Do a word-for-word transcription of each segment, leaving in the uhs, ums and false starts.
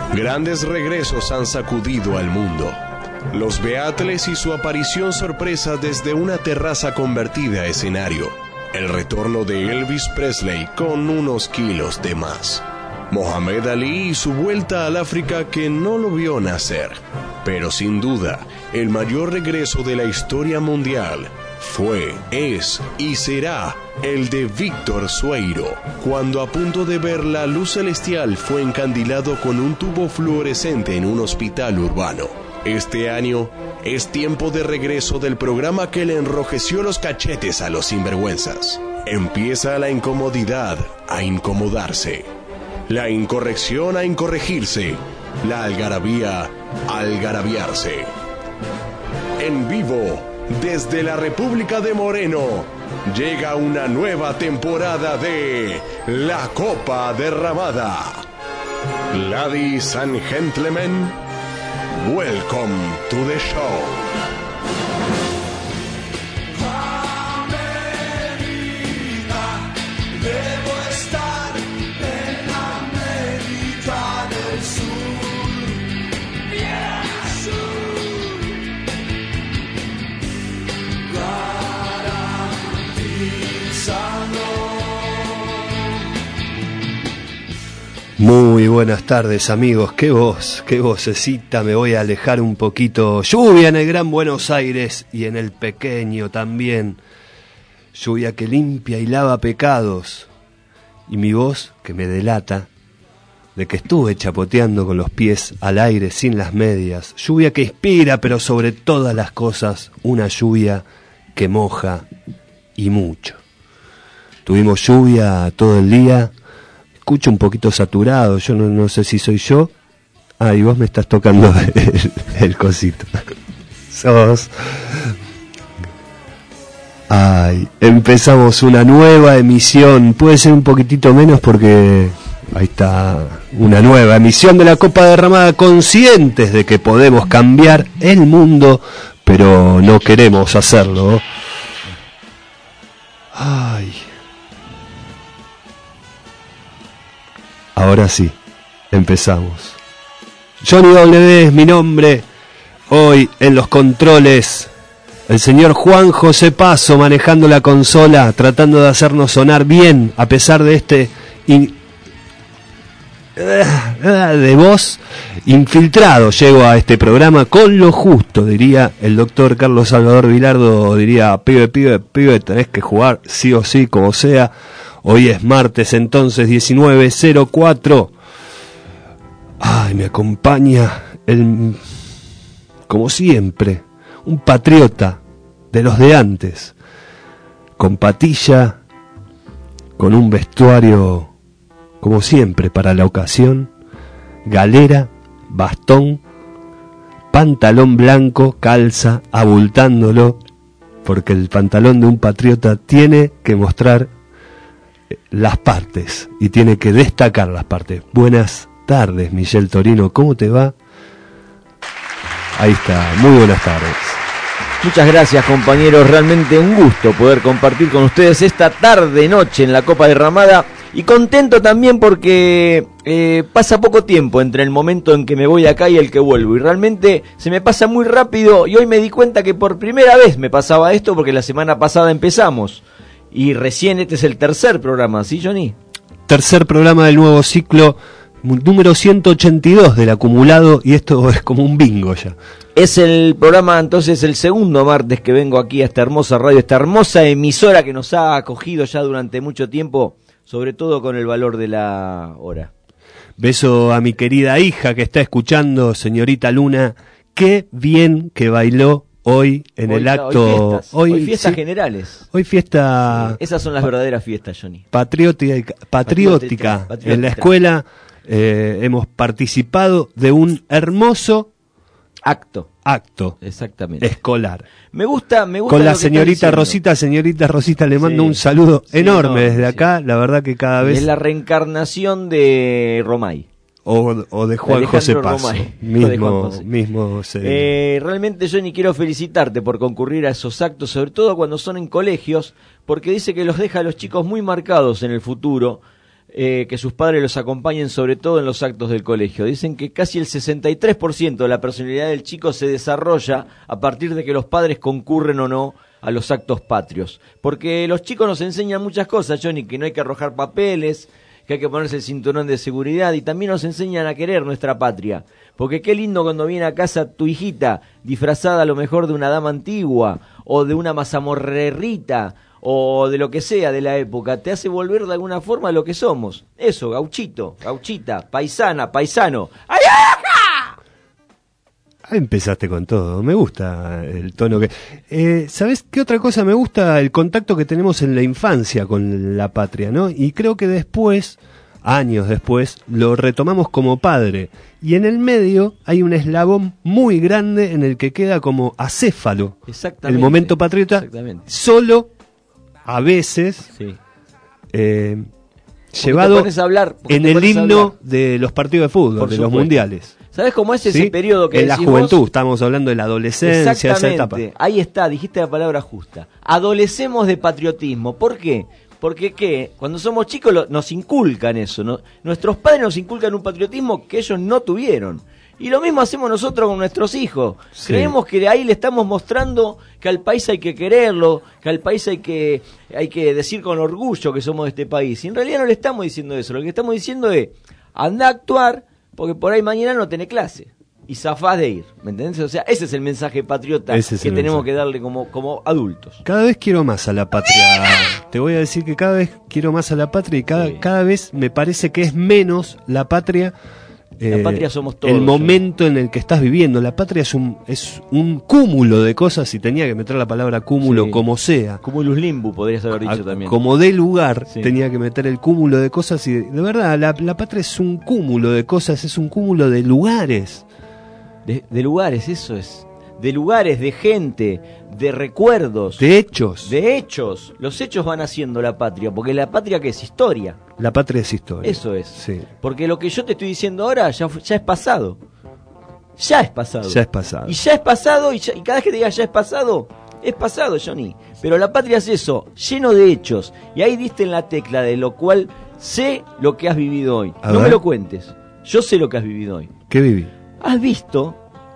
Grandes regresos han sacudido al mundo. Los Beatles y su aparición sorpresa desde una terraza convertida a escenario. El retorno de Elvis Presley con unos kilos de más. Mohamed Ali y su vuelta al África que no lo vio nacer. Pero sin duda, el mayor regreso de la historia mundial fue, es y será el de Víctor Sueiro, cuando a punto de ver la luz celestial fue encandilado con un tubo fluorescente en un hospital urbano. Este año es tiempo de regreso del programa que le enrojeció los cachetes a los sinvergüenzas. Empieza la incomodidad a incomodarse, la incorrección a incorregirse, la algarabía a algarabiarse. En vivo, desde la República de Moreno, llega una nueva temporada de La Copa Derramada. Ladies and gentlemen, welcome to the show. Muy buenas tardes, amigos. Qué voz, qué vocecita. Me voy a alejar un poquito. Lluvia en el Gran Buenos Aires y en el pequeño también. Lluvia que limpia y lava pecados. Y mi voz que me delata de que estuve chapoteando con los pies al aire sin las medias. Lluvia que inspira, pero sobre todas las cosas, una lluvia que moja y mucho. Tuvimos lluvia todo el día. Escucho un poquito saturado, yo no, no sé si soy yo. Ah, y vos me estás tocando el, el cosito. Sos. Ay, empezamos una nueva emisión. Puede ser un poquitito menos porque ahí está una nueva emisión de la Copa Derramada, conscientes de que podemos cambiar el mundo, pero no queremos hacerlo. Ay. Ahora sí, empezamos. Johnny W es mi nombre. Hoy en los controles, el señor Juan José Paso manejando la consola, tratando de hacernos sonar bien, a pesar de este in... de voz infiltrado. Llego a este programa con lo justo, diría el doctor Carlos Salvador Vilardo, diría, pibe, pibe, pibe, tenés que jugar sí o sí, como sea. Hoy es martes, entonces, diecinueve cero cuatro. Ay, me acompaña el, como siempre, un patriota de los de antes, con patilla, con un vestuario, como siempre, para la ocasión, galera, bastón, pantalón blanco, calza, abultándolo, porque el pantalón de un patriota tiene que mostrar las partes y tiene que destacar las partes. Buenas tardes, Michelle Torino, ¿cómo te va? Ahí está, muy buenas tardes. Muchas gracias, compañeros, realmente un gusto poder compartir con ustedes esta tarde noche en la Copa Derramada, y contento también porque eh, pasa poco tiempo entre el momento en que me voy acá y el que vuelvo, y realmente se me pasa muy rápido, y hoy me di cuenta que por primera vez me pasaba esto porque la semana pasada empezamos. Y recién este es el tercer programa, ¿sí, Johnny? Tercer programa del nuevo ciclo, número ciento ochenta y dos del acumulado, y esto es como un bingo ya. Es el programa, entonces, el segundo martes que vengo aquí a esta hermosa radio, esta hermosa emisora que nos ha acogido ya durante mucho tiempo, sobre todo con el valor de la hora. Beso a mi querida hija que está escuchando, señorita Luna. Qué bien que bailó hoy en hoy, el acto. Hoy fiestas, hoy, hoy fiestas sí, generales. Hoy fiesta. Sí, esas son las verdaderas fiestas, Johnny. Patriótica, patriótica. patriótica, patriótica. En la escuela eh, hemos participado de un hermoso acto. Acto. Exactamente. Escolar. Me gusta, me gusta. Con la señorita Rosita, señorita Rosita, le mando sí, un saludo sí, enorme no, desde sí. acá. La verdad que cada vez. Es la reencarnación de Romay. O, o de Juan José Paso, mismo, mismo eh, realmente, Johnny, quiero felicitarte por concurrir a esos actos, sobre todo cuando son en colegios, porque dice que los deja a los chicos muy marcados en el futuro, eh, que sus padres los acompañen sobre todo en los actos del colegio. Dicen que casi el sesenta y tres por ciento de la personalidad del chico se desarrolla a partir de que los padres concurren o no a los actos patrios. Porque los chicos nos enseñan muchas cosas, Johnny, que no hay que arrojar papeles, que hay que ponerse el cinturón de seguridad, y también nos enseñan a querer nuestra patria. Porque qué lindo cuando viene a casa tu hijita disfrazada a lo mejor de una dama antigua o de una mazamorrerita o de lo que sea de la época, te hace volver de alguna forma a lo que somos. Eso, gauchito, gauchita, paisana, paisano. ¡Ay, ajá! Ahí empezaste con todo, me gusta el tono que... Eh, ¿Sabés qué otra cosa? Me gusta el contacto que tenemos en la infancia con la patria, ¿no? Y creo que después, años después, lo retomamos como padre. Y en el medio hay un eslabón muy grande en el que queda como acéfalo el momento patriota, solo a veces sí. eh, llevado a hablar, en el himno de los partidos de fútbol, Por de supuesto. los mundiales. ¿Sabes cómo es ese ¿Sí? periodo que en la juventud, vos? Estamos hablando de la adolescencia, esa etapa. Ahí está, dijiste la palabra justa. Adolecemos de patriotismo. ¿Por qué? Porque ¿qué? Cuando somos chicos lo, nos inculcan eso, ¿no? Nuestros padres nos inculcan un patriotismo que ellos no tuvieron. Y lo mismo hacemos nosotros con nuestros hijos. Sí. Creemos que ahí le estamos mostrando que al país hay que quererlo, que al país hay que, hay que decir con orgullo que somos de este país. Y en realidad no le estamos diciendo eso. Lo que estamos diciendo es, anda a actuar, porque por ahí mañana no tenés clase. Y zafás de ir, ¿me entendés? O sea, ese es el mensaje patriota que tenemos mensaje. que darle como, como adultos. Cada vez quiero más a la patria. Te voy a decir que cada vez quiero más a la patria y cada, sí. cada vez me parece que es menos la patria. La eh, patria somos todos. El momento en el que estás viviendo. La patria es un es un cúmulo de cosas, y tenía que meter la palabra cúmulo sí. como sea. Cumulus limbu, podrías haber dicho a, también. Como de lugar, sí. tenía que meter el cúmulo de cosas. Y de, de verdad, la, la patria es un cúmulo de cosas, es un cúmulo de lugares. De, de lugares, eso es. De lugares, de gente, de recuerdos. De hechos. De hechos. Los hechos van haciendo la patria, porque la patria que es historia. La patria es historia. Eso es. Sí. Porque lo que yo te estoy diciendo ahora ya, ya es pasado. Ya es pasado. Ya es pasado. Y ya es pasado, y, ya, y cada vez que te diga ya es pasado, es pasado, Johnny. Pero la patria es eso, lleno de hechos. Y ahí diste en la tecla de lo cual sé lo que has vivido hoy. A no ver. me lo cuentes. Yo sé lo que has vivido hoy. ¿Qué viví? Has visto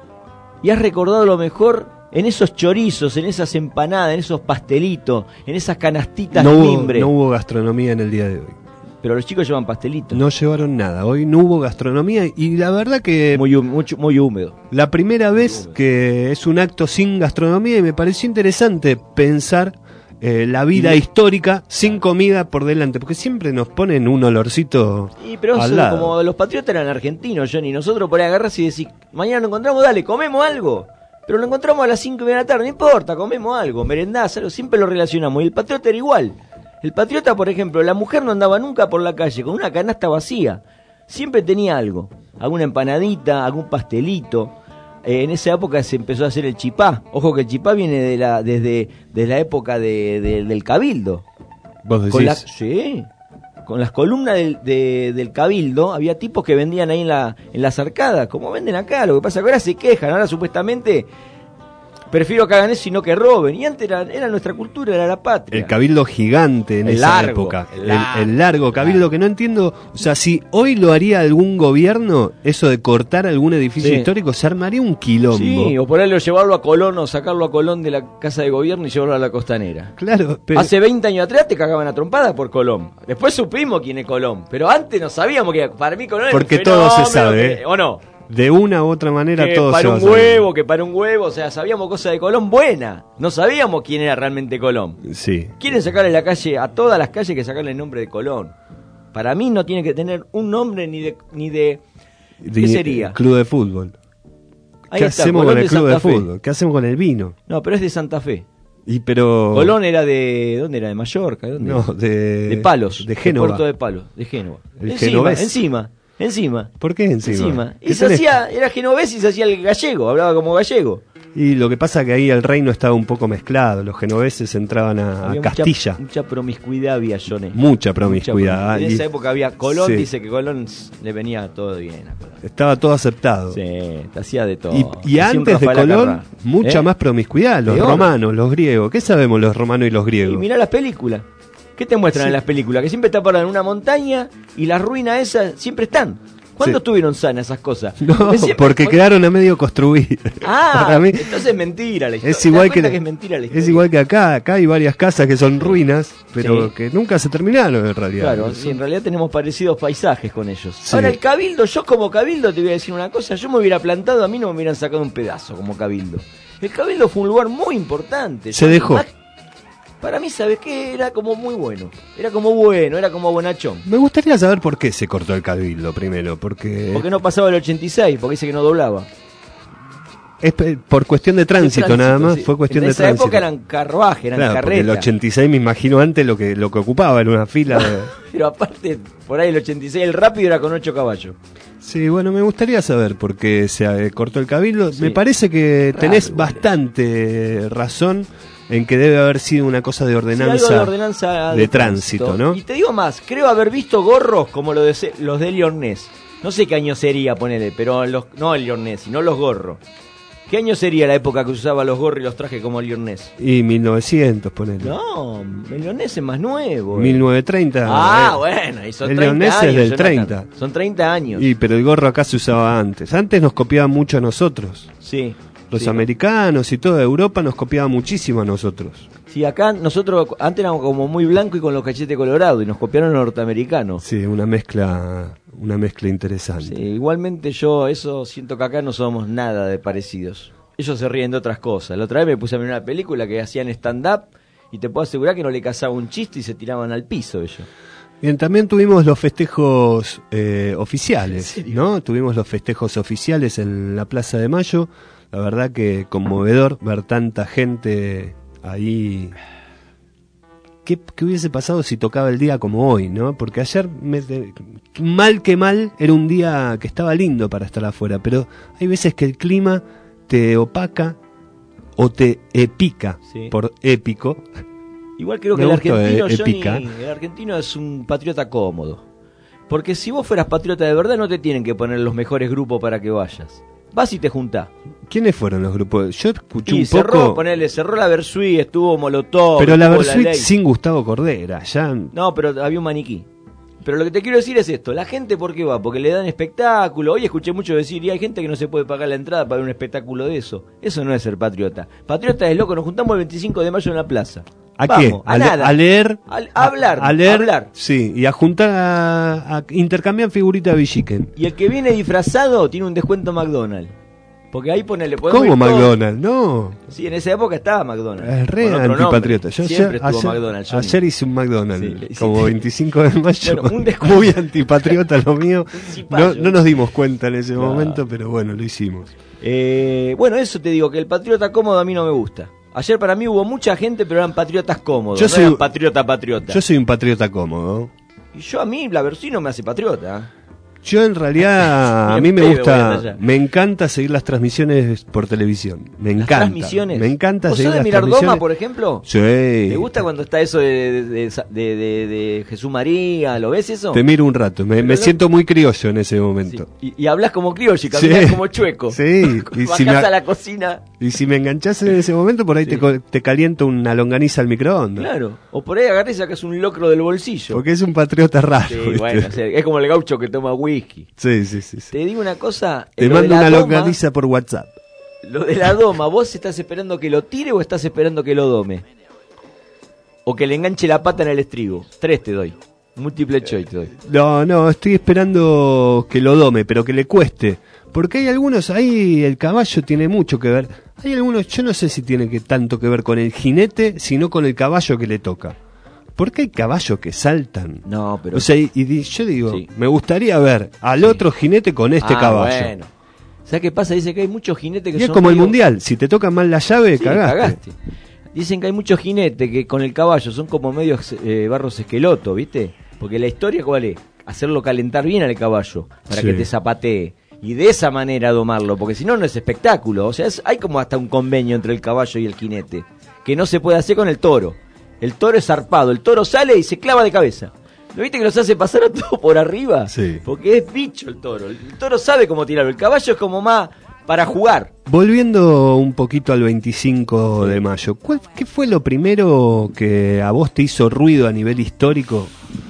y has recordado lo mejor en esos chorizos, en esas empanadas, en esos pastelitos, en esas canastitas no de hubo, mimbre. No hubo gastronomía en el día de hoy. Pero los chicos llevan pastelitos. No llevaron nada. Hoy no hubo gastronomía y la verdad que... Muy, mucho, muy húmedo. La primera vez que es un acto sin gastronomía, y me pareció interesante pensar eh, la vida y... histórica sin comida por delante, porque siempre nos ponen un olorcito y pero al eso, lado. Como los patriotas eran argentinos, Johnny, nosotros por ahí agarrás y decís, mañana nos encontramos, dale, comemos algo. Pero lo encontramos a las cinco de la tarde, no importa, comemos algo, merendás, algo, siempre lo relacionamos. Y el patriota era igual. El patriota, por ejemplo, la mujer no andaba nunca por la calle con una canasta vacía. Siempre tenía algo, alguna empanadita, algún pastelito. Eh, en esa época se empezó a hacer el chipá. Ojo que el chipá viene de la, desde, desde la época de, de, del cabildo. ¿Vos decís? Con la, sí, con las columnas del, de, del cabildo había tipos que vendían ahí en, la, en las arcadas, como venden acá. Lo que pasa es que ahora se quejan, ahora supuestamente... Prefiero que hagan eso y no que roben. Y antes era, era nuestra cultura, era la patria. El cabildo gigante en el esa largo, época. El, el, el largo cabildo largo. Que no entiendo. O sea, si hoy lo haría algún gobierno, eso de cortar algún edificio sí. histórico, se armaría un quilombo. Sí, o por ahí llevarlo a Colón o sacarlo a Colón de la casa de gobierno y llevarlo a la costanera. Claro. Pero... Hace veinte años atrás te cagaban a trompadas por Colón. Después supimos quién es Colón. Pero antes no sabíamos que para mí Colón Porque era un todo se sabe. Que, ¿o no? De una u otra manera que todo para se un va huevo, saber. que para un huevo, o sea, sabíamos cosas de Colón buena. No sabíamos quién era realmente Colón. Sí. Quieren sacarle la calle, a todas las calles que sacarle el nombre de Colón. Para mí no tiene que tener un nombre ni de... Ni de, de ¿qué sería? Club de fútbol. Ahí ¿Qué está, hacemos Colón con el de club Santa de Fe. fútbol? ¿Qué hacemos con el vino? No, pero es de Santa Fe. Y pero... Colón era de... ¿Dónde era? ¿De Mallorca? ¿Dónde no, era? de... De Palos. De Génova. De Puerto de Palos, de Génova. El encima, genovés. encima. Encima. ¿Por qué encima? Encima. Y se hacía, era genovés y se hacía el gallego, hablaba como gallego. Y lo que pasa que ahí el reino estaba un poco mezclado, los genoveses entraban a, a Castilla. Mucha, mucha promiscuidad había, Johnny. Mucha promiscuidad. Mucha, en esa época había Colón, sí. Dice que Colón le venía todo bien a Colón. Estaba todo aceptado. Sí, hacía de todo. Y, y antes de Colón, Carrá. mucha ¿Eh? más promiscuidad, los Peor. romanos, los griegos. ¿Qué sabemos los romanos y los griegos? Y mirá las películas. ¿Qué te muestran Sí. en las películas? Que siempre está parado en una montaña y las ruinas esas siempre están. ¿Cuándo Sí. estuvieron sanas esas cosas? No, siempre- porque quedaron a medio construir. Ah, Para mí entonces es mentira la historia. es igual ¿Te das que, cuenta que es mentira la historia? es igual que acá, acá hay varias casas que son ruinas, pero Sí. que nunca se terminaron en realidad. Claro, sí, en realidad tenemos parecidos paisajes con ellos. Sí. Ahora el cabildo, yo como cabildo te voy a decir una cosa, yo me hubiera plantado, a mí no me hubieran sacado un pedazo como cabildo. El cabildo fue un lugar muy importante. Se Yo- dejó. más- Para mí, ¿sabes qué? Era como muy bueno. Era como bueno, era como bonachón. Me gustaría saber por qué se cortó el cabildo primero, porque Porque no pasaba el ochenta y seis, porque dice que no doblaba. es pe- por cuestión de tránsito, De nada más, sí. fue cuestión en de esa tránsito. época eran carruaje, eran Claro, porque carretas. el ochenta y seis me imagino antes lo que lo que ocupaba en una fila de... Pero aparte, por ahí el ochenta y seis, el rápido era con ocho caballos. Sí, bueno, me gustaría saber por qué se eh, cortó el cabildo. Sí. Me parece que Raro, tenés igual. bastante razón en que debe haber sido una cosa de Sí, ordenanza, algo de ordenanza de tránsito, ¿no? Y te digo más, creo haber visto gorros como los de, Ce- los de Liornés. No sé qué año sería, ponele, pero los, no el Liornés, sino los gorros. ¿Qué año sería la época que usaba los gorros y los trajes como Liornés? Y mil novecientos, ponele. No, el Liornés es más nuevo. eh. mil novecientos treinta. Ah, eh. bueno, y son El treinta Liornés es años, del Jonathan. treinta. Son treinta años. Y pero el gorro acá se usaba antes. Antes nos copiaban mucho a nosotros. Sí. Los sí. americanos y toda Europa nos copiaba muchísimo a nosotros. Sí, acá nosotros antes éramos como muy blancos y con los cachetes colorados y nos copiaron los norteamericanos. Sí, una mezcla, una mezcla interesante. Sí, igualmente yo eso siento que acá no somos nada de parecidos. Ellos se ríen de otras cosas. La otra vez me puse a ver una película que hacían stand-up y te puedo asegurar que no le cazaba un chiste y se tiraban al piso ellos. Bien, también tuvimos los festejos eh, oficiales, ¿En serio? ¿no? Tuvimos los festejos oficiales en la Plaza de Mayo. La verdad que conmovedor ver tanta gente ahí. ¿Qué, qué hubiese pasado si tocaba el día como hoy, no? Porque ayer, me, de- mal que mal, era un día que estaba lindo para estar afuera, pero hay veces que el clima te opaca o te epica, Sí. por épico. Igual creo que Me el gustó, argentino, eh, Johnny, épica. el argentino es un patriota cómodo. Porque si vos fueras patriota de verdad no te tienen que poner los mejores grupos para que vayas. Vas y te juntás. ¿Quiénes fueron los grupos? Yo escuché Y un cerró, poco, ponele, cerró la Versuit, estuvo Molotov, pero la estuvo Versuit Ley. sin Gustavo Cordera, ya... No, pero había un maniquí. Pero lo que te quiero decir es esto, la gente ¿por qué va? Porque le dan espectáculo. Hoy escuché mucho decir, y hay gente que no se puede pagar la entrada para ver un espectáculo de eso. Eso no es ser patriota. Patriota es loco, nos juntamos el veinticinco de mayo en la plaza. ¿A Vamos, qué? A, le- nada. a leer. A, a hablar, A, a leer. a hablar. Sí, y a juntar, a, a intercambiar figuritas de Villiquen. Y el que viene disfrazado tiene un descuento McDonald's. Porque ahí ponele, podemos ¿Cómo ir todos- McDonald's? No, Sí, en esa época estaba McDonald's. es re Con otro antipatriota. nombre. Yo Siempre ayer, estuvo ayer- McDonald's. Johnny. ayer hice un McDonald's, Sí, le hiciste- como veinticinco de mayo. Bueno, un descuento. Muy antipatriota lo mío. Un cipayo. No, no nos dimos cuenta en ese Claro. momento, pero bueno, lo hicimos. Eh, bueno, eso te digo, que el patriota cómodo a mí no me gusta. Ayer para mí hubo mucha gente, pero eran patriotas cómodos. Yo no soy- eran patriota, patriota. Yo soy un patriota cómodo. Y yo a mí, la versión no me hace patriota. Yo en realidad, a Bien mí me pedo voy hasta gusta, allá. me encanta seguir las transmisiones por televisión. Me Las encanta. transmisiones. Me encanta ¿Vos seguir sos de las mirar transmisiones. Doma, por ejemplo? Sí. ¿Te gusta cuando está eso de, de, de, de- de- de Jesús María? ¿Lo ves eso? Te miro un rato. Me, Pero me no- siento muy criollo en ese Sí. momento. Y, y hablas como criollo y caminas Sí. como chueco. Sí. Y Bajás si, me, a la cocina. y si me enganchás en ese momento, por ahí Sí. te, co- te caliento una longaniza al microondas. Claro. O por ahí agarrás y sacas un locro del bolsillo. Porque es un patriota raro. Sí, ¿viste? bueno, o sea, es como el gaucho que toma whisky. sí, sí, sí, sí. Te digo una cosa. Te lo de mando la una doma- longaniza por WhatsApp. Lo de la doma, ¿vos estás esperando que lo tire o estás esperando que lo dome? O que le enganche la pata en el estribo. Tres te doy. Múltiple choice te doy. No, no, estoy esperando que lo dome, pero que le cueste. Porque hay algunos, ahí el caballo tiene mucho que ver. Hay algunos, yo no sé si tiene que tanto que ver con el jinete, sino con el caballo que le toca. Porque hay caballos que saltan. No, pero... O sea, y, y di- yo digo, Sí. me gustaría ver al Sí. otro jinete con este Ah, caballo. bueno. ¿Sabes qué pasa? Dice que hay muchos jinetes que Y es son como el medio- mundial, si te tocan mal la llave, Sí, cagaste. Dicen que hay muchos jinetes que con el caballo son como medios eh, barros esqueloto, ¿viste? Porque la historia, ¿cuál es? Hacerlo calentar bien al caballo para Sí. que te zapatee. Y de esa manera domarlo, porque si no, no es espectáculo. O sea, es- hay como hasta un convenio entre el caballo y el jinete, que no se puede hacer con el toro. El toro es zarpado, el toro sale y se clava de cabeza. ¿No viste que los hace pasar a todo por arriba? Sí. Porque es bicho el toro. El toro sabe cómo tirarlo. El caballo es como más, para jugar. Volviendo un poquito al veinticinco de mayo, ¿cuál, ¿qué fue lo primero que a vos te hizo ruido a nivel histórico?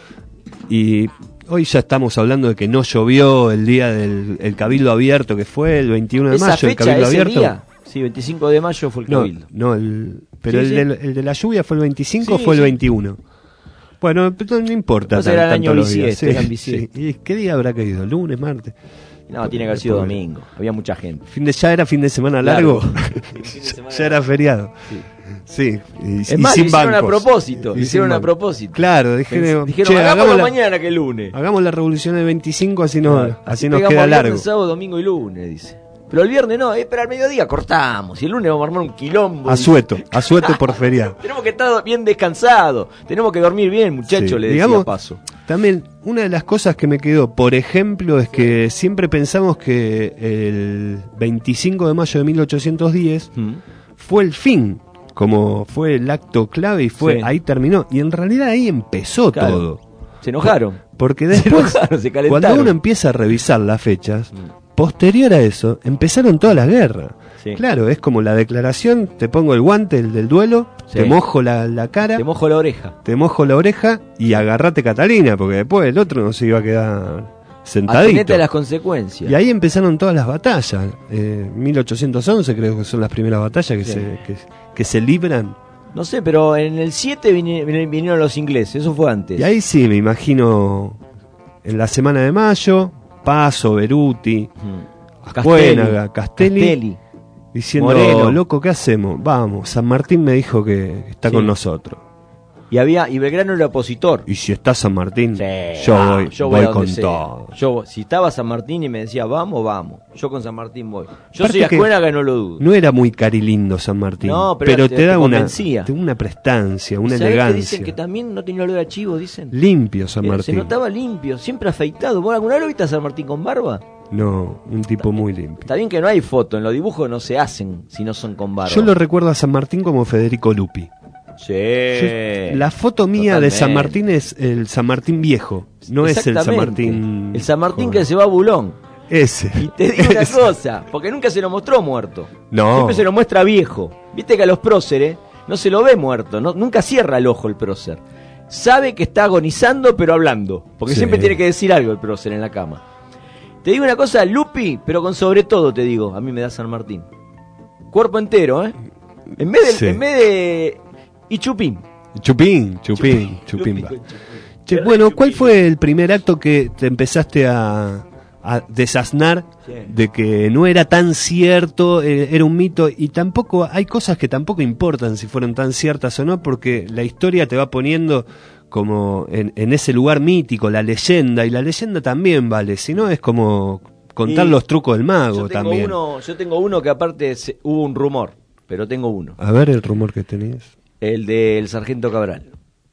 Y hoy ya estamos hablando de que no llovió el día del el Cabildo Abierto, que fue el veintiuno de ¿Esa mayo, fecha, el Cabildo ese Abierto. día? Sí, veinticinco de mayo fue el No, Cabildo. no, el, pero Sí, el, sí. De, el de la lluvia fue el veinticinco Sí, o fue el sí. veintiuno. Bueno, pero no importa. Entonces era el tanto año los días. bisiesto, eran bisiesto. ¿Y qué día habrá caído? ¿Lunes, martes? No, tiene que haber sido domingo. Había mucha gente. Fin de, ya era fin de semana largo. Largo. Fin de semana ya era feriado. Sí. Sí, y, Es y más, sin lo hicieron bancos. a propósito. Y Lo hicieron sin a bancos. propósito. Claro, dijeron, Dijeron, che, hagámoslo hagámosla- mañana que el lunes. hagamos la revolución del veinticinco, así, no, Claro. así nos pegamos queda viernes, largo. sábado, domingo y lunes, dice. Pero el viernes no, eh, pero al mediodía cortamos. Y el lunes vamos a armar un quilombo. A sueto, a sueto por feriado. Tenemos que estar bien descansados. Tenemos que dormir bien, muchachos, Sí. le decía Digamos, Paso. También, una de las cosas que me quedó, por ejemplo, es que siempre pensamos que el veinticinco de mayo de mil ochocientos diez Mm. fue el fin, como fue el acto clave y fue Sí. ahí terminó. Y en realidad ahí empezó Claro. todo. Se enojaron. Porque Se después, enojaron, se calentaron. cuando uno empieza a revisar las fechas, Mm. posterior a eso, empezaron todas las guerras. Sí. Claro, es como la declaración, te pongo el guante, el del duelo, Sí. te mojo la, la cara, Te mojo la oreja. te mojo la oreja y agarrate Catalina, porque después el otro no se iba a quedar sentadito. Atenete a las consecuencias. Y ahí empezaron todas las batallas. Eh, mil ochocientos once creo que son las primeras batallas que, Sí. se, que, que se libran. No sé, pero en el siete vine- vine- vinieron los ingleses, eso fue antes. Y ahí sí, me imagino, en la semana de mayo, Paso, Beruti, Mm. Ascuénaga, Castelli, Castelli. diciendo, Moreno. loco, ¿qué hacemos? Vamos, San Martín me dijo que está Sí. con nosotros. Y había y Belgrano era opositor. Y si está San Martín, Sí, yo ah, voy, yo voy a donde con sea. todo. Yo, si estaba San Martín y me decía, vamos, vamos. Yo con San Martín voy. Yo Aparte soy que Ascuénaga y no lo dudo. No era muy carilindo San Martín, No, pero te, te- da te una, convencía. te- una prestancia, una ¿Sabés que elegancia. dicen que también no tenía olor a chivo, dicen? Limpio San Eh, Se Martín. notaba limpio, siempre afeitado. ¿Vos alguna vez lo viste a San Martín con barba? No, un tipo muy limpio. Está bien que no hay foto, en los dibujos no se hacen si no son con barba. Yo lo recuerdo a San Martín como Federico Lupi. Sí. Yo- la foto mía de San Martín es el San Martín viejo, no es el San Exactamente. Martín. El San Martín joven. que se va a Bulón. Ese. Y te digo una Ese. cosa, porque nunca se lo mostró muerto. No. Siempre se lo muestra viejo. Viste que a los próceres no se lo ve muerto, no, nunca cierra el ojo el prócer. Sabe que está agonizando pero hablando, porque Sí. siempre tiene que decir algo el prócer en la cama. Te digo una cosa, Lupi, pero con sobre todo te digo, a mí me da San Martín. Cuerpo entero, ¿eh? En vez de... Sí. En vez de y chupín. Chupín, chupín, chupín. Lupi va. con chupín. Che, Qué bueno, rico, ¿cuál chupín. fue el primer acto que te empezaste a, a desasnar Sí. de que no era tan cierto, eh, era un mito? Y tampoco, hay cosas que tampoco importan si fueron tan ciertas o no, porque la historia te va poniendo como en, en ese lugar mítico, la leyenda, y la leyenda también vale, si no es como contar Y los trucos del mago Yo tengo también. uno, yo tengo uno que aparte se- hubo un rumor, pero tengo uno. A ver el rumor que tenías. El del sargento Cabral.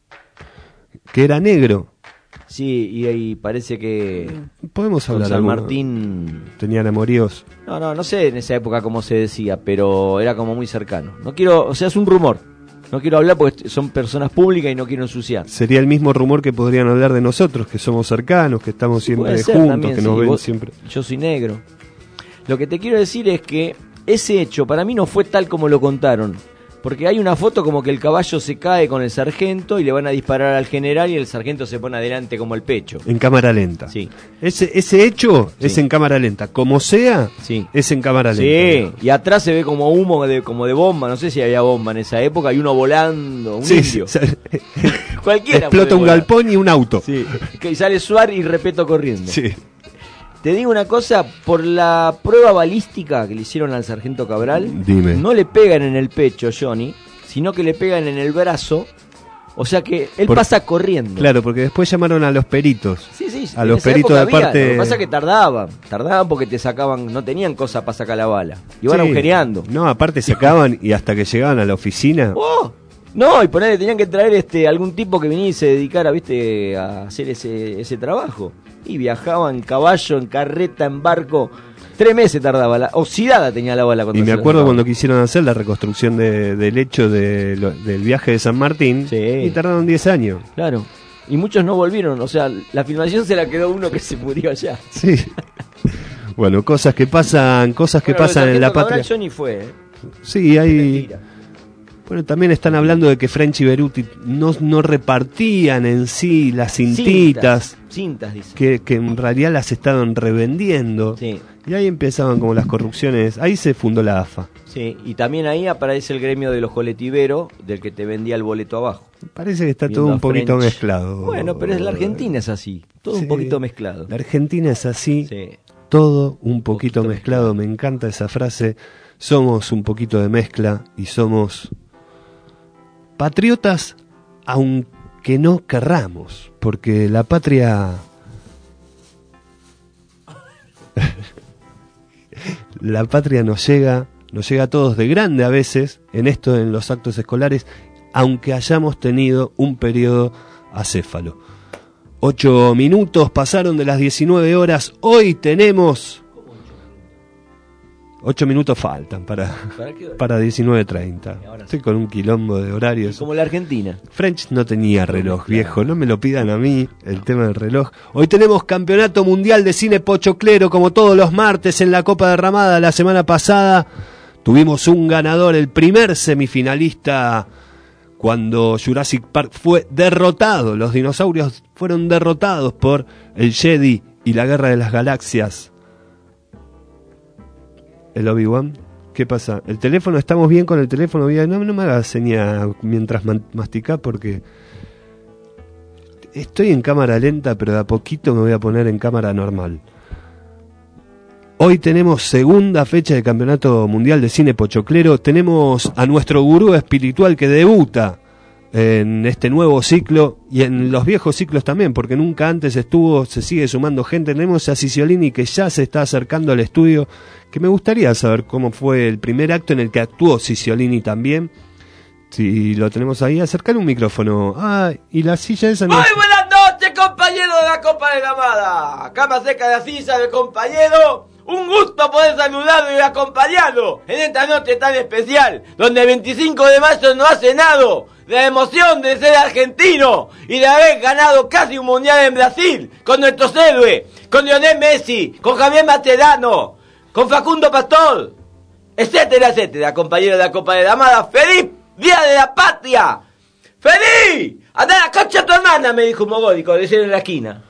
Que era negro. Sí, y ahí parece que Podemos con hablar San alguno. Martín... Tenían amoríos. No, no, no sé en esa época cómo se decía, pero era como muy cercano. No quiero, o sea, es un rumor. No quiero hablar porque son personas públicas y no quiero ensuciar. Sería el mismo rumor que podrían hablar de nosotros, que somos cercanos, que estamos siempre Puede ser juntos, también, que sí, nos ven vos- siempre. Yo soy negro. Lo que te quiero decir es que ese hecho para mí no fue tal como lo contaron. Porque hay una foto como que el caballo se cae con el sargento y le van a disparar al general y el sargento se pone adelante como el pecho. En cámara lenta. Sí. Ese, ese hecho Sí. es en cámara lenta. Como sea, Sí. es en cámara lenta. Sí, y atrás se ve como humo de, como de bomba, no sé si había bomba en esa época, y uno volando, un Sí, indio. sí, Cualquiera explota puede un volar. galpón y un auto. Sí, que sale Suárez y Repeto corriendo. Sí. Te digo una cosa, por la prueba balística que le hicieron al sargento Cabral, Dime. no le pegan en el pecho, Johnny, sino que le pegan en el brazo, o sea que él Por- pasa corriendo. Claro, porque después llamaron a los peritos. Sí, sí, A en los esa peritos época de había, parte- Lo que pasa es que tardaban, tardaban porque te sacaban, no tenían cosa para sacar la bala, iban Sí. agujereando. No, aparte se acaban y hasta que llegaban a la oficina. ¡Oh! No, y ponele, tenían que traer este algún tipo que viniera y se dedicara, viste, a hacer ese, ese trabajo. Y viajaban en caballo, en carreta, en barco. Tres meses tardaba, la, oxidada tenía la bala. Cuando Y me se la acuerdo sacaban. cuando quisieron hacer la reconstrucción de- del hecho de lo- del viaje de San Martín. Sí. Y tardaron diez años. Claro. Y muchos no volvieron, o sea, la filmación se la quedó uno que se murió allá. Sí. Bueno, cosas que pasan, cosas que bueno, pasan en la patria. Johnny fue, ¿eh? Sí, hay... Mentira. Bueno, también están hablando de que French y Beruti no, no repartían en sí las cintitas. Cintas, cintas dice. Que, que en realidad las estaban revendiendo. Sí. Y ahí empezaban como las corrupciones. Ahí se fundó la A F A. Sí, y también ahí aparece el gremio de los colectiveros, del que te vendía el boleto abajo. Parece que está Viendo todo un a poquito French. mezclado. Bueno, pero es la Argentina es así, todo Sí. un poquito mezclado. La Argentina es así, Sí. todo un poquito, Poquito mezclado. Me encanta esa frase. Somos un poquito de mezcla y somos patriotas aunque no querramos, porque la patria... la patria nos llega, nos llega a todos de grande a veces, en esto, en los actos escolares, aunque hayamos tenido un periodo acéfalo. Ocho minutos pasaron de las diecinueve horas, hoy tenemos... Ocho minutos faltan para, ¿Para qué hora? para diecinueve treinta. Ahora sí. Estoy con un quilombo de horarios. Como la Argentina. French no tenía reloj, viejo, no me lo pidan a mí, el tema del reloj. Hoy tenemos Campeonato Mundial de Cine Pochoclero, como todos los martes en la Copa Derramada. La semana pasada tuvimos un ganador, el primer semifinalista, cuando Jurassic Park fue derrotado. Los dinosaurios fueron derrotados por el Jedi y la Guerra de las Galaxias. El Obi-Wan, ¿qué pasa? ¿El teléfono? ¿Estamos bien con el teléfono? No, no me hagas seña mientras masticás porque estoy en cámara lenta, pero de a poquito me voy a poner en cámara normal. Hoy tenemos segunda fecha del Campeonato Mundial de Cine Pochoclero. Tenemos a nuestro gurú espiritual que debuta en este nuevo ciclo y en los viejos ciclos también, porque nunca antes estuvo, se sigue sumando gente. Tenemos a Ciciolini que ya se está acercando al estudio, que me gustaría saber cómo fue el primer acto en el que actuó Ciciolini también. Si lo tenemos ahí, acercar un micrófono. Ah, y la silla esa no... Muy buenas noches, compañeros de la Copa de la Amada. Cama seca de la silla de compañero. Un gusto poder saludarlo y acompañarlo en esta noche tan especial, donde el veinticinco de mayo no ha cenado la emoción de ser argentino y de haber ganado casi un mundial en Brasil con nuestros héroes, con Lionel Messi, con Javier Mascherano, con Facundo Pastor, etcétera, etcétera. Compañeros de la Copa de la Amada, ¡feliz Día de la Patria! ¡Feliz! ¡Anda a la concha a tu hermana!, me dijo un mogólico, decir en la esquina.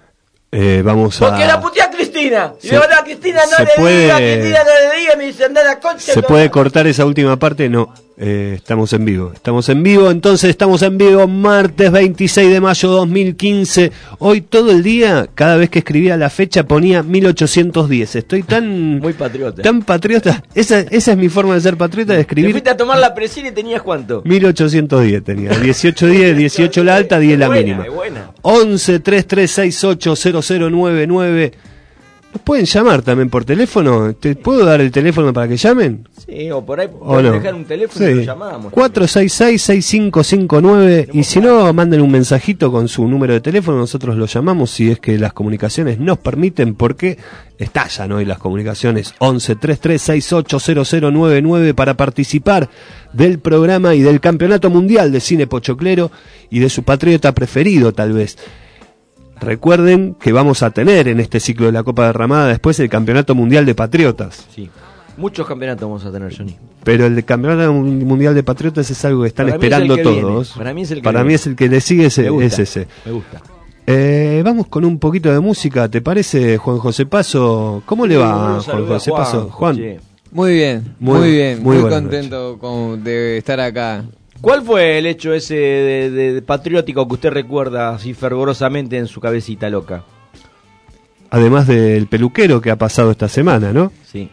Eh, vamos a... Porque la putea a Cristina. Y Se- luego a Cristina no se le puede- diga, Cristina no le diga, me dice anda a la concha. ¿Se no. puede cortar esa última parte? No, eh, estamos en vivo. Estamos en vivo, entonces estamos en vivo martes veintiséis de mayo dos mil quince. Hoy todo el día, cada vez que escribía la fecha ponía mil ochocientos diez. Estoy tan... Muy patriota. Tan patriota. Esa, esa es mi forma de ser patriota, de Te escribir. fuiste a tomar la presión y tenías cuánto. mil ochocientos diez tenía. dieciocho diez, dieciocho la alta, diez la Buena, mínima. es buena. once treinta y tres sesenta y ocho cero cero nueve nueve. ¿Nos pueden llamar también por teléfono? ¿Te puedo dar el teléfono para que llamen? Sí, o por ahí ¿O puedes no? dejar un teléfono Sí. y lo llamamos. cuatro seis seis, seis cinco cinco nueve. Y si no, manden un mensajito con su número de teléfono. Nosotros lo llamamos si es que las comunicaciones nos permiten, porque estallan hoy las comunicaciones. once treinta y tres sesenta y ocho cero cero nueve nueve para participar del programa y del Campeonato Mundial de Cine Pochoclero y de su patriota preferido, tal vez. Recuerden que vamos a tener en este ciclo de la Copa Derramada después el Campeonato Mundial de Patriotas. Sí. Muchos campeonatos vamos a tener, Johnny. Pero el de Campeonato Mundial de Patriotas es algo que están Para mí es esperando el que viene. todos. Para mí es el que Para viene. mí es el que le sigue, ese, Me gusta, es ese. Me gusta. Eh, vamos con un poquito de música, ¿te parece, Juan José Paso? ¿Cómo le Sí, va, bueno, Juan saluda José Juan, Paso? Juan, che. Muy bien, Muy- muy, bien, muy muy, buenas contento con- de estar acá. ¿Cuál fue el hecho ese de, de- de patriótico que usted recuerda así fervorosamente en su cabecita loca? además del peluquero que ha pasado esta semana, ¿no? Sí.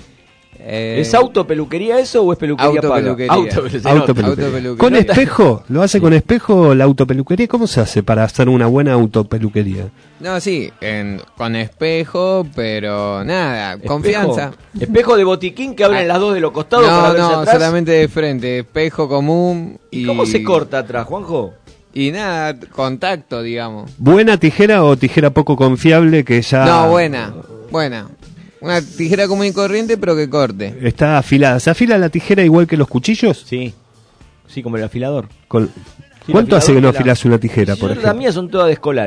Eh, ¿Es autopeluquería eso o es peluquería paga? Autopeluquería. Autopeluquería. Se Autopeluquería. nota. Autopeluquería. ¿Con espejo? ¿Lo hace con espejo la autopeluquería? ¿Cómo se hace para hacer una buena autopeluquería? No, sí, en- con espejo, pero nada, Espejo. confianza. Espejo de botiquín que abren Ah. las dos de los costados para No, verse no, atrás. solamente de frente, espejo común. ¿Y Y cómo se corta atrás, Juanjo? Y nada, contacto, digamos. ¿Buena tijera o tijera poco confiable que ya No, buena, buena. Una tijera común y corriente, pero que corte. está afilada? ¿Se afila la tijera igual que los cuchillos? Sí. Sí, como el afilador. Con- Sí, ¿Cuánto el hace que no afilador de la- afilás una tijera, por Yo, ejemplo? Las mías son todas de escolares.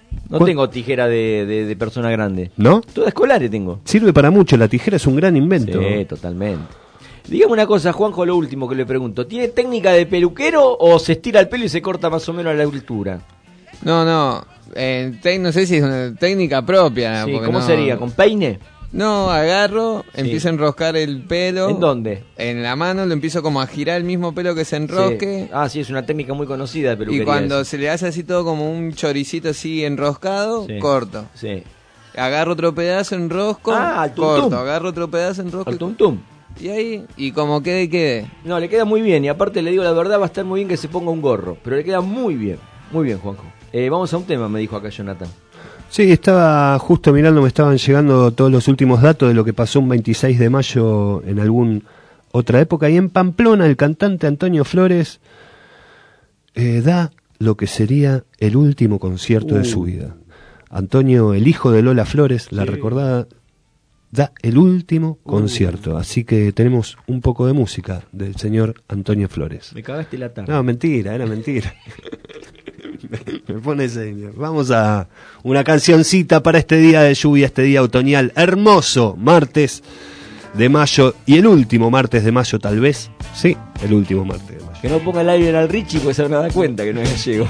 No ¿Cuál? tengo tijera de, de, de persona grande. ¿No? Todas escolares tengo. Sirve para mucho, la tijera es un gran invento. Sí, totalmente. Dígame una cosa, Juanjo, lo último que le pregunto. ¿Tiene técnica de peluquero o se estira el pelo y se corta más o menos a la altura? No, no. Eh, te- no sé si es una técnica propia. Sí, porque ¿cómo no- sería? ¿Con peine? No, agarro, Sí. empiezo a enroscar el pelo. ¿En dónde? En la mano, lo empiezo como a girar el mismo pelo que se enrosque. Sí. Ah, sí, es una técnica muy conocida de peluquería. Y cuando esa. se le hace así todo como un choricito así enroscado, Sí. corto. Sí. Agarro otro pedazo, enrosco, Ah, al tum corto. tum. Agarro otro pedazo, enrosco. Al y- tum tum. Y ahí, y como quede, quede. No, le queda muy bien. Y aparte le digo la verdad, va a estar muy bien que se ponga un gorro. Pero le queda muy bien. Muy bien, Juanjo. Eh, vamos a un tema, me dijo acá Jonathan. Sí, estaba justo mirando, me estaban llegando todos los últimos datos de lo que pasó un veintiséis de mayo en algún otra época. Y en Pamplona el cantante Antonio Flores eh, da lo que sería el último concierto Uh. de su vida. Antonio, el hijo de Lola Flores, la Sí. recordada, da el último concierto. Así que tenemos un poco de música del señor Antonio Flores. Me cagaste la tarde. No, mentira, era mentira. Me pone señor. Vamos a una cancioncita para este día de lluvia, este día otoñal, hermoso martes de mayo y el último martes de mayo tal vez. Sí, el último martes de mayo. Que no ponga el aire al Richie, pues se van a dar cuenta que no es gallego.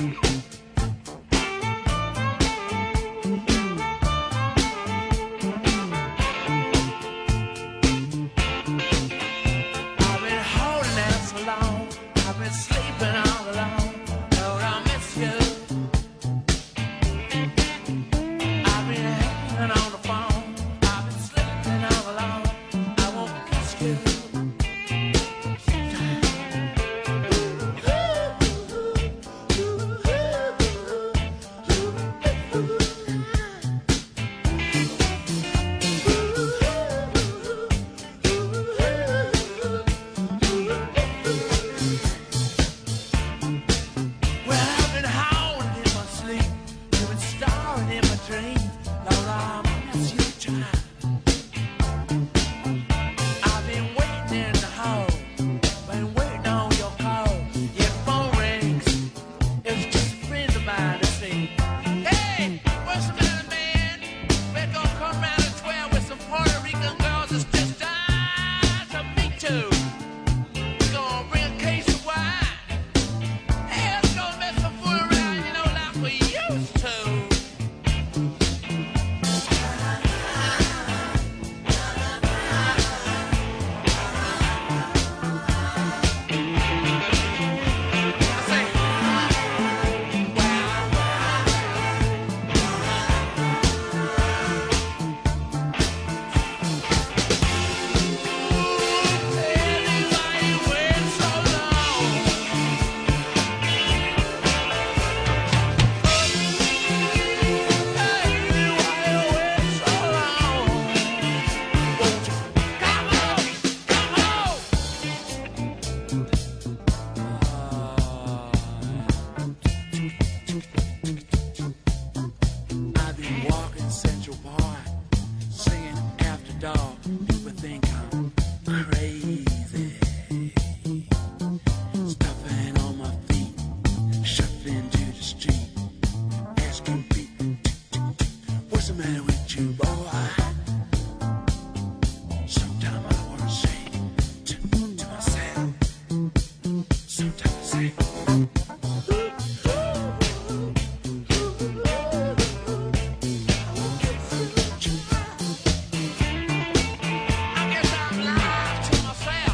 I've been holding out so long. I've been sleeping all alone. Lord, I miss you. I've been hanging on the phone. I've been sleeping all alone. I won't kiss you. Well, I've been howling in my sleep. You've been starring in my dreams. Lord, I miss you trying. I've been waiting in the hall. Been waiting on your call. Your phone rings. It's just a friend of mine to see. Hey, what's the matter, man? We're gonna come round and twelve with some Puerto Rican girls. It's just time to meet you. We're gonna bring a case of wine. Hey, let's go mess some fool around, you know, like we used to. I say, anybody wait so long? I've been walking Central Park, singing after dark. People think I'm crazy. Stuffing on my feet, shuffling to the street, asking people, what's the matter with you, boy? Sometimes I want to say to, to myself, sometimes I say, I guess I'm lying to myself.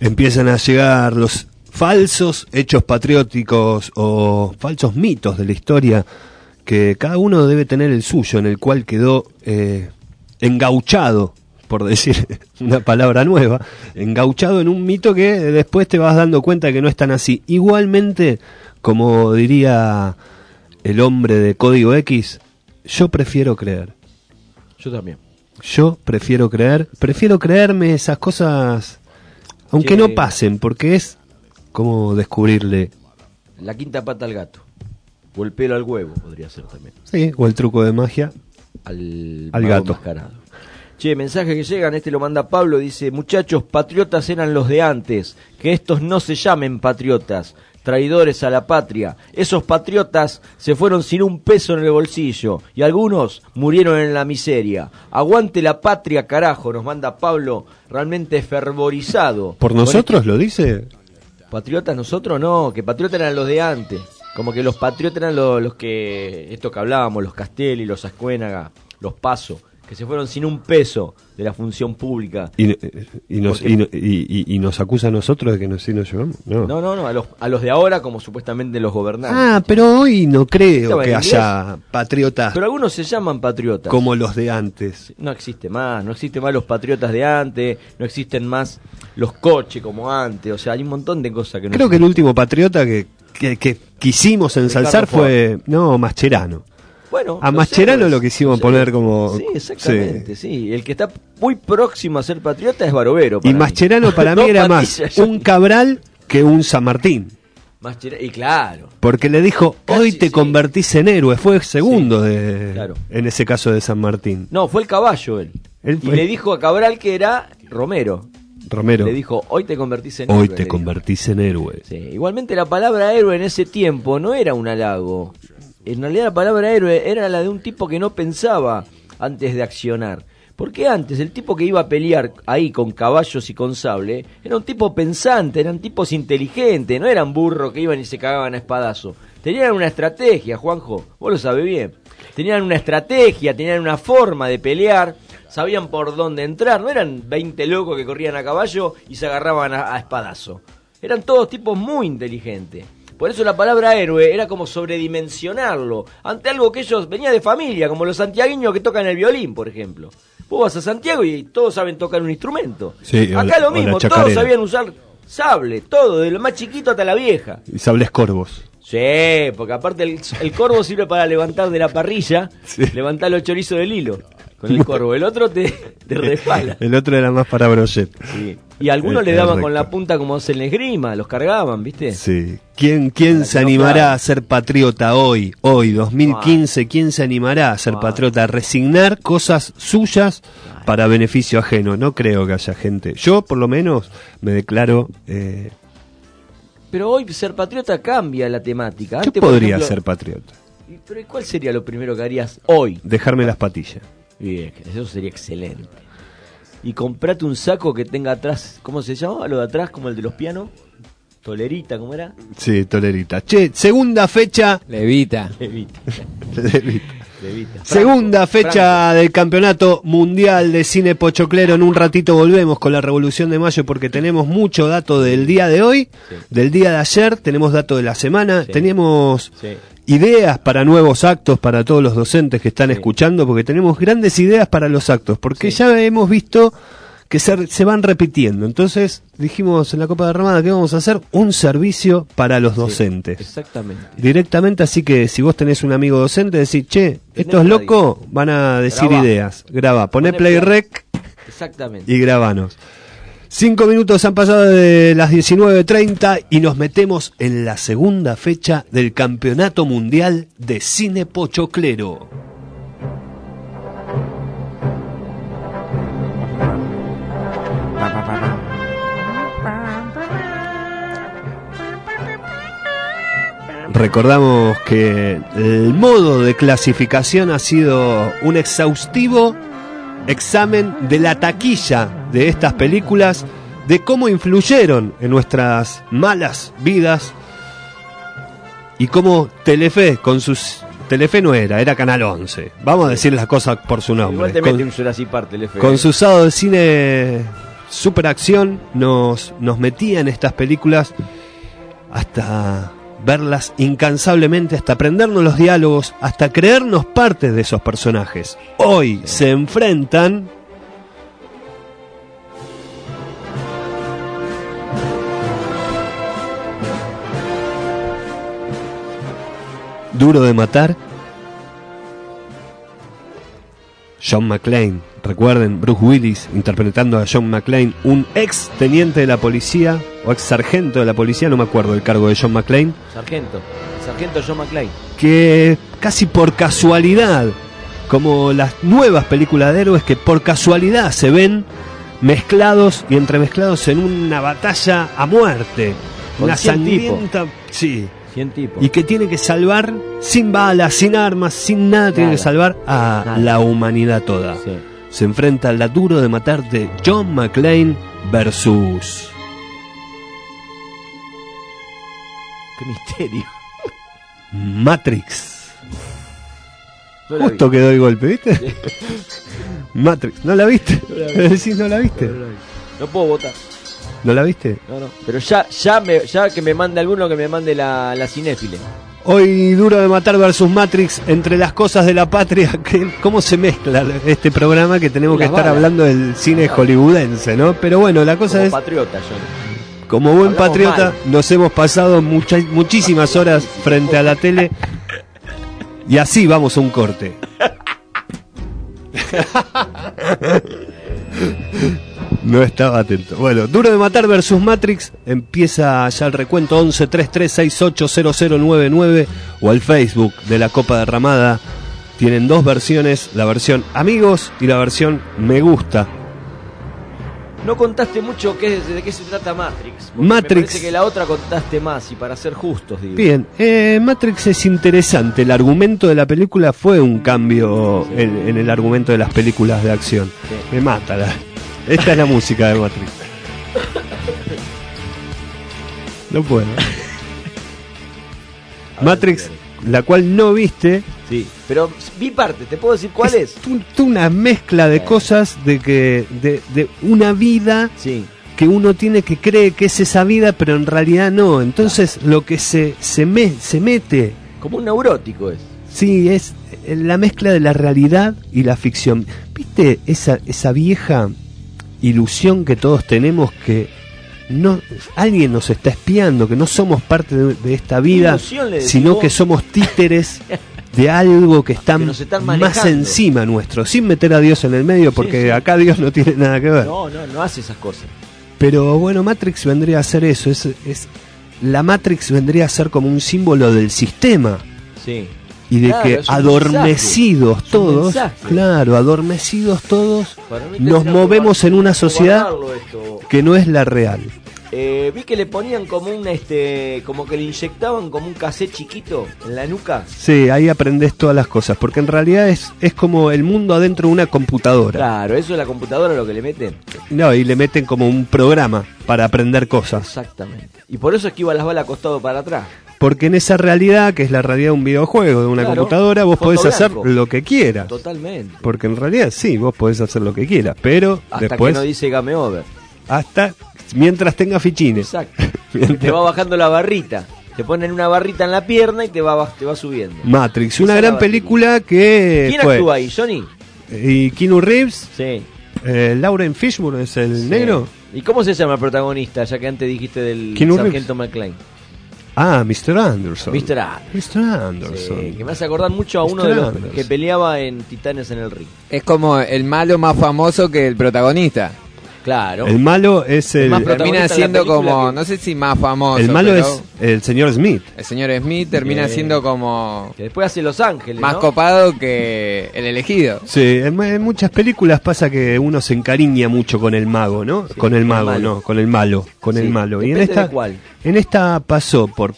empiezan a llegar los falsos hechos patrióticos o falsos mitos de la historia, que cada uno debe tener el suyo, en el cual quedó eh, engauchado, por decir una palabra nueva, engauchado en un mito que después te vas dando cuenta que no es tan así. Igualmente, como diría el hombre de Código X, yo prefiero creer. Yo también. Yo prefiero creer, prefiero creerme esas cosas, aunque Che. no pasen, porque es como descubrirle. La quinta pata al gato. O el pelo al huevo, podría ser también. Sí, o el truco de magia Al, al mago gato. enmascarado. Che, mensaje que llegan, este lo manda Pablo, dice: muchachos, patriotas eran los de antes, que estos no se llamen patriotas, traidores a la patria. Esos patriotas se fueron sin un peso en el bolsillo, y algunos murieron en la miseria. Aguante la patria, carajo, nos manda Pablo, realmente fervorizado. ¿Por nosotros lo dice? Patriotas nosotros no, que patriotas eran los de antes. Como que los patriotas eran los, los que, esto que hablábamos, los Castelli, los Ascuénaga, los Paso, que se fueron sin un peso de la función pública. Y, y, nos, Porque- y, no- y- y- y nos acusa a nosotros de que nos, sí nos llevamos. No. No, no, no, a los, a los de ahora como supuestamente los gobernantes. Ah, pero hoy no creo Estaba que en haya patriotas Pero algunos se llaman patriotas. como los de antes. No existe más, no existen más los patriotas de antes, no existen más los coches como antes, o sea, hay un montón de cosas que no Creo que el existen. último patriota que, que, que quisimos ensalzar Ricardo fue, no, Mascherano. Bueno, A no Mascherano sé, lo quisimos no sé. poner como- Sí, exactamente, sí. El que está muy próximo a ser patriota es Barovero. Y para mí. Mascherano para mí No era más Patilla, un Cabral que un San Martín. Mascherano, y claro, Porque le dijo, Casi, hoy te sí. convertís en héroe. Fue segundo Sí, de, claro. en ese caso de San Martín. no, fue el caballo él. Él Y fue- le dijo a Cabral que era Romero. Romero, Le dijo, hoy te convertís en hoy héroe, te le dijo. convertís en héroe. Sí, igualmente la palabra héroe en ese tiempo no era un halago. En realidad la palabra héroe era la de un tipo que no pensaba antes de accionar. Porque antes el tipo que iba a pelear ahí con caballos y con sable era un tipo pensante, eran tipos inteligentes, no eran burros que iban y se cagaban a espadazo. Tenían una estrategia, Juanjo, vos lo sabés bien. Tenían una estrategia, tenían una forma de pelear, sabían por dónde entrar, no eran veinte locos que corrían a caballo y se agarraban a, a espadazo. Eran todos tipos muy inteligentes. Por eso la palabra héroe era como sobredimensionarlo ante algo que ellos venía de familia, como los santiagueños que tocan el violín, por ejemplo. Vos vas a Santiago y todos saben tocar un instrumento. Sí, o Acá la- lo o la mismo, todos chacarera. sabían usar sable, todo, de lo más chiquito hasta la vieja. Y sables corvos. Sí, porque aparte el, el corvo sirve para levantar de la parrilla, Sí. levantar los chorizos del hilo con el corvo. El otro te, te resbala. El otro era más para brochet. Sí. Y algunos Eh, le daban correcto. con la punta como hacen la esgrima, los cargaban, ¿viste? Sí. ¿Quién, quién Para se que no animará clave. a ser patriota hoy, hoy, dos mil quince? ¿Quién se animará a ser Ah. patriota? A resignar cosas suyas para beneficio ajeno. No creo que haya gente. Yo, por lo menos, me declaro. Eh, Pero hoy ser patriota cambia la temática. yo Antes, por podría ejemplo- ser patriota. ¿Y ¿Pero ¿y cuál sería lo primero que harías hoy? Dejarme las patillas. Bien, eso sería excelente. Y comprate un saco que tenga atrás, ¿cómo se llama? Lo de atrás, como el de los pianos. Tolerita, ¿cómo era? Sí, tolerita. Che, segunda fecha. Levita. Levita. Levita. Levita. Franco, Segunda fecha Franco. del Campeonato Mundial de Cine Pochoclero. En un ratito volvemos con la Revolución de Mayo porque tenemos mucho dato del día de hoy, Sí. del día de ayer, tenemos dato de la semana, Sí. tenemos Sí. ideas para nuevos actos para todos los docentes que están Sí. escuchando, porque tenemos grandes ideas para los actos, porque Sí. ya hemos visto que se, se van repitiendo. Entonces dijimos en la Copa de Ramada que vamos a hacer un servicio para los docentes. Exactamente. Directamente, así que si vos tenés un amigo docente, decís, che, estos radio. locos van a decir Grabá. ideas. Graba, poné Poné play play. rec Exactamente. y grabanos. Cinco minutos han pasado de las diecinueve treinta y nos metemos en la segunda fecha del Campeonato Mundial de Cine Pochoclero. Recordamos que el modo de clasificación ha sido un exhaustivo examen de la taquilla de estas películas, de cómo influyeron en nuestras malas vidas y cómo Telefe con sus... Telefe no era, era Canal once. Vamos a decir las cosas por su nombre. Igual te Con- mete un Jurassic Park, el F. con su sábado de cine super acción, nos, nos metía en estas películas hasta verlas incansablemente, hasta aprendernos los diálogos, hasta creernos parte de esos personajes. Hoy se enfrentan Duro de Matar, John McClane. Recuerden, Bruce Willis interpretando a John McClane, un ex teniente de la policía o ex sargento de la policía, no me acuerdo el cargo de John McClane. Sargento, sargento John McClane. Que casi por casualidad, como las nuevas películas de héroes, que por casualidad se ven mezclados y entremezclados en una batalla a muerte, Con una cien sangrienta, sí, cien tipos. y que tiene que salvar sin balas, sin armas, sin nada, tiene Nada. que salvar a Nada. la humanidad toda. Sí. Se enfrenta a la Duro de Matar de John McClane versus Qué misterio. Matrix. No la Justo vi. quedó el golpe, ¿viste? Matrix, ¿no la viste? No la vi. ¿Me decís no la viste? No la vi. No puedo votar. ¿No la viste? No, no. Pero ya, ya, me, ya que me mande alguno, que me mande la, la cinéfile. Hoy Duro de Matar versus Matrix, entre las cosas de la patria, que, ¿cómo se mezcla este programa que tenemos que Las estar balas. hablando del cine hollywoodense, ¿no? Pero bueno, la cosa Como es, patriota, John. como buen hablamos patriota, mal. nos hemos pasado mucha- muchísimas horas frente a la tele y así vamos a un corte. No estaba atento. Bueno, Duro de Matar versus Matrix. Empieza ya el recuento. Once treinta y tres sesenta y ocho cero cero nueve nueve o al Facebook de la Copa Derramada. Tienen dos versiones, la versión amigos y la versión me gusta. No contaste mucho qué, de qué se trata Matrix. porque Matrix. Me parece que la otra contaste más, y para ser justos, digo. Bien, eh, Matrix es interesante. El argumento de la película fue un cambio en, en el argumento de las películas de acción. Sí. Me mata la... Esta es la música de Matrix. No puedo. Matrix, la cual no viste, Sí, pero vi parte, ¿te puedo decir cuál es? tu- tu- una mezcla de cosas de que de, de una vida Sí, que uno tiene que cree que es esa vida, pero en realidad no. Entonces lo que se se, me, se mete, como un neurótico es. sí, es la mezcla de la realidad y la ficción. ¿Viste esa esa vieja ilusión que todos tenemos que no alguien nos está espiando, que no somos parte de, de esta vida, Ilusión, le decís sino vos. que somos títeres de algo que está Que nos están más manejando. encima nuestro, sin meter a Dios en el medio, porque Sí, sí. acá Dios no tiene nada que ver. No, no, no hace esas cosas. Pero bueno, Matrix vendría a ser eso, es, es la Matrix vendría a ser como un símbolo del sistema Sí. y de Claro, que es un adormecidos mensaje, es un todos, mensaje. claro, adormecidos todos, Para mí nos tendría movemos que en una sociedad guardarlo esto. que no es la real. Eh, vi que le ponían como un este, como que le inyectaban como un cassette chiquito en la nuca. Sí, ahí aprendes todas las cosas, porque en realidad es, es como el mundo adentro de una computadora. Claro, eso es la computadora lo que le meten. No, y le meten como un programa para aprender cosas. Exactamente. Y por eso es que iba las balas acostado para atrás. Porque en esa realidad, que es la realidad de un videojuego, de una Claro, computadora, vos fondo podés hacer blanco. lo que quieras. Totalmente. Porque en realidad sí, vos podés hacer lo que quieras, pero Hasta después, que no dice game over. hasta mientras tenga fichines. Exacto. Te va bajando la barrita. Te ponen una barrita en la pierna y te va, te va subiendo. Matrix, Esa una es la gran batería. película que ¿Quién fue- actúa ahí? ¿Johnny? Y Keanu Reeves, Sí. eh, Lauren Fishburne es el Sí. negro. ¿Y cómo se llama el protagonista? Ya que antes dijiste del Keanu sargento McClane. Ah, mister Anderson. mister Anderson. mister Anderson. Sí, que me hace acordar mucho a uno mister de los Anderson. que peleaba en Titanes en el Ring. Es como el malo más famoso que el protagonista. Claro. El malo es el, más Termina protagonista en la siendo película como, que- no sé si más famoso. el malo pero es el señor Smith. el señor Smith termina Sí. siendo como Que después hace Los Ángeles, más ¿no? copado que el elegido. Sí, en, mu- en muchas películas pasa que uno se encariña mucho con el mago, ¿no? Sí, con el con el mago, malo. no, con el malo, con Sí, el malo. Y en depende esta, de cuál. en esta pasó por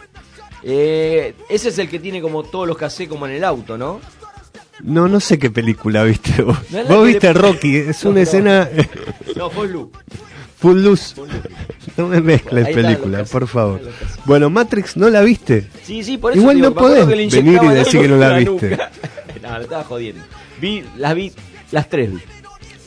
Eh, ese es el que tiene como todos los cassettes como en el auto, ¿no? no, no sé qué película viste vos. No es la Vos que viste le- Rocky, es No, una no. escena No, fue Lu. full luz. No me mezcles Ahí están películas, los por casos, favor. ahí están los casos. Bueno, Matrix, ¿no la viste? Sí, sí, por eso Igual digo, no me acuerdo podés que le venir y inyectaban decir algo que no en la la viste. nuca. No, no estaba jodiendo. Vi, las vi, las tres vi.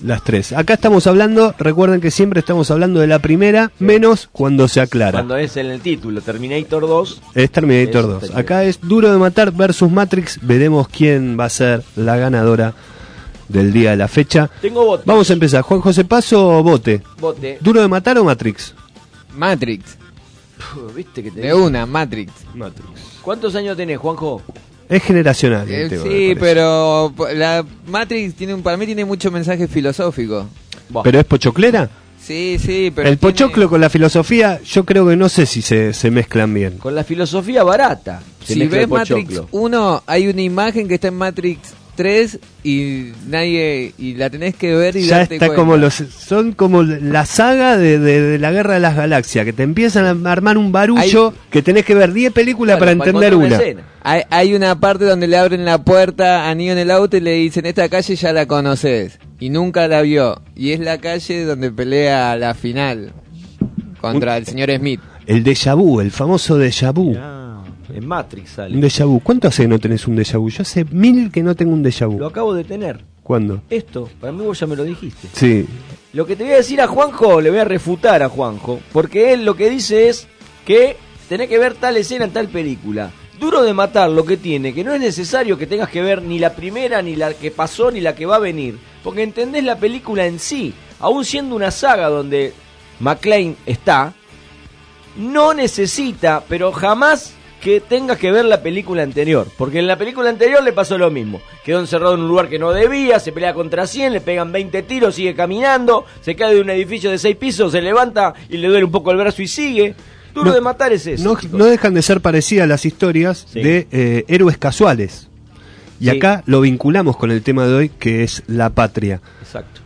Las tres. Acá estamos hablando, recuerden que siempre estamos hablando de la primera, sí. menos cuando se aclara. Cuando es en el título, Terminator dos. Es Terminator es dos. Terminator. Acá es Duro de Matar versus Matrix. Veremos quién va a ser la ganadora del día de la fecha. Tengo voto. Vamos a empezar. Juan José Paso, vote. Vote. ¿Duro de Matar o Matrix? Matrix. Puh, ¿viste que te de una, Matrix. Matrix. ¿Cuántos años tenés, Juanjo? Es generacional. Eh, el tema, sí, pero la Matrix tiene un, para mí tiene mucho mensaje filosófico. ¿Pero es pochoclera? Sí, sí, pero el tiene... pochoclo con la filosofía, yo creo que no sé si se, se mezclan bien. Con la filosofía barata. Si ves Matrix uno, hay una imagen que está en Matrix tres y nadie y la tenés que ver y ya darte está cuenta. Como los son como la saga de, de, de la Guerra de las Galaxias, que te empiezan a armar un barullo hay, que tenés que ver diez películas claro, para entender una. una. Hay, hay una parte donde le abren la puerta a Neo en el auto y le dicen, esta calle ya la conoces y nunca la vio, y es la calle donde pelea la final contra un, el señor Smith. El déjà vu, el famoso déjà vu. Ya. En Matrix sale. Un déjà vu. ¿Cuánto hace que no tenés un déjà vu? Yo hace mil que no tengo un déjà vu. Lo acabo de tener. ¿Cuándo? Esto, para mí vos ya me lo dijiste. Sí. Lo que te voy a decir a Juanjo, le voy a refutar a Juanjo, porque él lo que dice es que tenés que ver tal escena en tal película. Duro de Matar lo que tiene, que no es necesario que tengas que ver ni la primera, ni la que pasó, ni la que va a venir, porque entendés la película en sí. Aún siendo una saga donde McClane está, no necesita, pero jamás que tengas que ver la película anterior, porque en la película anterior le pasó lo mismo, quedó encerrado en un lugar que no debía, se pelea contra cien, le pegan veinte tiros, sigue caminando, se cae de un edificio de seis pisos, se levanta y le duele un poco el brazo y sigue. Duro no, de Matar es eso. No, no dejan de ser parecidas las historias sí. de eh, héroes casuales, y sí. acá lo vinculamos con el tema de hoy, que es la patria. Exacto.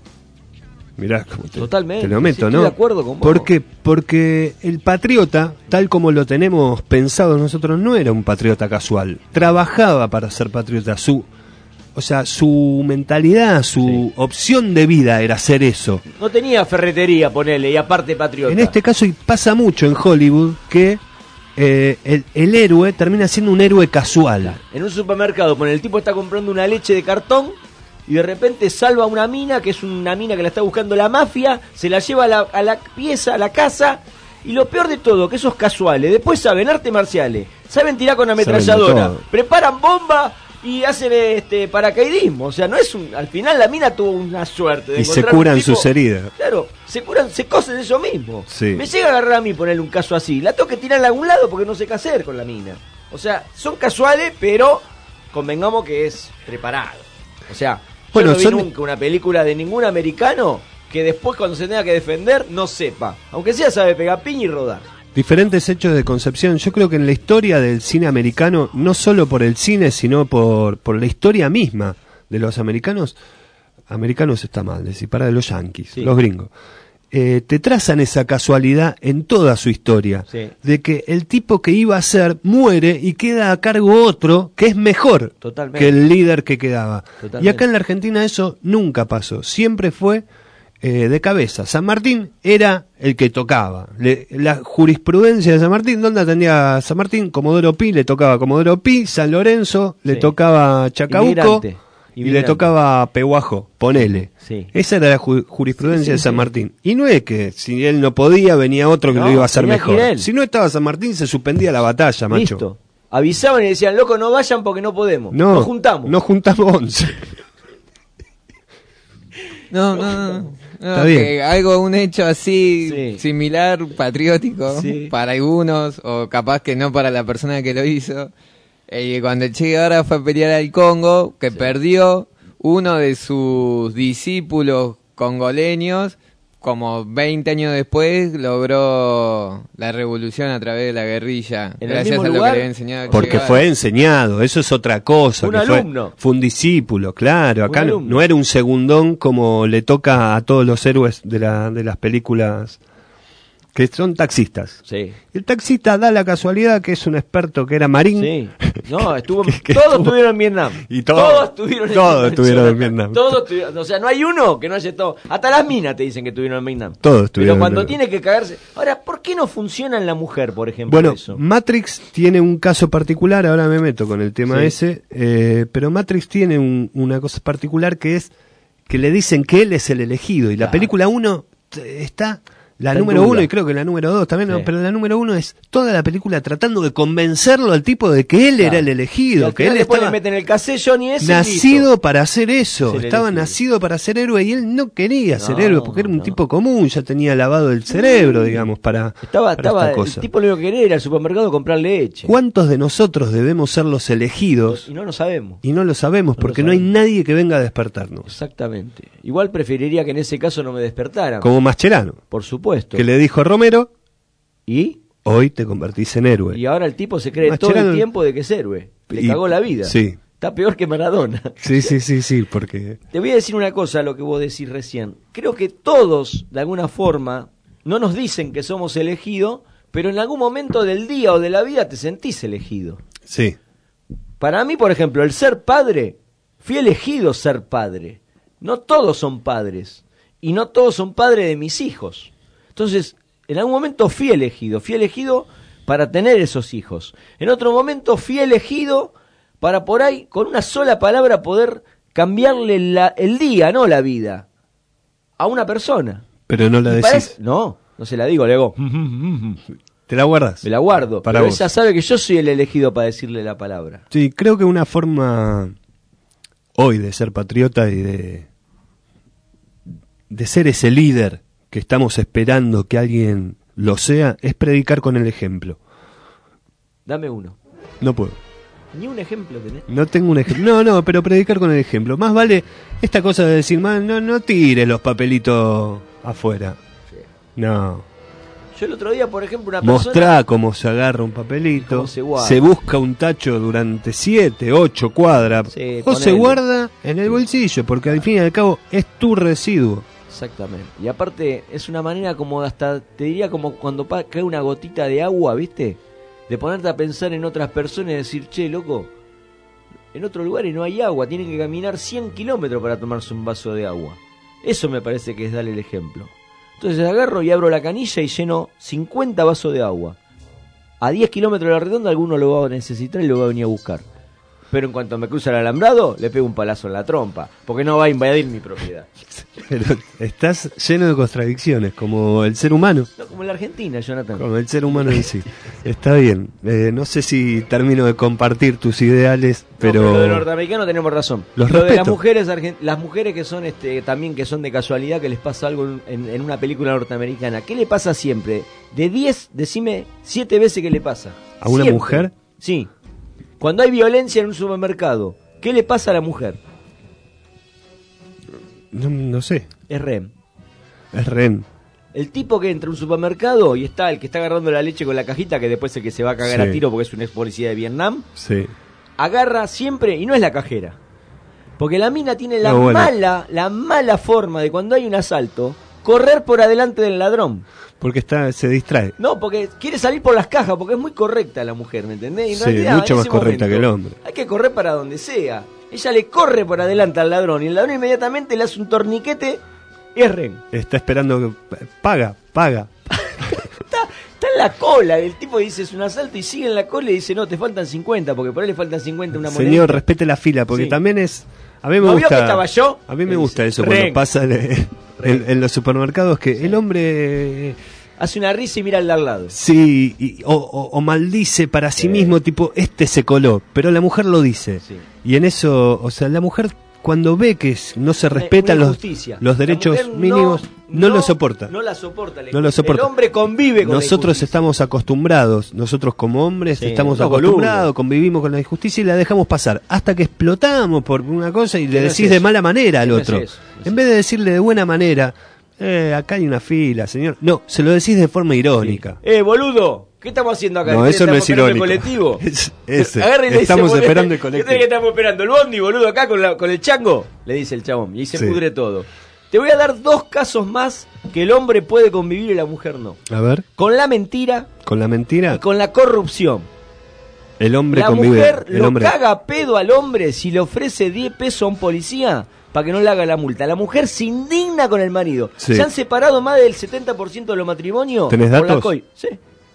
Mirá, como te, Totalmente. te lo meto, sí, estoy ¿no? de acuerdo con vos. ¿Por qué? Porque el patriota, tal como lo tenemos pensado nosotros, no era un patriota casual. Trabajaba para ser patriota. Su, o sea, su mentalidad, su sí. opción de vida era hacer eso. No tenía ferretería, ponele, y aparte patriota. En este caso, y pasa mucho en Hollywood, que eh, el, el héroe termina siendo un héroe casual. En un supermercado, ponele, el tipo está comprando una leche de cartón y de repente salva a una mina, que es una mina que la está buscando la mafia, se la lleva a la, a la pieza, a la casa, y lo peor de todo, que esos casuales, después saben artes marciales, saben tirar con ametralladora, preparan bomba y hacen este paracaidismo, o sea, no es un, al final la mina tuvo una suerte de y se curan tipo, sus heridas. Claro, se curan, se cosen eso mismo. Sí. Me llega a agarrar a mí ponerle un caso así, la tengo que tirar a algún lado porque no sé qué hacer con la mina. O sea, son casuales, pero convengamos que es preparado. O sea, bueno, yo no vi son... nunca una película de ningún americano que después cuando se tenga que defender no sepa, aunque sea sabe pegar piña y rodar. Diferentes hechos de concepción. Yo creo que en la historia del cine americano, no solo por el cine, sino por, por la historia misma de los americanos, americanos está mal decir, para de los yanquis, sí. los gringos, eh, te trazan esa casualidad en toda su historia, sí. de que el tipo que iba a ser muere y queda a cargo otro que es mejor Totalmente. que el líder que quedaba. Totalmente. Y acá en la Argentina eso nunca pasó, siempre fue eh, de cabeza. San Martín era el que tocaba. Le, la jurisprudencia de San Martín, ¿dónde atendía San Martín? Comodoro Pi, le tocaba Comodoro Pi, San Lorenzo, le sí. tocaba Chacabuco. Inmigrante. Y le tocaba Pehuajo, ponele. Sí. Esa era la ju- jurisprudencia sí, sí, de San sí. Martín. Y no es que si él no podía, venía otro que No, lo iba a hacer tenía que ir mejor. él. Si no estaba San Martín, se suspendía la batalla, macho. Listo. Avisaban y decían, loco, no vayan porque no podemos. No, Nos juntamos. Nos juntamos once. No, no, no. no. Está que bien. algo, un hecho así Sí. similar, patriótico, Sí. para algunos, o capaz que no para la persona que lo hizo. Eh, cuando el Che Guevara fue a pelear al Congo, que Sí. perdió, uno de sus discípulos congoleños, como veinte años después, logró la revolución a través de la guerrilla, ¿En el gracias mismo a lo lugar? que le había enseñado Che Porque Guevara. fue enseñado, eso es otra cosa. Un que fue, alumno. fue un discípulo, claro. Acá Un no, alumno. no era un segundón como le toca a todos los héroes de, la, de las películas que son taxistas. Sí. El taxista da la casualidad que es un experto que era marín. Sí. No, estuvo, Que- que todos estuvo- estuvieron en Vietnam. Y todo- todos estuvieron en todos Vietnam. estuvieron en Vietnam. Todos estuvieron, o sea, no hay uno que no haya estado. Hasta las minas te dicen que estuvieron en Vietnam. Todos estuvieron Pero cuando en tiene que cagarse. Ahora, ¿por qué no funciona en la mujer, por ejemplo? Bueno, eso? Matrix tiene un caso particular, ahora me meto con el tema Sí. ese, eh, pero Matrix tiene un- una cosa particular que es que le dicen que él es el elegido. Y la Claro. película uno está... La Está en número duda. uno y creo que la número dos también, Sí. no, pero la número uno es toda la película tratando de convencerlo al tipo de que él Claro. era el Y elegido, al que final él después estaba le meten el casello ni ese. nacido para hacer eso, Es el estaba elegido. nacido para ser héroe y él no quería No, ser héroe porque era un no. tipo común, ya tenía lavado el cerebro, digamos, para, Estaba, para estaba esta el cosa. tipo lo único que quería era al supermercado comprar leche. ¿Cuántos de nosotros debemos ser los elegidos Y no lo sabemos. y no lo sabemos No lo porque no hay sabemos. nadie que venga a despertarnos? Exactamente. Igual preferiría que en ese caso no me despertaran. Como Mascherano, Por supuesto. que le dijo a Romero, ¿Y? hoy te convertís en héroe. Y ahora el tipo se cree Mascherano- todo el tiempo de que es héroe. Le Y- cagó la vida. sí. Está peor que Maradona. Sí, sí, sí, sí, porque... Te voy a decir una cosa a lo que vos decís recién. Creo que todos, de alguna forma, no nos dicen que somos elegidos, pero en algún momento del día o de la vida te sentís elegido. Sí, Para mí, por ejemplo, el ser padre, fui elegido ser padre. No todos son padres. Y no todos son padres de mis hijos. Entonces, en algún momento fui elegido. Fui elegido para tener esos hijos. En otro momento fui elegido para por ahí, con una sola palabra, poder cambiarle la- el día, no la vida, a una persona. pero no la Y decís. para eso- no, no se la digo, le hago. ¿Te la guardas? Me la guardo. Para pero vos. ella sabe que yo soy el elegido para decirle la palabra. Sí, creo que una forma hoy de ser patriota y de, de ser ese líder que estamos esperando que alguien lo sea, es predicar con el ejemplo. Dame uno. No puedo. Ni un ejemplo tenés. No tengo un ejemplo. No, no, pero predicar con el ejemplo. Más vale esta cosa de decir, "Man, no, no tires los papelitos afuera. No. Yo el otro día, por ejemplo, una persona... Mostrá cómo se agarra un papelito, Cómo se guarda. busca un tacho durante siete, ocho cuadras, Sí, o se ponele. guarda en el bolsillo, porque al fin y al cabo es tu residuo. Exactamente. Y aparte, es una manera como hasta, te diría como cuando pa- cae una gotita de agua, ¿viste? De ponerte a pensar en otras personas y decir, che, loco, en otros lugares no hay agua, tienen que caminar cien kilómetros para tomarse un vaso de agua. Eso me parece que es darle el ejemplo. Entonces agarro y abro la canilla y lleno cincuenta vasos de agua. A diez kilómetros de la redonda alguno lo va a necesitar y lo va a venir a buscar. Pero en cuanto me cruza el alambrado, le pego un palazo en la trompa, porque no va a invadir mi propiedad. Pero estás lleno de contradicciones, como el ser humano, No como en la Argentina, Jonathan. como el ser humano en sí. Está bien. Eh, no sé si termino de compartir tus ideales, No, pero... lo de norteamericano tenemos razón. Los lo de las respeto. mujeres argen- las mujeres que son este también que son de casualidad que les pasa algo en, en- en una película norteamericana. ¿Qué le pasa siempre? De diez, decime siete veces que le pasa. ¿A una Siempre. mujer? Sí. Cuando hay violencia en un supermercado, ¿qué le pasa a la mujer? No, no sé. Es rehén. Es rehén. El tipo que entra a un supermercado y está el que está agarrando la leche con la cajita, que después es el que se va a cagar Sí. a tiro porque es un ex policía de Vietnam, Sí. agarra siempre, y no es la cajera, porque la mina tiene la No, bueno. mala, la mala forma de cuando hay un asalto, correr por adelante del ladrón. Porque está, se distrae. No, porque quiere salir por las cajas, porque es muy correcta la mujer, ¿me entendés? Y en Sí, realidad, mucho en más ese correcta momento, que el hombre. Hay que correr para donde sea. Ella le corre por adelante al ladrón, y el ladrón inmediatamente le hace un torniquete y es rehén. Está esperando que... Paga, paga. Está, está en la cola, el tipo dice es un asalto y sigue en la cola y dice no, te faltan cincuenta, porque por ahí le faltan cincuenta una moneda. Señor, respete la fila, porque Sí. también es... A mí me ¿No vio gusta... que estaba yo? A mí me Le gusta dice, eso cuando "Ren". pasa en, en- en los supermercados, que el hombre... Hace una risa y mira al de al lado. Sí, y- o, o- o maldice para sí Sí. mismo, tipo, este se coló, pero la mujer lo dice. Sí. Y en eso, o sea, la mujer cuando ve que s- no se respetan Una los, injusticia. los La derechos mujer no- mínimos, no, lo soporta. No la soporta. la No lo injusticia. soporta. El hombre convive con la Nosotros injusticia. estamos acostumbrados, nosotros como hombres Sí, estamos unos acostumbrados, boludos. convivimos con la injusticia y la dejamos pasar, hasta que explotamos por una cosa y le no es decís de eso. mala manera al No es otro. eso, no es En vez de decirle de buena manera, eh, acá hay una fila, señor. No, se lo decís de forma irónica. Eh, boludo, ¿qué estamos haciendo acá? No, ¿Qué eso no estamos es esperando irónico. el colectivo? Es- ese. Agarra y le dice, Estamos boludo, esperando el ¿qué colectivo. tenés que estamos esperando? ¿El bondi, boludo, acá con, la- con el chango? Le dice el chabón. Y ahí se Sí. pudre todo. Te voy a dar dos casos más que el hombre puede convivir y la mujer no. A ver, Con la mentira con la mentira, y con la corrupción. el hombre La convive. mujer el lo hombre... caga a pedo al hombre si le ofrece diez pesos a un policía para que no le haga la multa. La mujer se indigna con el marido. Sí. Se han separado más del setenta por ciento de los matrimonios. ¿Tenés por la datos? coi- Sí.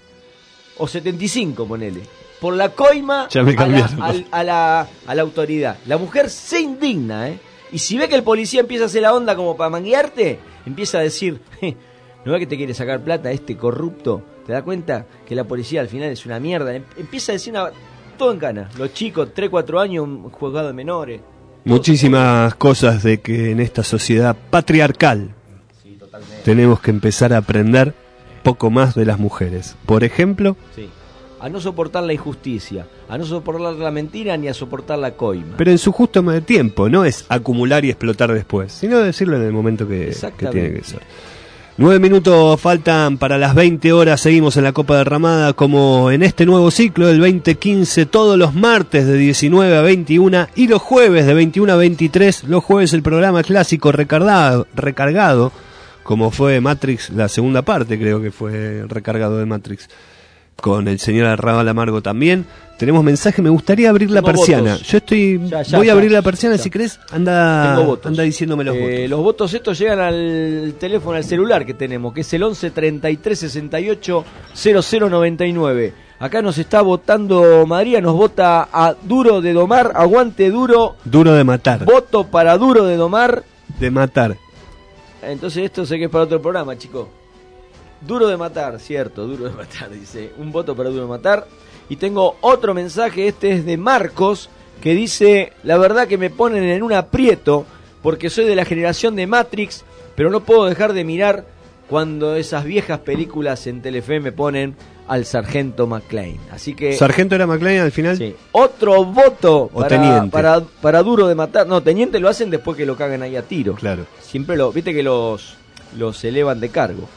O setenta y cinco, ponele. Por la coima Ya me a, la, cambiaron. al- a, la, a la autoridad. La mujer se indigna, ¿eh? Y si ve que el policía empieza a hacer la onda como para manguearte, empieza a decir, ¿no ve que te quiere sacar plata este corrupto? ¿Te das cuenta que la policía al final es una mierda? Empieza a decir una... todo en cana. Los chicos, tres, cuatro años, un juzgado de menores. Muchísimas cosas de que en esta sociedad patriarcal Sí, totalmente. tenemos que empezar a aprender poco más de las mujeres. Por ejemplo, Sí. A no soportar la injusticia, a no soportar la mentira ni a soportar la coima. pero en su justo tiempo, no es acumular y explotar después, sino decirlo en el momento que, que Exactamente. tiene que ser. Nueve minutos faltan para las veinte horas, seguimos en la Copa Derramada como en este nuevo ciclo del veinte quince, todos los martes de diecinueve a veintiuna y los jueves de veintiuno a veintitrés, los jueves el programa clásico recargado, recargado como fue Matrix, la segunda parte creo que fue recargado de Matrix, con el señor Arrabal Amargo también. Tenemos mensaje, me gustaría abrir la Tengo persiana. votos. Yo estoy, Ya, ya, voy a ya, abrir la persiana, ya. si querés, anda, Tengo votos. anda diciéndome los Eh, votos. Los votos estos llegan al teléfono, al celular que tenemos, que es el once treinta y tres sesenta y ocho cero cero noventa y nueve. Acá nos está votando María, nos vota a Duro de Domar, aguante Duro, Duro de matar, voto para Duro de Domar. de matar. Entonces esto sé que es para otro programa, chicos. Duro de matar, cierto, duro de matar, dice. Un voto para Duro de matar. Y tengo otro mensaje, este es de Marcos, que dice, la verdad que me ponen en un aprieto, porque soy de la generación de Matrix, pero no puedo dejar de mirar cuando esas viejas películas en Telefe me ponen al Sargento McClane. Así que... Sargento era McLean al final. Sí. Otro voto O para, teniente. para, para Duro de matar. No, teniente lo hacen después que lo cagan ahí a tiro. Claro. Siempre lo, viste que los, los elevan de cargo.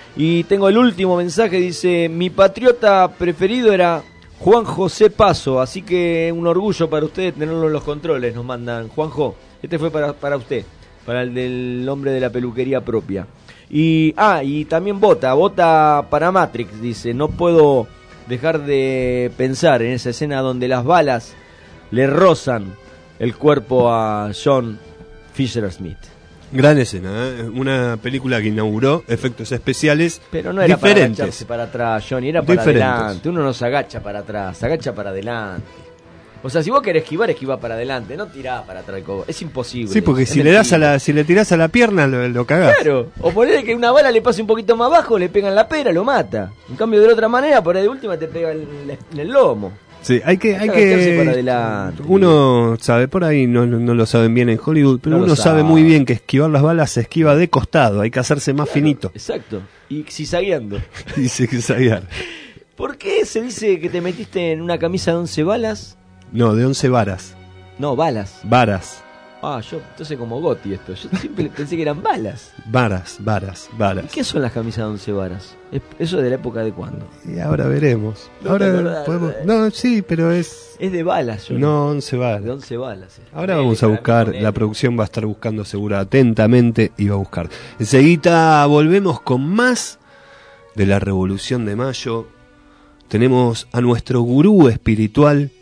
Y tengo el último mensaje, dice, mi patriota preferido era Juan José Paso, así que un orgullo para usted tenerlo en los controles, nos mandan. Juanjo, este fue para, para usted, para el del hombre de la peluquería propia. Y, ah, y también vota, vota para Matrix, dice, no puedo dejar de pensar en esa escena donde las balas le rozan el cuerpo a John Fisher Smith. Gran escena, ¿eh? Una película que inauguró efectos especiales Pero no era para diferentes. agacharse para atrás, Johnny, era para Diferentes. adelante. Uno no se agacha para atrás, se agacha para adelante. O sea, si vos querés esquivar, esquiva para adelante, no tirás para atrás el cobo. Es imposible. Sí, porque Es si le das a mentira. la, si le tirás a la pierna lo, lo cagás. Claro, o ponerle que una bala le pase un poquito más abajo, le pegan la pera, lo mata. En cambio, de la otra manera, por ahí de última te pega en, en el lomo. Sí, hay que, hay Hay que agacharse que, para adelante. uno sabe, por ahí no, no, no lo saben bien en Hollywood, pero No lo uno sabe sabe. muy bien que esquivar las balas se esquiva de costado, hay que hacerse más finito. Exacto. Y zizagueando. Dice que sabía. ¿Por qué se dice que te metiste en una camisa de once balas? No, de once varas. No, balas. Varas. Ah, yo, entonces como Gotti esto. Yo siempre pensé que eran balas. Varas, varas, ¿Y varas. qué son las camisas de once varas? ¿Es- ¿Eso es de la época de cuándo? Y ahora veremos. No ahora te acordás, podemos... ¿verdad? No, sí, pero es... Es de balas, yo. No, once De varas. once balas. eh. Ahora Ponele, vamos a para buscar, poner. la producción va a estar buscando segura atentamente y va a buscar. Enseguida volvemos con más de la Revolución de Mayo. Tenemos a nuestro gurú espiritual.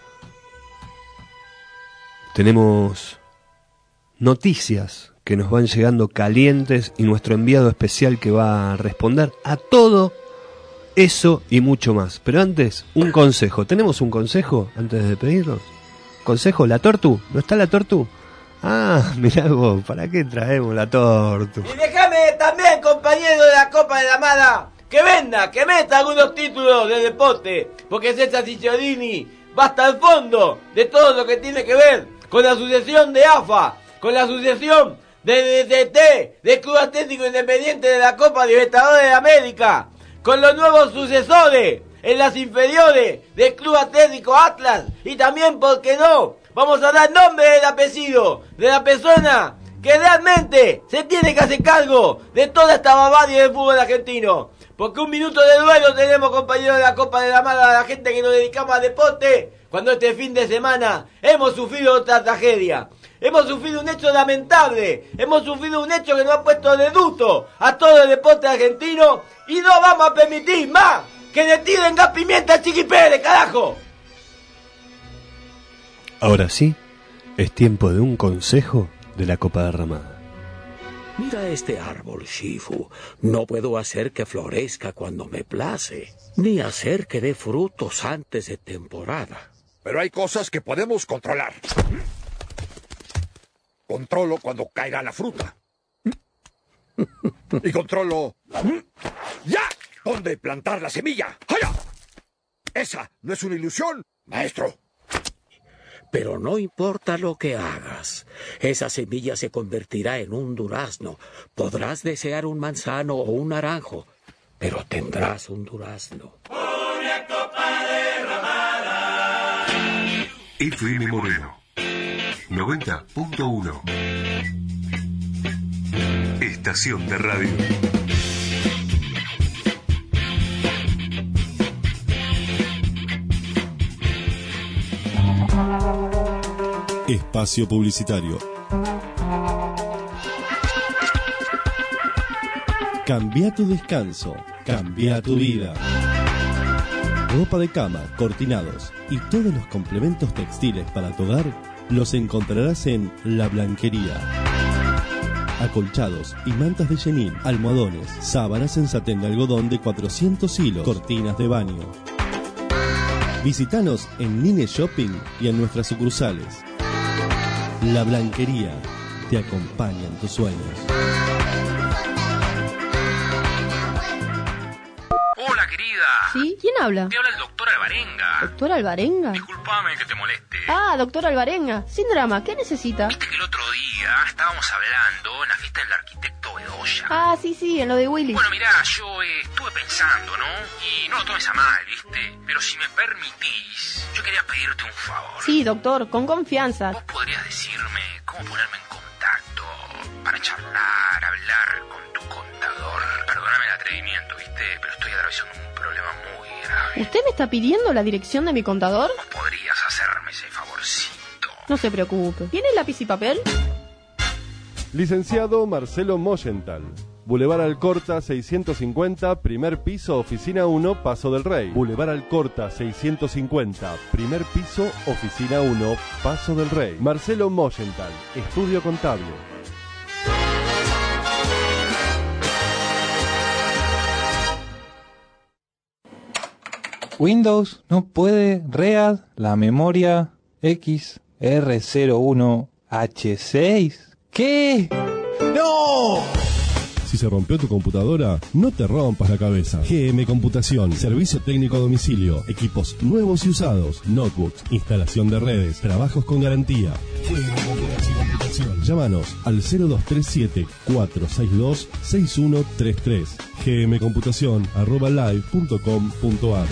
Tenemos noticias que nos van llegando calientes y nuestro enviado especial que va a responder a todo eso y mucho más. Pero antes, un consejo. ¿Tenemos un consejo antes de pedirnos? ¿Consejo? ¿La tortu? ¿No está la tortu? Ah, mirá vos, ¿para qué traemos la tortu? Y déjame también, compañero de la Copa de la Amada, que venda, que meta algunos títulos de deporte, porque César Cicciolini va hasta el fondo de todo lo que tiene que ver con la sucesión de A F A, con la sucesión de D D T, del Club Atlético Independiente de la Copa Libertadores de América, con los nuevos sucesores en las inferiores del Club Atlético Atlas, y también, ¿por qué no?, vamos a dar nombre del apellido de la persona que realmente se tiene que hacer cargo de toda esta barbarie del fútbol argentino. Porque un minuto de duelo tenemos, compañeros de la Copa de la Mala, la gente que nos dedicamos al deporte, cuando este fin de semana hemos sufrido otra tragedia. Hemos sufrido un hecho lamentable, hemos sufrido un hecho que nos ha puesto de duto a todo el deporte argentino, y no vamos a permitir más que le tiren gas pimienta a Chiqui Pérez, carajo. Ahora sí, es tiempo de un consejo de la Copa Derramada. Mira este árbol, Shifu. No puedo hacer que florezca cuando me place, ni hacer que dé frutos antes de temporada. Pero hay cosas que podemos controlar. Controlo cuando caiga la fruta. Y controlo... ¡Ya! ¿Dónde plantar la semilla? ¡Allá! Esa no es una ilusión, maestro. Pero no importa lo que hagas, esa semilla se convertirá en un durazno. Podrás desear un manzano o un naranjo, pero tendrás un durazno. Una copa derramada. F M Moreno noventa punto uno. Estación de radio. Espacio publicitario. Cambia tu descanso, cambia tu vida. Ropa de cama, cortinados y todos los complementos textiles para tu hogar los encontrarás en La Blanquería. Acolchados y mantas de chenil, almohadones, sábanas en satén de algodón de cuatrocientos hilos, cortinas de baño. Visítanos en Nine Shopping y en nuestras sucursales. La Blanquería te acompaña en tus sueños. Hola, querida. ¿Sí? ¿Quién habla? Te habla el doctor Alvarenga. ¿Doctor Alvarenga? Disculpame que te moleste. Ah, doctor Alvarenga. Sin drama, ¿qué necesita? Viste que el otro día estábamos hablando en la fiesta del arquitecto Bedoya. Ah, sí, sí, en lo de Willy. Bueno, mirá, yo eh, estuve pensando, ¿no? Y no lo tomes a mal, ¿viste? Pero si me permitís, yo quería pedirte un favor. Sí, doctor, con confianza. ¿Vos podrías decirme cómo ponerme en contacto para charlar, hablar con tu contador? Perdóname el atrevimiento, ¿viste? Pero estoy atravesando un problema muy grave. ¿Usted me está pidiendo la dirección de mi contador? ¿Vos podrías hacerme ese favorcito? No se preocupe. ¿Tiene lápiz y papel? Licenciado Marcelo Moyenthal. Boulevard Alcorta seiscientos cincuenta, primer piso, oficina uno, Paso del Rey. Boulevard Alcorta seiscientos cincuenta, primer piso, oficina uno, Paso del Rey. Marcelo Moyenthal, estudio contable. Windows no puede read la memoria X R cero uno H seis. ¿Qué? ¡No! Si se rompió tu computadora, no te rompas la cabeza. G M Computación, servicio técnico a domicilio, equipos nuevos y usados, notebooks, instalación de redes, trabajos con garantía. G M Computación. Llámanos al cero dos tres siete, cuatro seis dos, seis uno tres tres. gmcomputación arroba live punto com punto ar.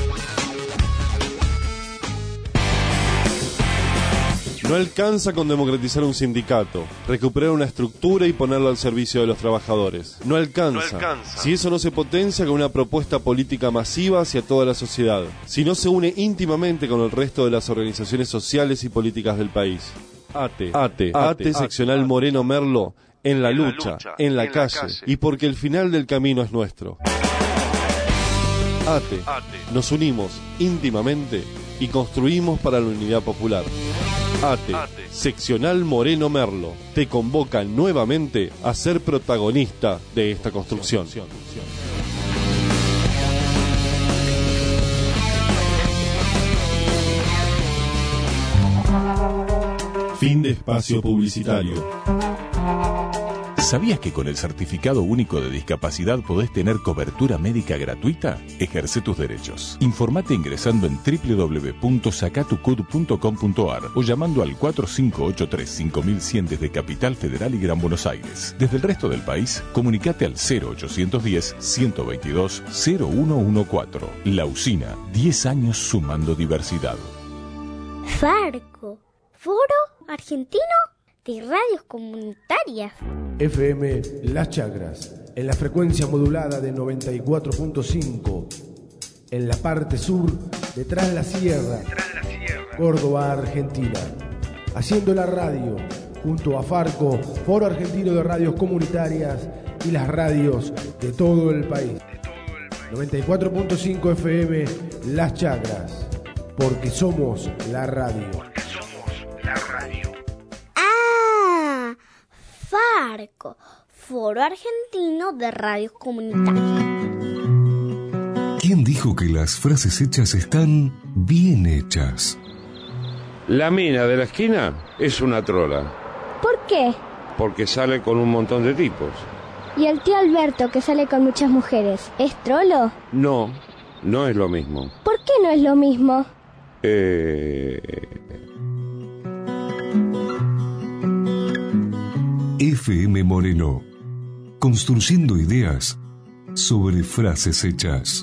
No alcanza con democratizar un sindicato, recuperar una estructura y ponerlo al servicio de los trabajadores. No alcanza. No alcanza. Si eso no se potencia con una propuesta política masiva hacia toda la sociedad. Si no se une íntimamente con el resto de las organizaciones sociales y políticas del país. ATE, ATE, ATE, seccional Moreno Merlo, en la lucha, en la calle, y porque el final del camino es nuestro. ATE, nos unimos íntimamente y construimos para la unidad popular. ATE, seccional Moreno Merlo, te convoca nuevamente a ser protagonista de esta construcción. Fin de espacio publicitario. ¿Sabías que con el Certificado Único de Discapacidad podés tener cobertura médica gratuita? Ejerce tus derechos. Informate ingresando en doble u doble u doble u punto sacatucud punto com punto ar o llamando al cuatro cinco ocho tres cinco mil cien desde Capital Federal y Gran Buenos Aires. Desde el resto del país, comunicate al cero ochocientos diez, ciento veintidós, cero uno catorce. La Usina, diez años sumando diversidad. Farco, Foro Argentino de Radios Comunitarias. F M Las Chacras, en la frecuencia modulada de noventa y cuatro punto cinco, en la parte sur, detrás de la sierra, Córdoba, Argentina. Haciendo la radio, junto a Farco, Foro Argentino de Radios Comunitarias y las radios de todo el país. noventa y cuatro punto cinco F M Las Chacras, porque somos la radio. Porque somos la radio. Ah, Farco, Foro Argentino de Radios Comunitarias. ¿Quién dijo que las frases hechas están bien hechas? La mina de la esquina es una trola. ¿Por qué? Porque sale con un montón de tipos. ¿Y el tío Alberto, que sale con muchas mujeres, es trolo? No, no es lo mismo. ¿Por qué no es lo mismo? Eh... F M Moreno, construyendo ideas sobre frases hechas.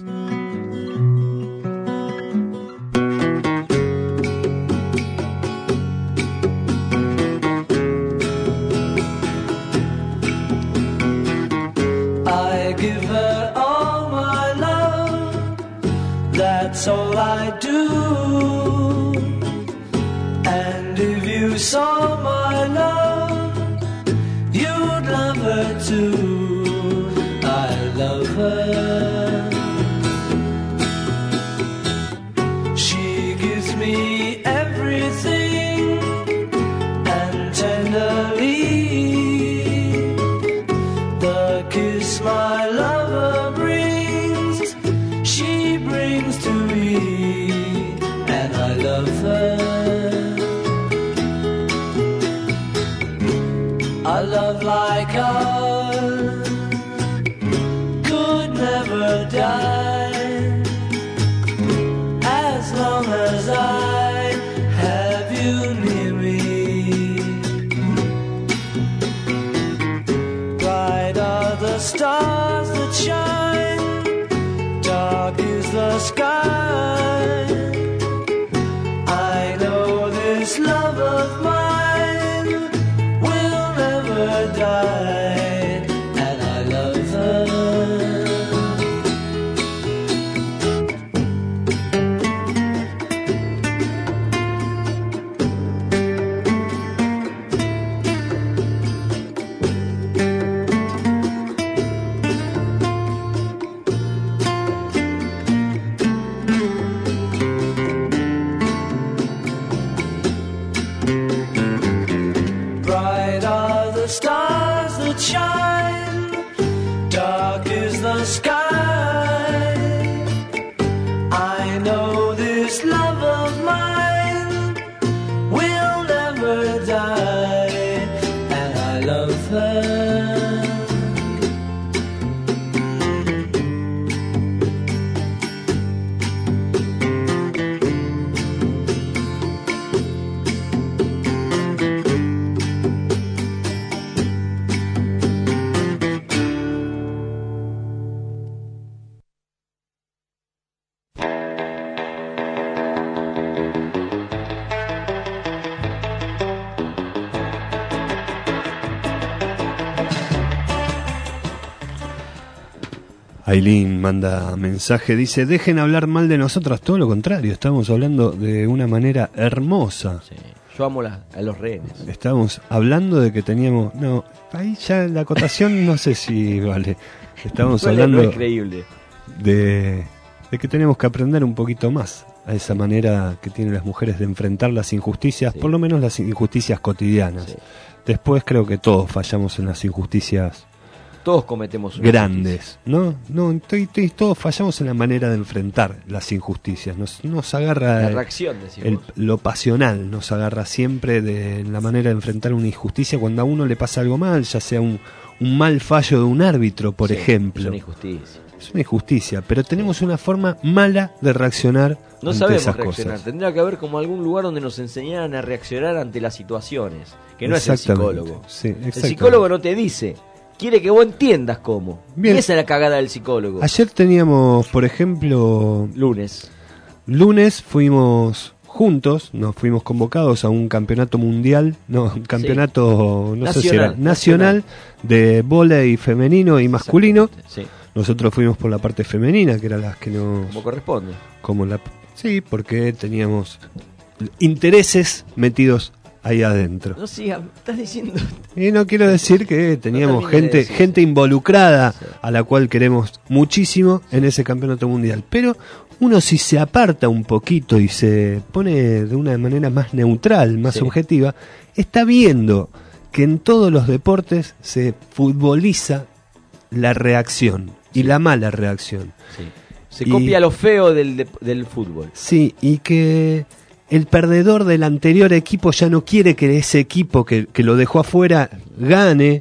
I give her all my love, that's all I do. And if you saw my love, you'd love her too. I love her. She gives me everything, and tenderly the kiss my lover brings, she brings to me, and I love her. A love like ours could never die, as long as I have you near me. Bright are the stars that shine, dark is the sky. I know this love of mine will never die, and I love her. Bright are the stars that shine, dark is the sky. I know this love of mine will never die, and I love her. Aileen manda mensaje, dice, dejen hablar mal de nosotros, todo lo contrario, estamos hablando de una manera hermosa. Sí. Yo amo la, a los rehenes. Estamos hablando de que teníamos, no, ahí ya la acotación no sé si vale. Estamos Vale, hablando no es creíble. de, de que tenemos que aprender un poquito más a esa manera que tienen las mujeres de enfrentar las injusticias, sí. Por lo menos las injusticias cotidianas. Sí. Después creo que todos fallamos en las injusticias. Todos cometemos una grandes, ¿no? No, estoy, estoy, todos fallamos en la manera de enfrentar las injusticias. Nos, nos agarra la reacción, el, lo pasional, nos agarra siempre de la manera de enfrentar una injusticia cuando a uno le pasa algo mal, ya sea un, un mal fallo de un árbitro, por sí, ejemplo. Es una injusticia. Es una injusticia, pero tenemos una forma mala de reaccionar. No ante sabemos esas reaccionar. Cosas. Tendría que haber como algún lugar donde nos enseñaran a reaccionar ante las situaciones, que no es el psicólogo. Sí, el psicólogo no te dice. Quiere que vos entiendas cómo. Bien. Y esa es la cagada del psicólogo. Ayer teníamos, por ejemplo... Lunes. Lunes fuimos juntos, nos fuimos convocados a un campeonato mundial, no, un campeonato, sí. no nacional, sé si era, nacional, nacional de vóley femenino y masculino. Sí. Nosotros fuimos por la parte femenina, que era las que nos... Como corresponde. Como la, sí, porque teníamos intereses metidos ahí adentro. No sigas, estás diciendo. Y no quiero decir que teníamos no gente, de gente involucrada sí. a la cual queremos muchísimo en ese campeonato mundial. Pero uno si se aparta un poquito y se pone de una manera más neutral, más sí. objetiva, está viendo que en todos los deportes se futboliza la reacción sí. y la mala reacción. Sí. Se y, copia lo feo del, del fútbol. Sí, y que el perdedor del anterior equipo ya no quiere que ese equipo que, que lo dejó afuera gane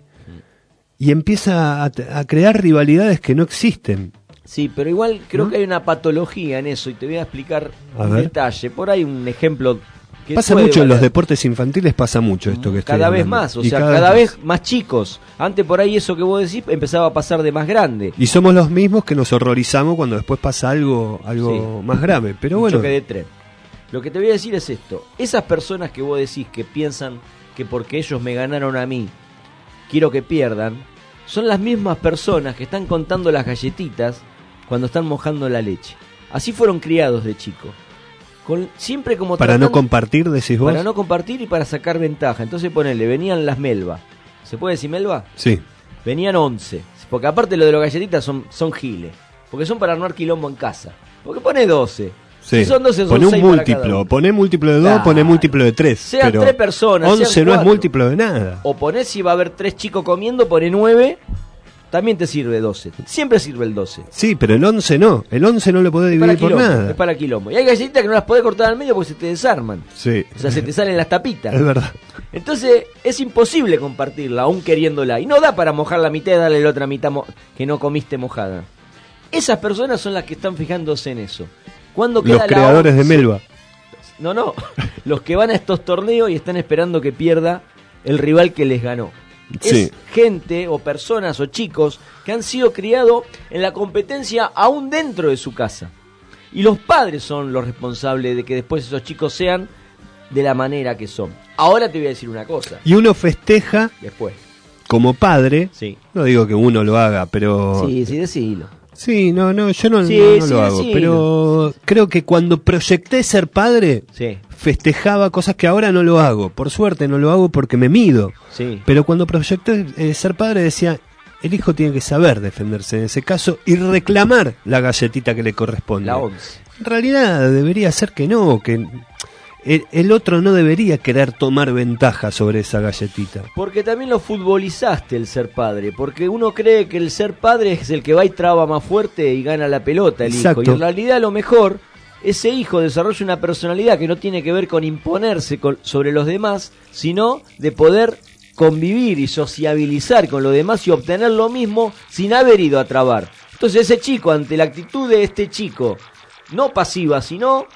y empieza a, a crear rivalidades que no existen. Sí, pero igual creo ¿no? que hay una patología en eso y te voy a explicar A un ver. detalle. Por ahí un ejemplo que Pasa puede mucho en los valer. deportes infantiles, pasa mucho esto que estoy Cada vez hablando. más, o Y sea, cada, vez más chicos. Antes por ahí eso que vos decís empezaba a pasar de más grande. Y somos los mismos que nos horrorizamos cuando después pasa algo, algo Sí. más grave. Pero Un bueno, choque de tren. Lo que te voy a decir es esto. Esas personas que vos decís que piensan que porque ellos me ganaron a mí, quiero que pierdan, son las mismas personas que están contando las galletitas cuando están mojando la leche. Así fueron criados de chico. Con, siempre como para no tratando- compartir, decís vos. Para no compartir y para sacar ventaja. Entonces ponele, venían las melva. ¿Se puede decir melva? Sí. Venían once. Porque aparte lo de las galletitas son, son giles. Porque son para armar quilombo en casa. Porque pone doce. Sí. Si son doce, son Poné un seis para cada múltiplo, uno. poné múltiplo de dos, Claro. poné múltiplo de tres. Sean pero tres personas, once sean no es cuatro. múltiplo de nada. O ponés si va a haber tres chicos comiendo, pone nueve. También te sirve doce. Siempre sirve el doce. Sí, pero el once no. El once no lo podés Es para dividir por quilombo, nada. es para quilombo. Y hay galletitas que no las podés cortar al medio porque se te desarman. Sí. O sea, se te salen las tapitas. Es verdad. Entonces es imposible compartirla, aún queriéndola. Y no da para mojar la mitad y darle la otra mitad mo- que no comiste mojada. Esas personas son las que están fijándose en eso. Cuando queda Los la creadores de once? Melva. No, no. Los que van a estos torneos y están esperando que pierda el rival que les ganó. Sí. Es gente o personas o chicos que han sido criados en la competencia aún dentro de su casa. Y los padres son los responsables de que después esos chicos sean de la manera que son. Ahora te voy a decir una cosa. Y uno festeja Después. como padre. Sí. No digo que uno lo haga, pero... Sí, sí, decilo. Sí, no, no, yo no, Sí, no- no sí, lo hago. decilo. Pero creo que cuando proyecté ser padre, Sí. festejaba cosas que ahora no lo hago. Por suerte no lo hago porque me mido. Sí. Pero cuando proyecté eh, ser padre decía, el hijo tiene que saber defenderse en ese caso y reclamar la galletita que le corresponde. La once. En realidad debería ser que no, que el, el otro no debería querer tomar ventaja sobre esa galletita. Porque también lo futbolizaste el ser padre. Porque uno cree que el ser padre es el que va y traba más fuerte y gana la pelota, el Exacto. hijo. Y en realidad a lo mejor ese hijo desarrolla una personalidad que no tiene que ver con imponerse con- sobre los demás, sino de poder convivir y sociabilizar con los demás y obtener lo mismo sin haber ido a trabar. Entonces ese chico, ante la actitud de este chico, no pasiva, sino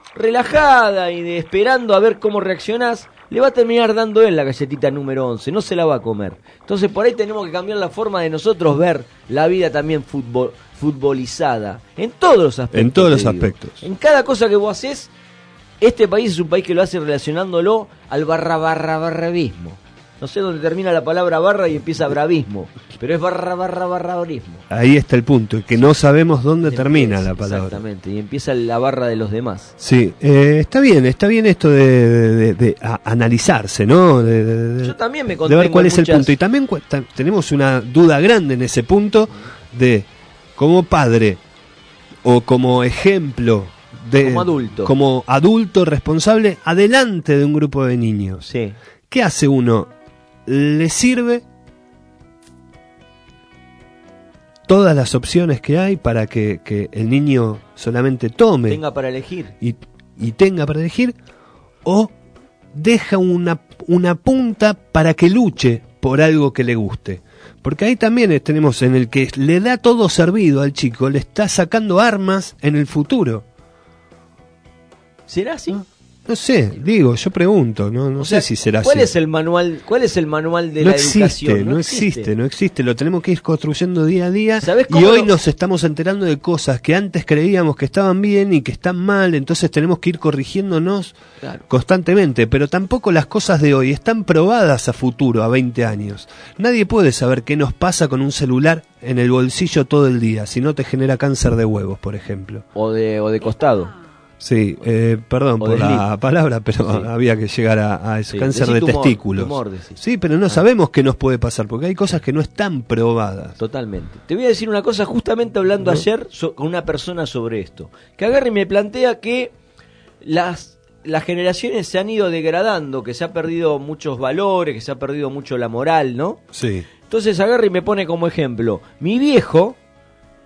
relajada y de esperando a ver cómo reaccionás, le va a terminar dando él la galletita número once, no se la va a comer. Entonces por ahí tenemos que cambiar la forma de nosotros ver la vida también futbol, futbolizada, en todos los aspectos. En todos te los digo. aspectos. En cada cosa que vos haces, este país es un país que lo hace relacionándolo al barra barra barravismo. No sé dónde termina la palabra barra y empieza bravismo, pero es barra barra barravismo. Ahí está el punto, que no sabemos dónde termina la palabra. Exactamente, y empieza la barra de los demás. Sí, eh, está bien, está bien esto de, de- de- de a- analizarse, ¿no? De, de- de- Yo también me de ver contengo cuál en es el muchas- punto. Y también cu- ta- tenemos una duda grande en ese punto de, como padre o como ejemplo, de, Como adulto. como adulto responsable, adelante de un grupo de niños. Sí. ¿Qué hace uno? ¿Le sirve todas las opciones que hay para que, que el niño solamente tome Tenga para elegir. y, y tenga para elegir? ¿O deja una, una punta para que luche por algo que le guste? Porque ahí también tenemos en el que le da todo servido al chico, le está sacando armas en el futuro. ¿Será así? No sé, digo, yo pregunto, no, no O sé sea, si será ¿Cuál así. es el manual? ¿Cuál es el manual de no la existe, educación? no existe, no existe, lo tenemos que ir construyendo día a día. ¿Sabés Y cómo hoy lo- nos estamos enterando de cosas que antes creíamos que estaban bien y que están mal, entonces tenemos que ir corrigiéndonos Claro. constantemente, pero tampoco las cosas de hoy están probadas a futuro, a veinte años. Nadie puede saber qué nos pasa con un celular en el bolsillo todo el día, si no te genera cáncer de huevos, por ejemplo. O de, o de costado. Sí, eh, perdón O por de la slip. palabra, pero Sí. había que llegar a, a ese Sí, cáncer decí de tumor, testículos. tumor, decí. Sí, pero no Ah. sabemos qué nos puede pasar, porque hay cosas que no están probadas. Totalmente. Te voy a decir una cosa, justamente hablando ¿No? ayer so- con una persona sobre esto. Que agarra y me plantea que las, las generaciones se han ido degradando, que se ha perdido muchos valores, que se ha perdido mucho la moral, ¿no? Sí. Entonces agarra y me pone como ejemplo. Mi viejo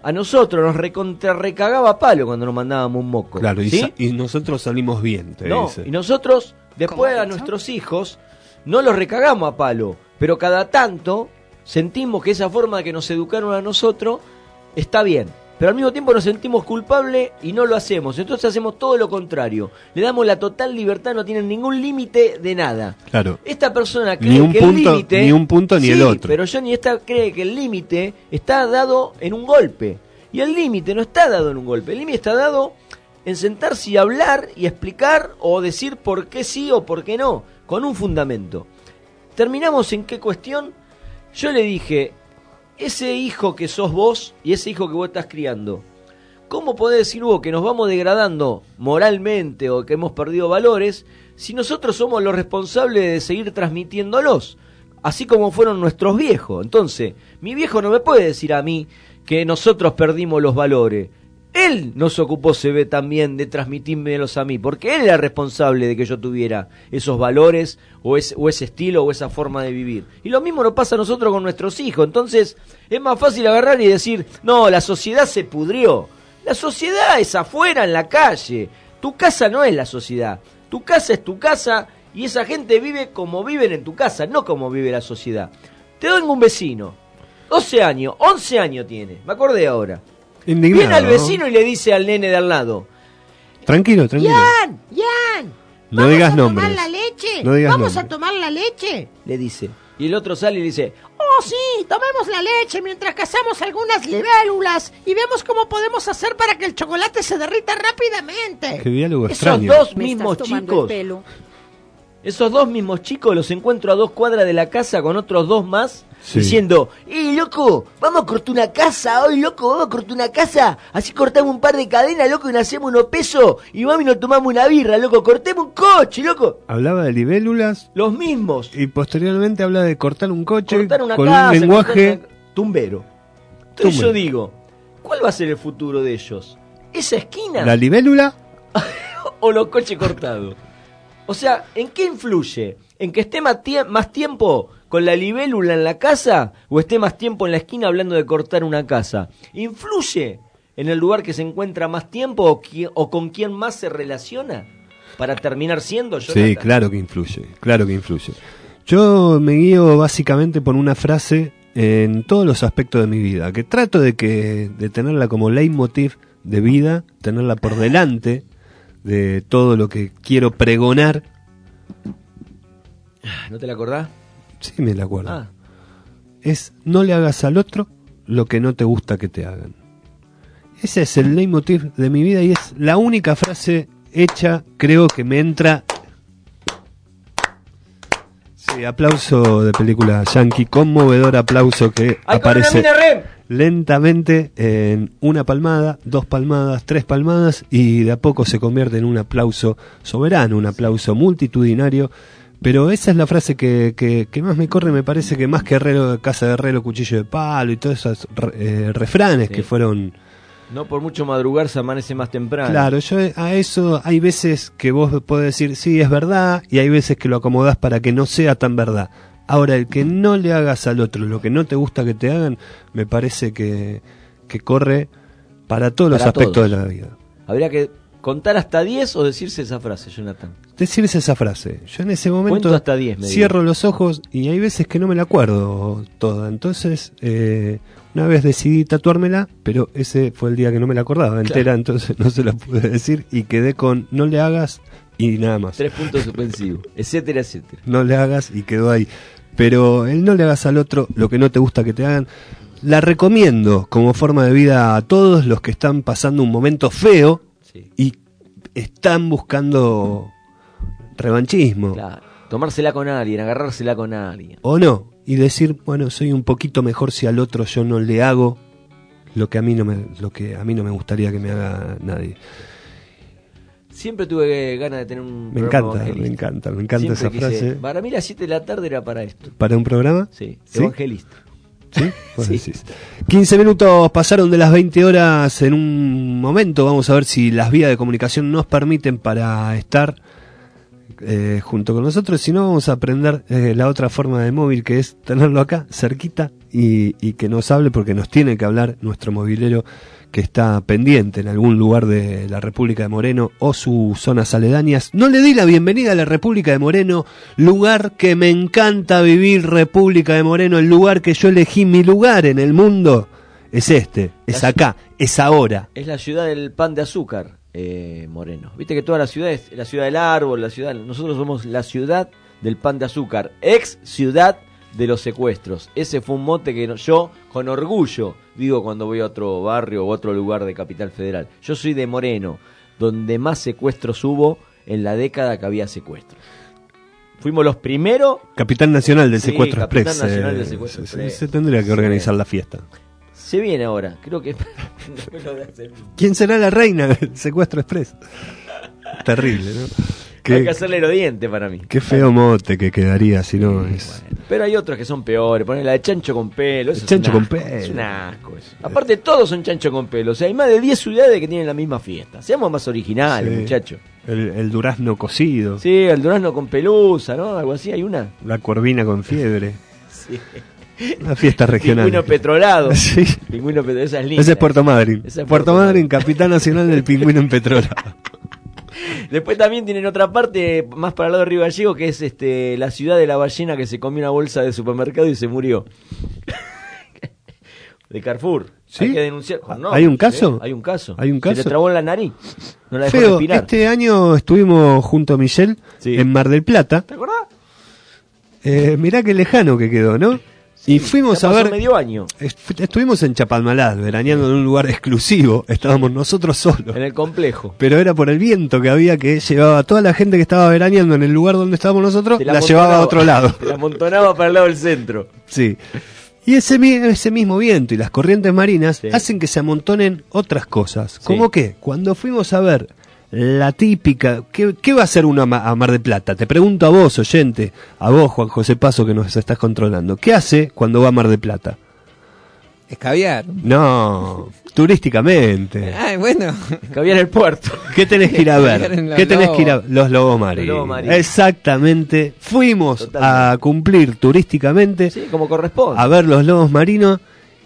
a nosotros nos recontra recagaba a palo cuando nos mandábamos un moco. Claro, y, ¿sí? sa- y nosotros salimos bien, te No, dice. y nosotros después a nuestros hijos no los recagamos a palo, pero cada tanto sentimos que esa forma que nos educaron a nosotros está bien, pero al mismo tiempo nos sentimos culpables y no lo hacemos. Entonces hacemos todo lo contrario. Le damos la total libertad, no tienen ningún límite de nada. Claro. Esta persona cree Ni un que el punto, límite... ni un punto ni Sí, el otro. pero Johnny esta cree que el límite está dado en un golpe. Y el límite no está dado en un golpe. El límite está dado en sentarse y hablar y explicar o decir por qué sí o por qué no, con un fundamento. ¿Terminamos en qué cuestión? Yo le dije, ese hijo que sos vos y ese hijo que vos estás criando, ¿cómo podés decir vos que nos vamos degradando moralmente o que hemos perdido valores si nosotros somos los responsables de seguir transmitiéndolos? Así como fueron nuestros viejos. Entonces, mi viejo no me puede decir a mí que nosotros perdimos los valores. Él no se ocupó, se ve también, de transmitírmelos a mí, porque él era responsable de que yo tuviera esos valores o ese, o ese estilo o esa forma de vivir. Y lo mismo nos pasa a nosotros con nuestros hijos. Entonces es más fácil agarrar y decir, no, la sociedad se pudrió. La sociedad es afuera, en la calle. Tu casa no es la sociedad. Tu casa es tu casa y esa gente vive como viven en tu casa, no como vive la sociedad. Te doy un vecino, doce años, once años tiene, me acordé ahora. Indignado, Viene al ¿no? vecino y le dice al nene de al lado, Tranquilo, tranquilo. Yan, Yan, No ¿vamos digas a nombres. tomar la leche? No digas ¿Vamos nombres. a tomar la leche? le dice. Y el otro sale y le dice, Oh, sí, tomemos la leche mientras cazamos algunas libélulas y vemos cómo podemos hacer para que el chocolate se derrita rápidamente. Qué diálogo esos extraño. dos Me mismos estás tomando chicos, el pelo. esos dos mismos chicos los encuentro a dos cuadras de la casa con otros dos más, Sí. diciendo, ¡eh, loco! Vamos a cortar una casa hoy, loco, vamos a cortar una casa. Así cortamos un par de cadenas, loco, y nos hacemos unos pesos. Y mami, nos tomamos una birra, loco, cortemos un coche, loco. Hablaba de libélulas. Los mismos. Y posteriormente habla de cortar un coche Cortar una con casa, un lenguaje cortar una- tumbero. Entonces Tumbero. yo digo, ¿cuál va a ser el futuro de ellos? ¿Esa esquina? la libélula. ¿O los coches cortados? O sea, ¿en qué influye? ¿En que esté más, tie- más tiempo con la libélula en la casa o esté más tiempo en la esquina hablando de cortar una casa? ¿Influye en el lugar que se encuentra más tiempo o, qui- o con quién más se relaciona para terminar siendo? Sí, Jonathan? claro que influye, claro que influye. Yo me guío básicamente por una frase en todos los aspectos de mi vida, que trato de que de tenerla como leitmotiv de vida, tenerla por delante de todo lo que quiero pregonar. ¿No te la acordás? Sí, me la acuerdo. Ah, Es no le hagas al otro lo que no te gusta que te hagan. Ese es el leitmotiv de mi vida y es la única frase hecha, creo que me entra. Sí, aplauso de película yankee, conmovedor aplauso que ¡ay, con una aparece mina rem! lentamente en una palmada, dos palmadas, tres palmadas y de a poco se convierte en un aplauso soberano, un aplauso multitudinario. Pero esa es la frase que, que, que más me corre, me parece que más que herrero, casa de herrero, cuchillo de palo y todos esos re- eh, refranes Sí. que fueron... No por mucho madrugar se amanece más temprano. Claro, yo a eso hay veces que vos podés decir, sí, es verdad, y hay veces que lo acomodás para que no sea tan verdad. Ahora, el que no le hagas al otro lo que no te gusta que te hagan, me parece que, que corre para todos los Para aspectos todos. de la vida. Habría que contar hasta diez o decirse esa frase, Jonathan. Decirse esa frase. Yo en ese momento Cuento hasta diez, me cierro los ojos y hay veces que no me la acuerdo toda. Entonces, eh, una vez decidí tatuármela, pero ese fue el día que no me la acordaba entera, Claro. entonces no se la pude decir y quedé con no le hagas y nada más. Tres puntos suspensivos, etcétera, etcétera. No le hagas y quedó ahí. Pero el no le hagas al otro lo que no te gusta que te hagan, la recomiendo como forma de vida a todos los que están pasando un momento feo Sí. y están buscando revanchismo. Claro. Tomársela con alguien, agarrársela con alguien. O no, y decir, bueno, soy un poquito mejor si al otro yo no le hago lo que a mí no me, lo que a mí no me gustaría que me haga nadie. Siempre tuve ganas de tener un Me programa encanta, evangelista. me encanta, me encanta Siempre esa quise- frase. Para mí las siete de la tarde era para esto. ¿Para un programa? Sí, ¿Sí? evangelista. ¿Sí? Vos Sí. decís. quince minutos pasaron de las veinte horas en un momento. Vamos a ver si las vías de comunicación nos permiten para estar eh, junto con nosotros. Si no, vamos a aprender eh, la otra forma de móvil, que es tenerlo acá, cerquita, y, y que nos hable, porque nos tiene que hablar nuestro movilero que está pendiente en algún lugar de la República de Moreno o sus zonas aledañas. No le di la bienvenida a la República de Moreno, lugar que me encanta vivir, República de Moreno, el lugar que yo elegí, mi lugar en el mundo es este, es acá, es ahora. Es la ciudad del pan de azúcar, eh, Moreno. Viste que toda la ciudad es la ciudad del árbol, la ciudad, nosotros somos la ciudad del pan de azúcar, ex ciudad de los secuestros. Ese fue un mote que yo con orgullo digo cuando voy a otro barrio o otro lugar de Capital Federal. Yo soy de Moreno, donde más secuestros hubo en la década que había secuestros. Fuimos los primeros. Capital Nacional del sí, Secuestro Capital Express. Nacional eh, del Secuestro se, Express. se tendría que organizar Sí. la fiesta. Se viene ahora, creo que después lo de hacer. ¿Quién será la reina del Secuestro Express? Terrible, ¿no? Hay que Qué, hacerle los dientes para mí. qué feo mote que quedaría si no es. Pero hay otros que son peores. Poner la de chancho con pelo. Eso El chancho es un con asco, pelo. Es un asco eso. Aparte, todos son chancho con pelo. O sea, hay más de diez ciudades que tienen la misma fiesta. Seamos más originales, Sí. muchachos. El, el durazno cocido, Sí, el durazno con pelusa, ¿no? Algo así, hay una. la corvina con fiebre. Sí. Una fiesta regional. Pingüino petrolado. Sí. Pingüino petrolado. Esa es linda. Ese es Puerto Madryn. Esa es Puerto Puerto Madryn, capital nacional del pingüino en petróleo. Después también tienen otra parte más para el lado de Río Gallego, que es este la ciudad de la ballena que se comió una bolsa de supermercado y se murió. De Carrefour. ¿Sí? Hay que denunciar. No, ¿Hay un caso? ¿sí? Hay un caso. ¿Hay un caso? Se le trabó en la nariz. No la dejó Feo, respirar. este año estuvimos junto a Michelle Sí. en Mar del Plata. ¿Te acordás? Eh, mirá qué lejano que quedó, ¿no? Y fuimos Ya a pasó ver. medio año. est- Estuvimos en Chapalmalal, veraneando en un lugar exclusivo. Estábamos nosotros solos. En el complejo. Pero era por el viento que había, que llevaba a toda la gente que estaba veraneando en el lugar donde estábamos nosotros, Te la, llevaba a otro lado. Te la amontonaba para el lado del centro. Sí. Y ese, mi- ese mismo viento y las corrientes marinas Sí. hacen que se amontonen otras cosas. Sí. ¿Cómo qué? Cuando fuimos a ver la típica... ¿Qué, qué va a hacer uno a, Ma- a Mar del Plata? Te pregunto a vos, oyente, a vos, Juan José Paso, que nos estás controlando. ¿Qué hace cuando va a Mar del Plata? Escabiar. No, turísticamente. Ay, bueno. Escabiar el puerto. ¿Qué tenés que ir a ver? En los ¿Qué tenés lobos. que ir a ver? Los lobos marinos. Los lobos marinos. Exactamente. Fuimos Totalmente. a cumplir turísticamente Sí, como corresponde. a ver los lobos marinos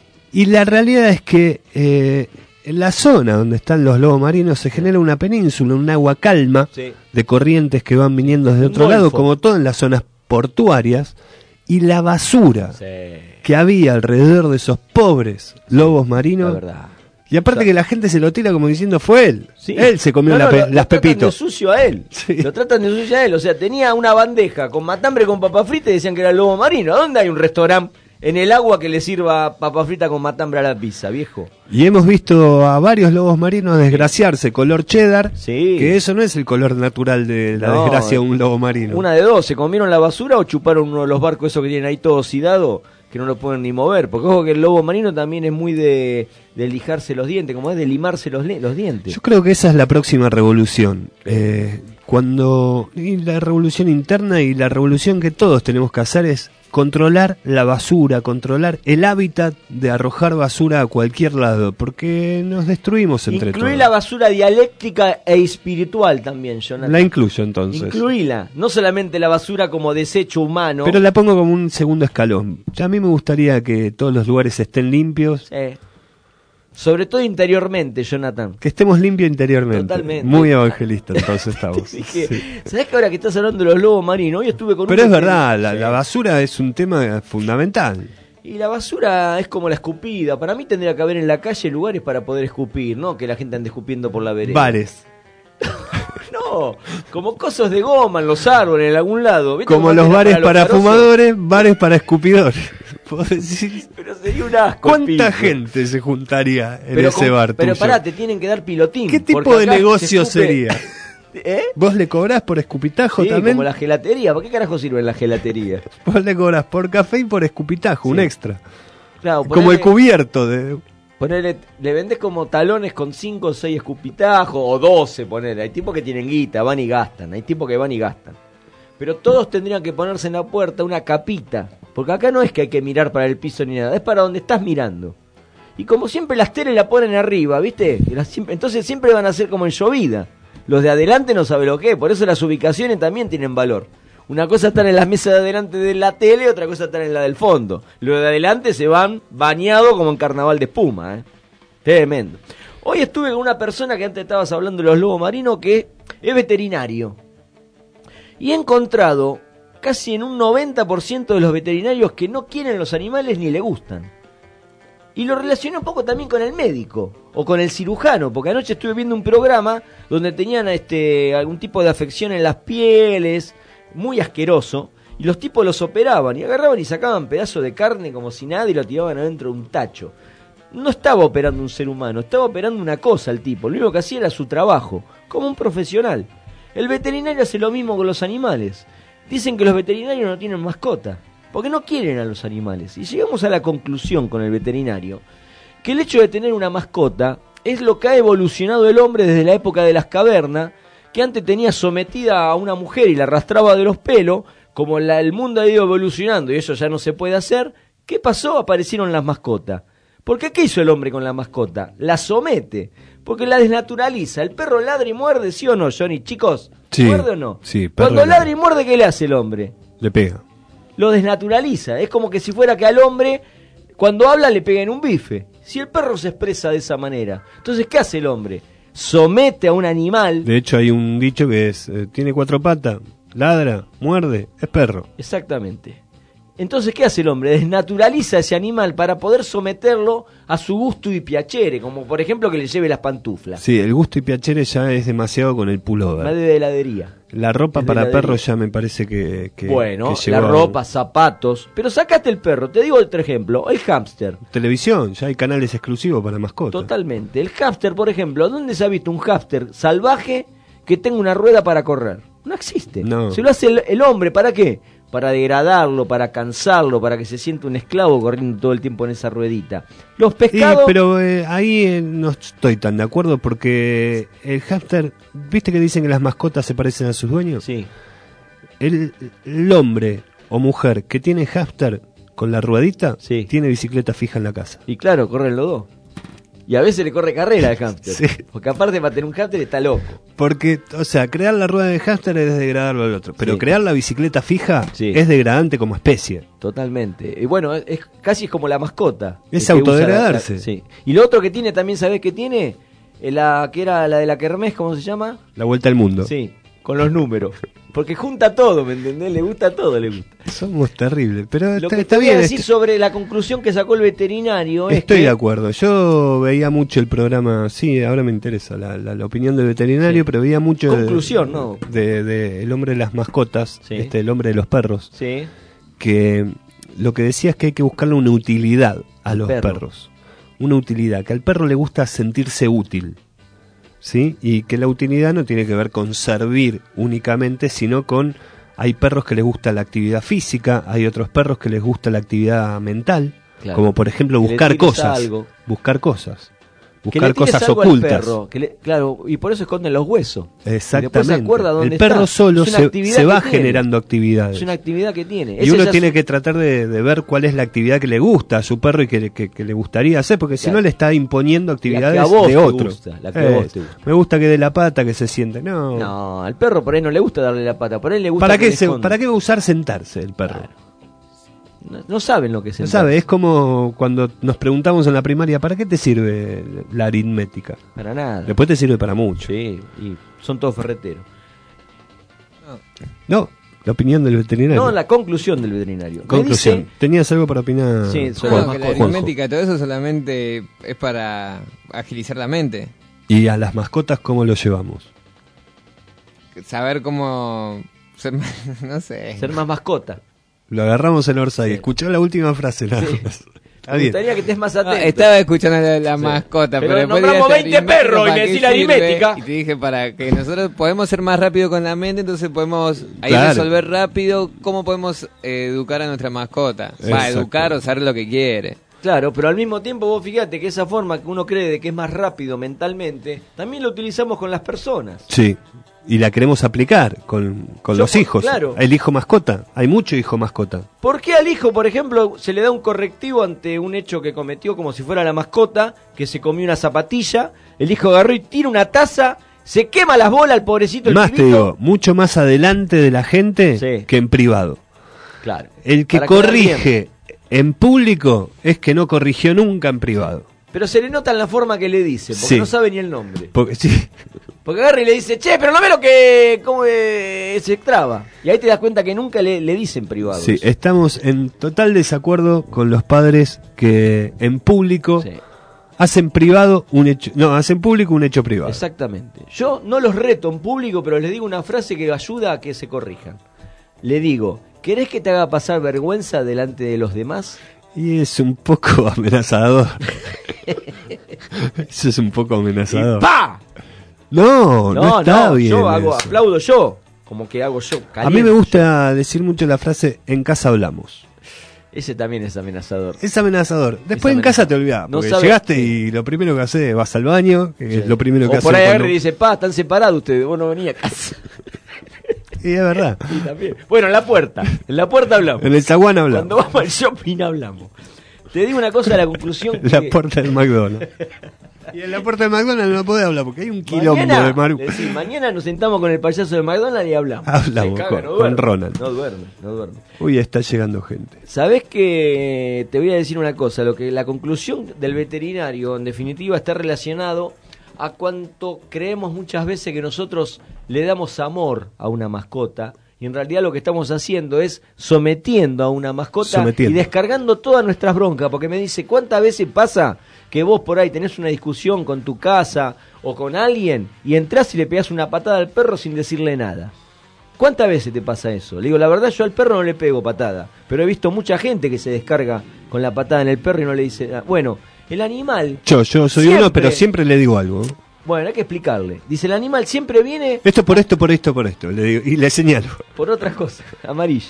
y la realidad es que eh, en la zona donde están los lobos marinos se genera una península, un agua calma Sí. de corrientes que van viniendo desde Un otro lado, golfo. como todo en las zonas portuarias, y la basura Sí. que había alrededor de esos pobres lobos La marinos. verdad. Y aparte O sea, que la gente se lo tira como diciendo fue él. Sí. Él se comió No, la no, pe- lo- lo las tratan pepitos. de sucio a él. Sí. Lo tratan de sucio a él. O sea, tenía una bandeja con matambre con papa frita y decían que era el lobo marino. ¿A dónde hay un restaurante en el agua que le sirva papa frita con matambre a la pizza, viejo? Y hemos visto a varios lobos marinos desgraciarse color cheddar, Sí. que eso no es el color natural de la No, desgracia de un lobo marino. Una de dos, ¿se comieron la basura o chuparon uno de los barcos esos que tienen ahí todo oxidado que no lo pueden ni mover? Porque ojo que el lobo marino también es muy de, de lijarse los dientes, como es de limarse los, le- los dientes. Yo creo que esa es la próxima revolución. Eh, cuando y la revolución interna y la revolución que todos tenemos que hacer es controlar la basura, controlar el hábitat de arrojar basura a cualquier lado, porque nos destruimos entre Incluí todos. la basura dialéctica e espiritual también, Jonathan. La incluyo entonces. Incluíla, no solamente la basura como desecho humano. Pero la pongo como un segundo escalón. Ya a mí me gustaría que todos los lugares estén limpios, Sí. Sobre todo interiormente, Jonathan. que estemos limpios interiormente. Totalmente. Muy evangelista entonces estamos. Dije, Sí. ¿sabés que ahora que estás hablando de los lobos marinos? Hoy estuve con Pero uno es que- verdad, la, Sí. la basura es un tema fundamental. Y la basura es como la escupida. Para mí tendría que haber en la calle lugares para poder escupir, ¿no? Que la gente ande escupiendo por la vereda. Bares, No, como cosas de goma en los árboles, en algún lado. ¿Viste como cómo los antes era bares los para carosos? fumadores, bares para escupidores. ¿Vos decís? Pero sería un asco. ¿Cuánta Pico. gente se juntaría en Pero ese con- bar Pero tuyo? pará, te tienen que dar pilotín. ¿Qué tipo porque de acá negocio se escupe- sería? ¿Eh? ¿Vos le cobrás por escupitajo Sí, también? como la gelatería. ¿Para qué carajo sirve la gelatería? Vos le cobrás por café y por escupitajo, un Sí. extra. Claro, Como el ponele- cubierto de... Ponele, le vendés como talones con cinco o seis escupitajos, o doce, ponele. Hay tipos que tienen guita, van y gastan. Hay tipos que van y gastan. Pero todos tendrían que ponerse en la puerta una capita. Porque acá no es que hay que mirar para el piso ni nada, es para donde estás mirando. Y como siempre las teles la ponen arriba, ¿viste? Y las siempre- entonces siempre van a ser como en llovida. Los de adelante no saben lo que es, por eso las ubicaciones también tienen valor. Una cosa estar en las mesas de adelante de la tele, otra cosa estar en la del fondo. Los de adelante se van bañados como en carnaval de espuma, ¿eh? Tremendo. Hoy estuve con una persona que antes estabas hablando de los lobos marinos, que es veterinario. Y he encontrado casi en un noventa por ciento de los veterinarios que no quieren los animales ni le gustan. Y lo relacioné un poco también con el médico o con el cirujano, porque anoche estuve viendo un programa donde tenían este algún tipo de afección en las pieles, muy asqueroso, y los tipos los operaban y agarraban y sacaban pedazos de carne como si nada y lo tiraban adentro de un tacho. No estaba operando un ser humano, estaba operando una cosa el tipo, lo único que hacía era su trabajo, como un profesional. El veterinario hace lo mismo con los animales. Dicen que los veterinarios no tienen mascota, porque no quieren a los animales. Y llegamos a la conclusión con el veterinario, que el hecho de tener una mascota es lo que ha evolucionado el hombre desde la época de las cavernas, que antes tenía sometida a una mujer y la arrastraba de los pelos. Como la, el mundo ha ido evolucionando y eso ya no se puede hacer, ¿qué pasó? Aparecieron las mascotas. Porque ¿qué hizo el hombre con la mascota? La somete, porque la desnaturaliza. ¿El perro ladra y muerde, sí o no, Johnny? Chicos, Sí, ¿muerde o no? sí, perro Cuando ladra. ladra y muerde, ¿qué le hace el hombre? Le pega. Lo desnaturaliza. Es como que si fuera que al hombre, cuando habla, le pega en un bife. Si el perro se expresa de esa manera, entonces, ¿qué hace el hombre? Somete a un animal. De hecho, hay un dicho que es, eh, tiene cuatro patas, ladra, muerde, es perro. Exactamente. Entonces, ¿qué hace el hombre? Desnaturaliza a ese animal para poder someterlo a su gusto y piacere, como por ejemplo que le lleve las pantuflas. Sí, el gusto y piacere ya es demasiado con el pullover. Madre de heladería. La ropa Es de para heladería. perros ya me parece que, que Bueno, que la llegó a- ropa, zapatos. Pero sacate el perro. Te digo otro ejemplo. El hámster. Televisión, ya hay canales exclusivos para mascotas. Totalmente. El hámster, por ejemplo. ¿Dónde se ha visto un hámster salvaje que tenga una rueda para correr? No existe. No. Se lo hace el, el hombre. ¿Para qué? Para degradarlo, para cansarlo, para que se sienta un esclavo corriendo todo el tiempo en esa ruedita. Los Sí, pescados... pero eh, ahí eh, no estoy tan de acuerdo porque el hámster, ¿viste que dicen que las mascotas se parecen a sus dueños? Sí. El, el hombre o mujer que tiene hámster con la ruedita, Sí. tiene bicicleta fija en la casa. Y claro, corren los dos. Y a veces le corre carrera al hámster. Sí. Porque aparte para tener un hámster está loco. Porque, o sea, crear la rueda de hámster es degradarlo al otro, pero Sí. crear la bicicleta fija Sí. es degradante como especie. Totalmente. Y bueno, es, es casi es como la mascota. Es El que usa autodegradarse. la- la- sí. Y lo otro que tiene también, ¿sabés qué tiene? Eh, La que era la de la kermés, ¿cómo se llama? La vuelta al mundo. Sí, con los números. Porque junta todo, ¿me entendés? Le gusta todo, le gusta. Somos terribles, pero Lo está, que está te voy bien. a decir esto- sobre la conclusión que sacó el veterinario es Estoy que... de acuerdo. Yo veía mucho el programa, sí, ahora me interesa la, la, la opinión del veterinario, Sí. pero veía mucho de- Conclusión, ¿no? de, de El hombre de las mascotas, Sí. este, el hombre de los perros, Sí, que lo que decía es que hay que buscarle una utilidad a los perro. perros. Una utilidad, que al perro le gusta sentirse útil. ¿Sí? Y que la utilidad no tiene que ver con servir únicamente, sino con... Hay perros que les gusta la actividad física, hay otros perros que les gusta la actividad mental, claro. como por ejemplo Que le buscar tires cosas, algo. buscar cosas, que buscar le tires cosas algo al ocultas. perro, que le- claro, y por eso esconden los huesos. Y después se Exactamente. acuerda dónde El perro está. solo Es una se, actividad se que va tiene. generando actividades. Es una actividad que tiene. Y Ese uno ya tiene es- que tratar de, de ver cuál es la actividad que le gusta a su perro y que, que- que le gustaría hacer, porque si Claro. no le está imponiendo actividades La que a vos de te otro. gusta, la que a vos Eh, te gusta. Me gusta que dé la pata, que se siente. No. No, al perro por ahí no le gusta darle la pata, por ahí le gusta ¿Para que qué, le se, esconda. ¿Para qué va a usar sentarse el perro? Claro. No, no saben lo que es No el sabe, es como cuando nos preguntamos en la primaria, ¿para qué te sirve la aritmética? Para nada. Después te sirve para mucho. Sí, y son todos ferreteros. No, la opinión del veterinario. No, la conclusión del veterinario. Me Conclusión. dice- ¿Tenías algo para opinar? Sí, sobre Juan- No, que la Juanjo? aritmética y todo eso solamente es para agilizar la mente. ¿Y a las mascotas cómo lo llevamos? Saber cómo ser más, no sé. ser más mascota. Lo agarramos en Orsay. Escuchá la última frase nada Sí. más. Está Me bien. gustaría que estés más No, atento. estaba escuchando la, la Sí. mascota, Pero pero, después nombramos dije, veinte aritmética, perros y ¿para me qué decís la sirve? aritmética. Y te dije, para que nosotros podemos ser más rápido con la mente, entonces podemos ahí Claro. resolver rápido cómo podemos eh, educar a nuestra mascota. Va a Exacto. educar o saber lo que quiere. Claro, pero al mismo tiempo vos fíjate que esa forma que uno cree de que es más rápido mentalmente, también lo utilizamos con las personas. Sí. Y la queremos aplicar con, con Yo los por- hijos. claro. El hijo mascota. Hay mucho hijo mascota. ¿Por qué al hijo, por ejemplo, se le da un correctivo ante un hecho que cometió como si fuera la mascota, que se comió una zapatilla? El hijo agarró y tira una taza, Se quema las bolas al pobrecito el Más te pibito. digo, mucho más adelante de la gente Sí. que en privado. Claro. El que Para quedar corrige en público es que no corrigió nunca en privado. Pero se le nota en la forma que le dice, porque Sí. no sabe ni el nombre. Porque sí, Porque agarra y le dice, che, pero no ve lo que cómo eh, se traba. Y ahí te das cuenta que nunca le, le dice en privado. sí, estamos en total desacuerdo con los padres que en público hacen privado un hecho, no, hacen público un hecho privado. Exactamente. Yo no los reto en público, pero les digo una frase que ayuda a que se corrijan. Le digo, ¿querés que te haga pasar vergüenza delante de los demás? Y es un poco amenazador. Eso es un poco amenazador. Y ¡pa! No, no, está no, bien. yo hago, eso. aplaudo yo, como que hago yo. A mí caliento me gusta decir mucho la frase en casa hablamos. Ese también es amenazador. Es amenazador. Después Es en casa te olvidás. No Porque sabe- llegaste y lo primero que haces vas al baño. Que es lo primero que O haces. por ahí cuando- agarra y dice, pa, están separados ustedes, vos no venís a casa. Y es verdad. Y también. Bueno, en la puerta, en la puerta hablamos. En el zaguán hablamos. Cuando vamos al shopping hablamos. Te digo una cosa de la conclusión. La que- puerta del McDonald's. Y en la puerta del McDonald's no podés hablar porque hay un quilombo Mañana, de Maru. le decís, mañana nos sentamos con el payaso de McDonald's y hablamos. Hablamos Se caga, con- no con duerme. Ronald. No duerme, no duerme. Uy, está llegando gente. ¿Sabés que te voy a decir una cosa? Lo que la conclusión del veterinario, en definitiva, está relacionado a cuánto creemos muchas veces que nosotros le damos amor a una mascota. Y en realidad lo que estamos haciendo es sometiendo a una mascota Sometiendo. y descargando todas nuestras broncas. Porque me dice, ¿cuántas veces pasa que vos por ahí tenés una discusión con tu casa o con alguien y entrás y le pegás una patada al perro sin decirle nada? ¿Cuántas veces te pasa eso? Le digo, la verdad yo al perro no le pego patada, pero he visto mucha gente que se descarga con la patada en el perro y no le dice nada. Bueno, el animal... Yo, yo soy siempre- uno, pero siempre le digo algo. Bueno, hay que explicarle. Dice, el animal siempre viene Esto por esto, por esto, por esto. Le digo, y le señalo. por otras cosas, amarilla.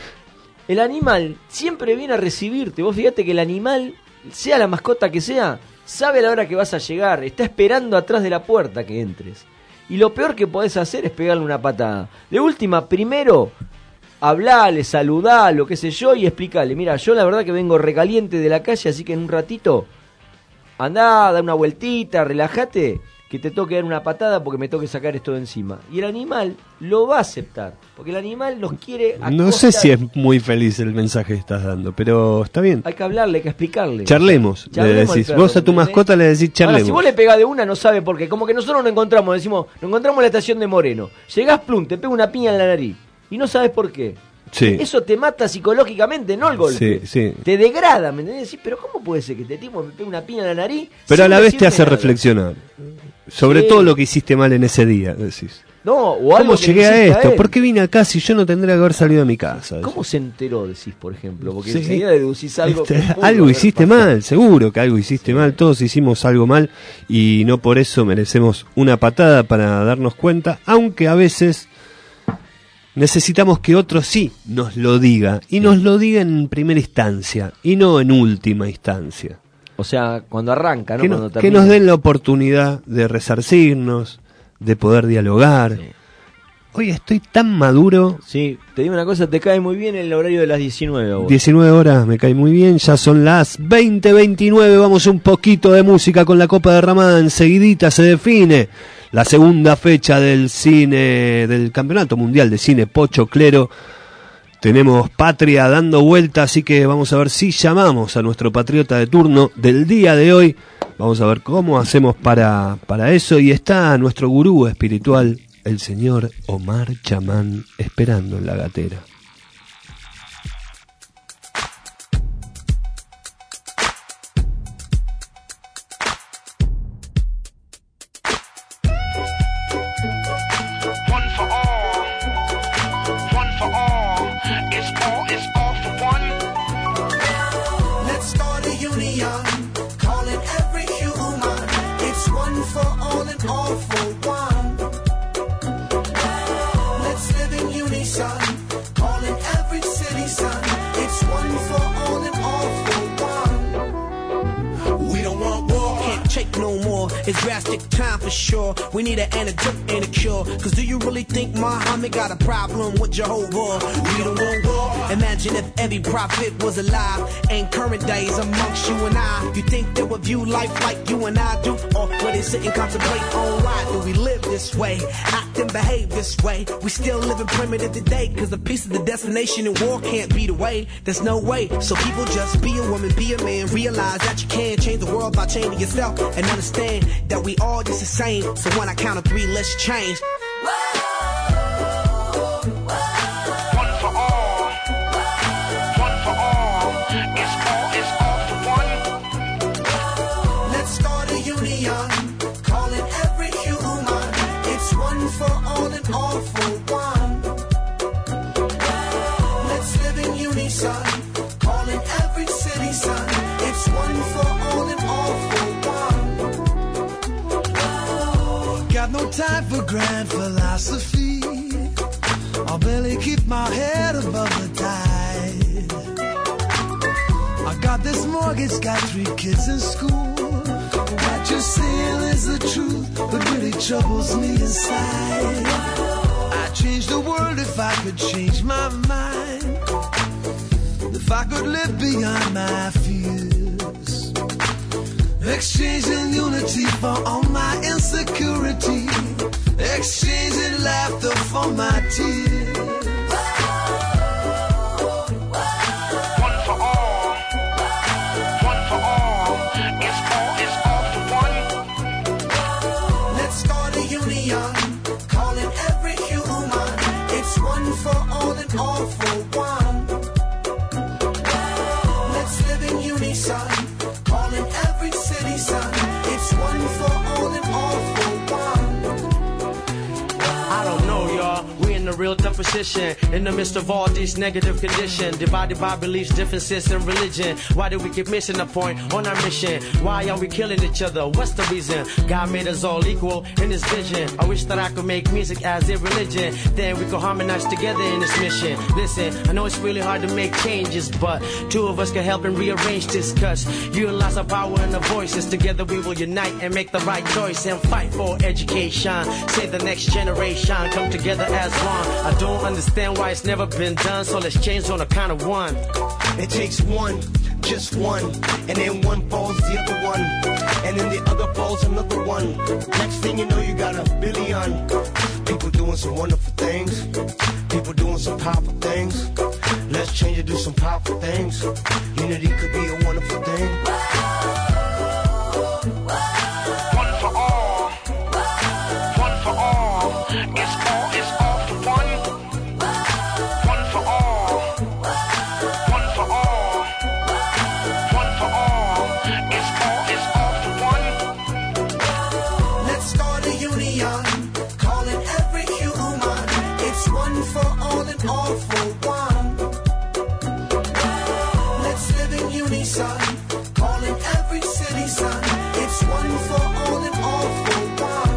El animal siempre viene a recibirte. Vos fíjate que el animal, sea la mascota que sea, sabe a la hora que vas a llegar. Está esperando atrás de la puerta que entres. Y lo peor que podés hacer es pegarle una patada. De última, primero, hablale, saludalo, qué sé yo, y explicarle. Mira, yo la verdad que vengo recaliente de la calle, así que en un ratito, andá, da una vueltita, relájate, que te toque dar una patada porque me toque sacar esto de encima. Y el animal lo va a aceptar, porque el animal nos quiere a No costa sé si de- es muy feliz el mensaje que estás dando, pero está bien. Hay que hablarle, hay que explicarle. Charlemos, le Charlemos al decís. perro, Vos a tu ¿entendés? mascota le decís Ahora, charlemos. si vos le pegás de una, no sabe por qué. Como que nosotros nos encontramos, decimos, nos encontramos en la estación de Moreno. Llegás, plum, te pega una piña en la nariz. Y no sabes por qué. Sí. Eso te mata psicológicamente, no el golpe. Sí, sí. Te degrada, ¿me entendés? Decís, pero ¿cómo puede ser que este tipo me pegue una piña en la nariz? Pero a sin la vez te decirme hace nada? reflexionar. Sobre Sí. todo lo que hiciste mal en ese día, decís. No, o algo ¿Cómo que llegué le a hiciste esto? él. ¿Por qué vine acá si yo no tendría que haber salido de mi casa? ¿Cómo se enteró, decís, por ejemplo? Porque Sí. enseguida deducís algo. Este, que pudo algo haber hiciste pasado. mal, seguro que algo hiciste mal, todos hicimos algo mal y no por eso merecemos una patada para darnos cuenta, aunque a veces necesitamos que otro sí nos lo diga y nos lo diga en primera instancia y no en última instancia. O sea, cuando arranca, ¿no? Que, no- Cuando que termina. nos den la oportunidad de resarcirnos, de poder dialogar. Hoy estoy tan maduro. Sí, te digo una cosa, te cae muy bien el horario de las diecinueve. a vos. diecinueve horas me cae muy bien, ya son las veinte veintinueve, vamos un poquito de música con la Copa Derramada, enseguidita se define la segunda fecha del cine, del Campeonato Mundial de Cine Pochoclero. Tenemos Patria dando vuelta, así que vamos a ver si llamamos a nuestro patriota de turno del día de hoy. Vamos a ver cómo hacemos para, para eso. Y está nuestro gurú espiritual, el señor Omar Chamán, esperando en la gatera. One for all, one for all. It's all, it's all for one. Let's start a union, calling every human. It's one for all and all for one. Let's live in unison, calling every citizen. It's one for all and all for one. We don't want war, can't take no more. It's drastic time for sure. We need an antidote and a cure. Cause do you really think Muhammad got a problem with Jehovah? We don't want war. Imagine if every prophet was alive. In current days amongst you and I, you think they would view life like you and I do? Or would they sit and contemplate on why do we live this this way, act and behave this way. We still living primitive today, cause the peace of the destination and war can't be the way. There's no way. So people just be a woman, be a man, realize that you can change the world by changing yourself, and understand that we all just the same. So when I count to three, let's change. For all and all for one. Let's live in unison, calling every city son. It's one for all and all for one. Got no time for grand philosophy. I'll barely keep my head above the tide. I got this mortgage, got three kids in school. What you're saying is the truth, but really troubles me inside. I'd change the world if I could change my mind. If I could live beyond my fears. Exchanging unity for all my insecurity. Exchanging laughter for my tears. Calling every human, it's one for all and all for one. Let's live in unison, calling every city son. It's one for all and all for one. I don't know, y'all. We in a real tough position in the midst of all these negative conditions, divided by beliefs, differences, and religion. Why do we keep missing the point on our mission? Why are we killing each other? What's the reason? God made us all equal in His vision. I wish that I could make music as a religion, then we could harmonize together in this mission. Listen, I know it's really hard to make changes, but two of us can help and rearrange this. Cause utilize our power and our voices. Together we will unite and make the right choice and fight for education. Save the next generation. Come together as one. I don't understand why it's never been done, so let's change on the count of one. It takes one, just one, and then one falls the other one, and then the other falls another one. Next thing you know, you got a billion people doing some wonderful things, people doing some powerful things. Let's change and do some powerful things. Unity could be a wonderful thing. One for all, one for all. It's all, it's all for one. One for all, one for all, one for all. It's all, it's all for one. Let's start a union, calling every human. It's one for all and all for one. Let's live in unison, calling every city son. It's one for all and all for one.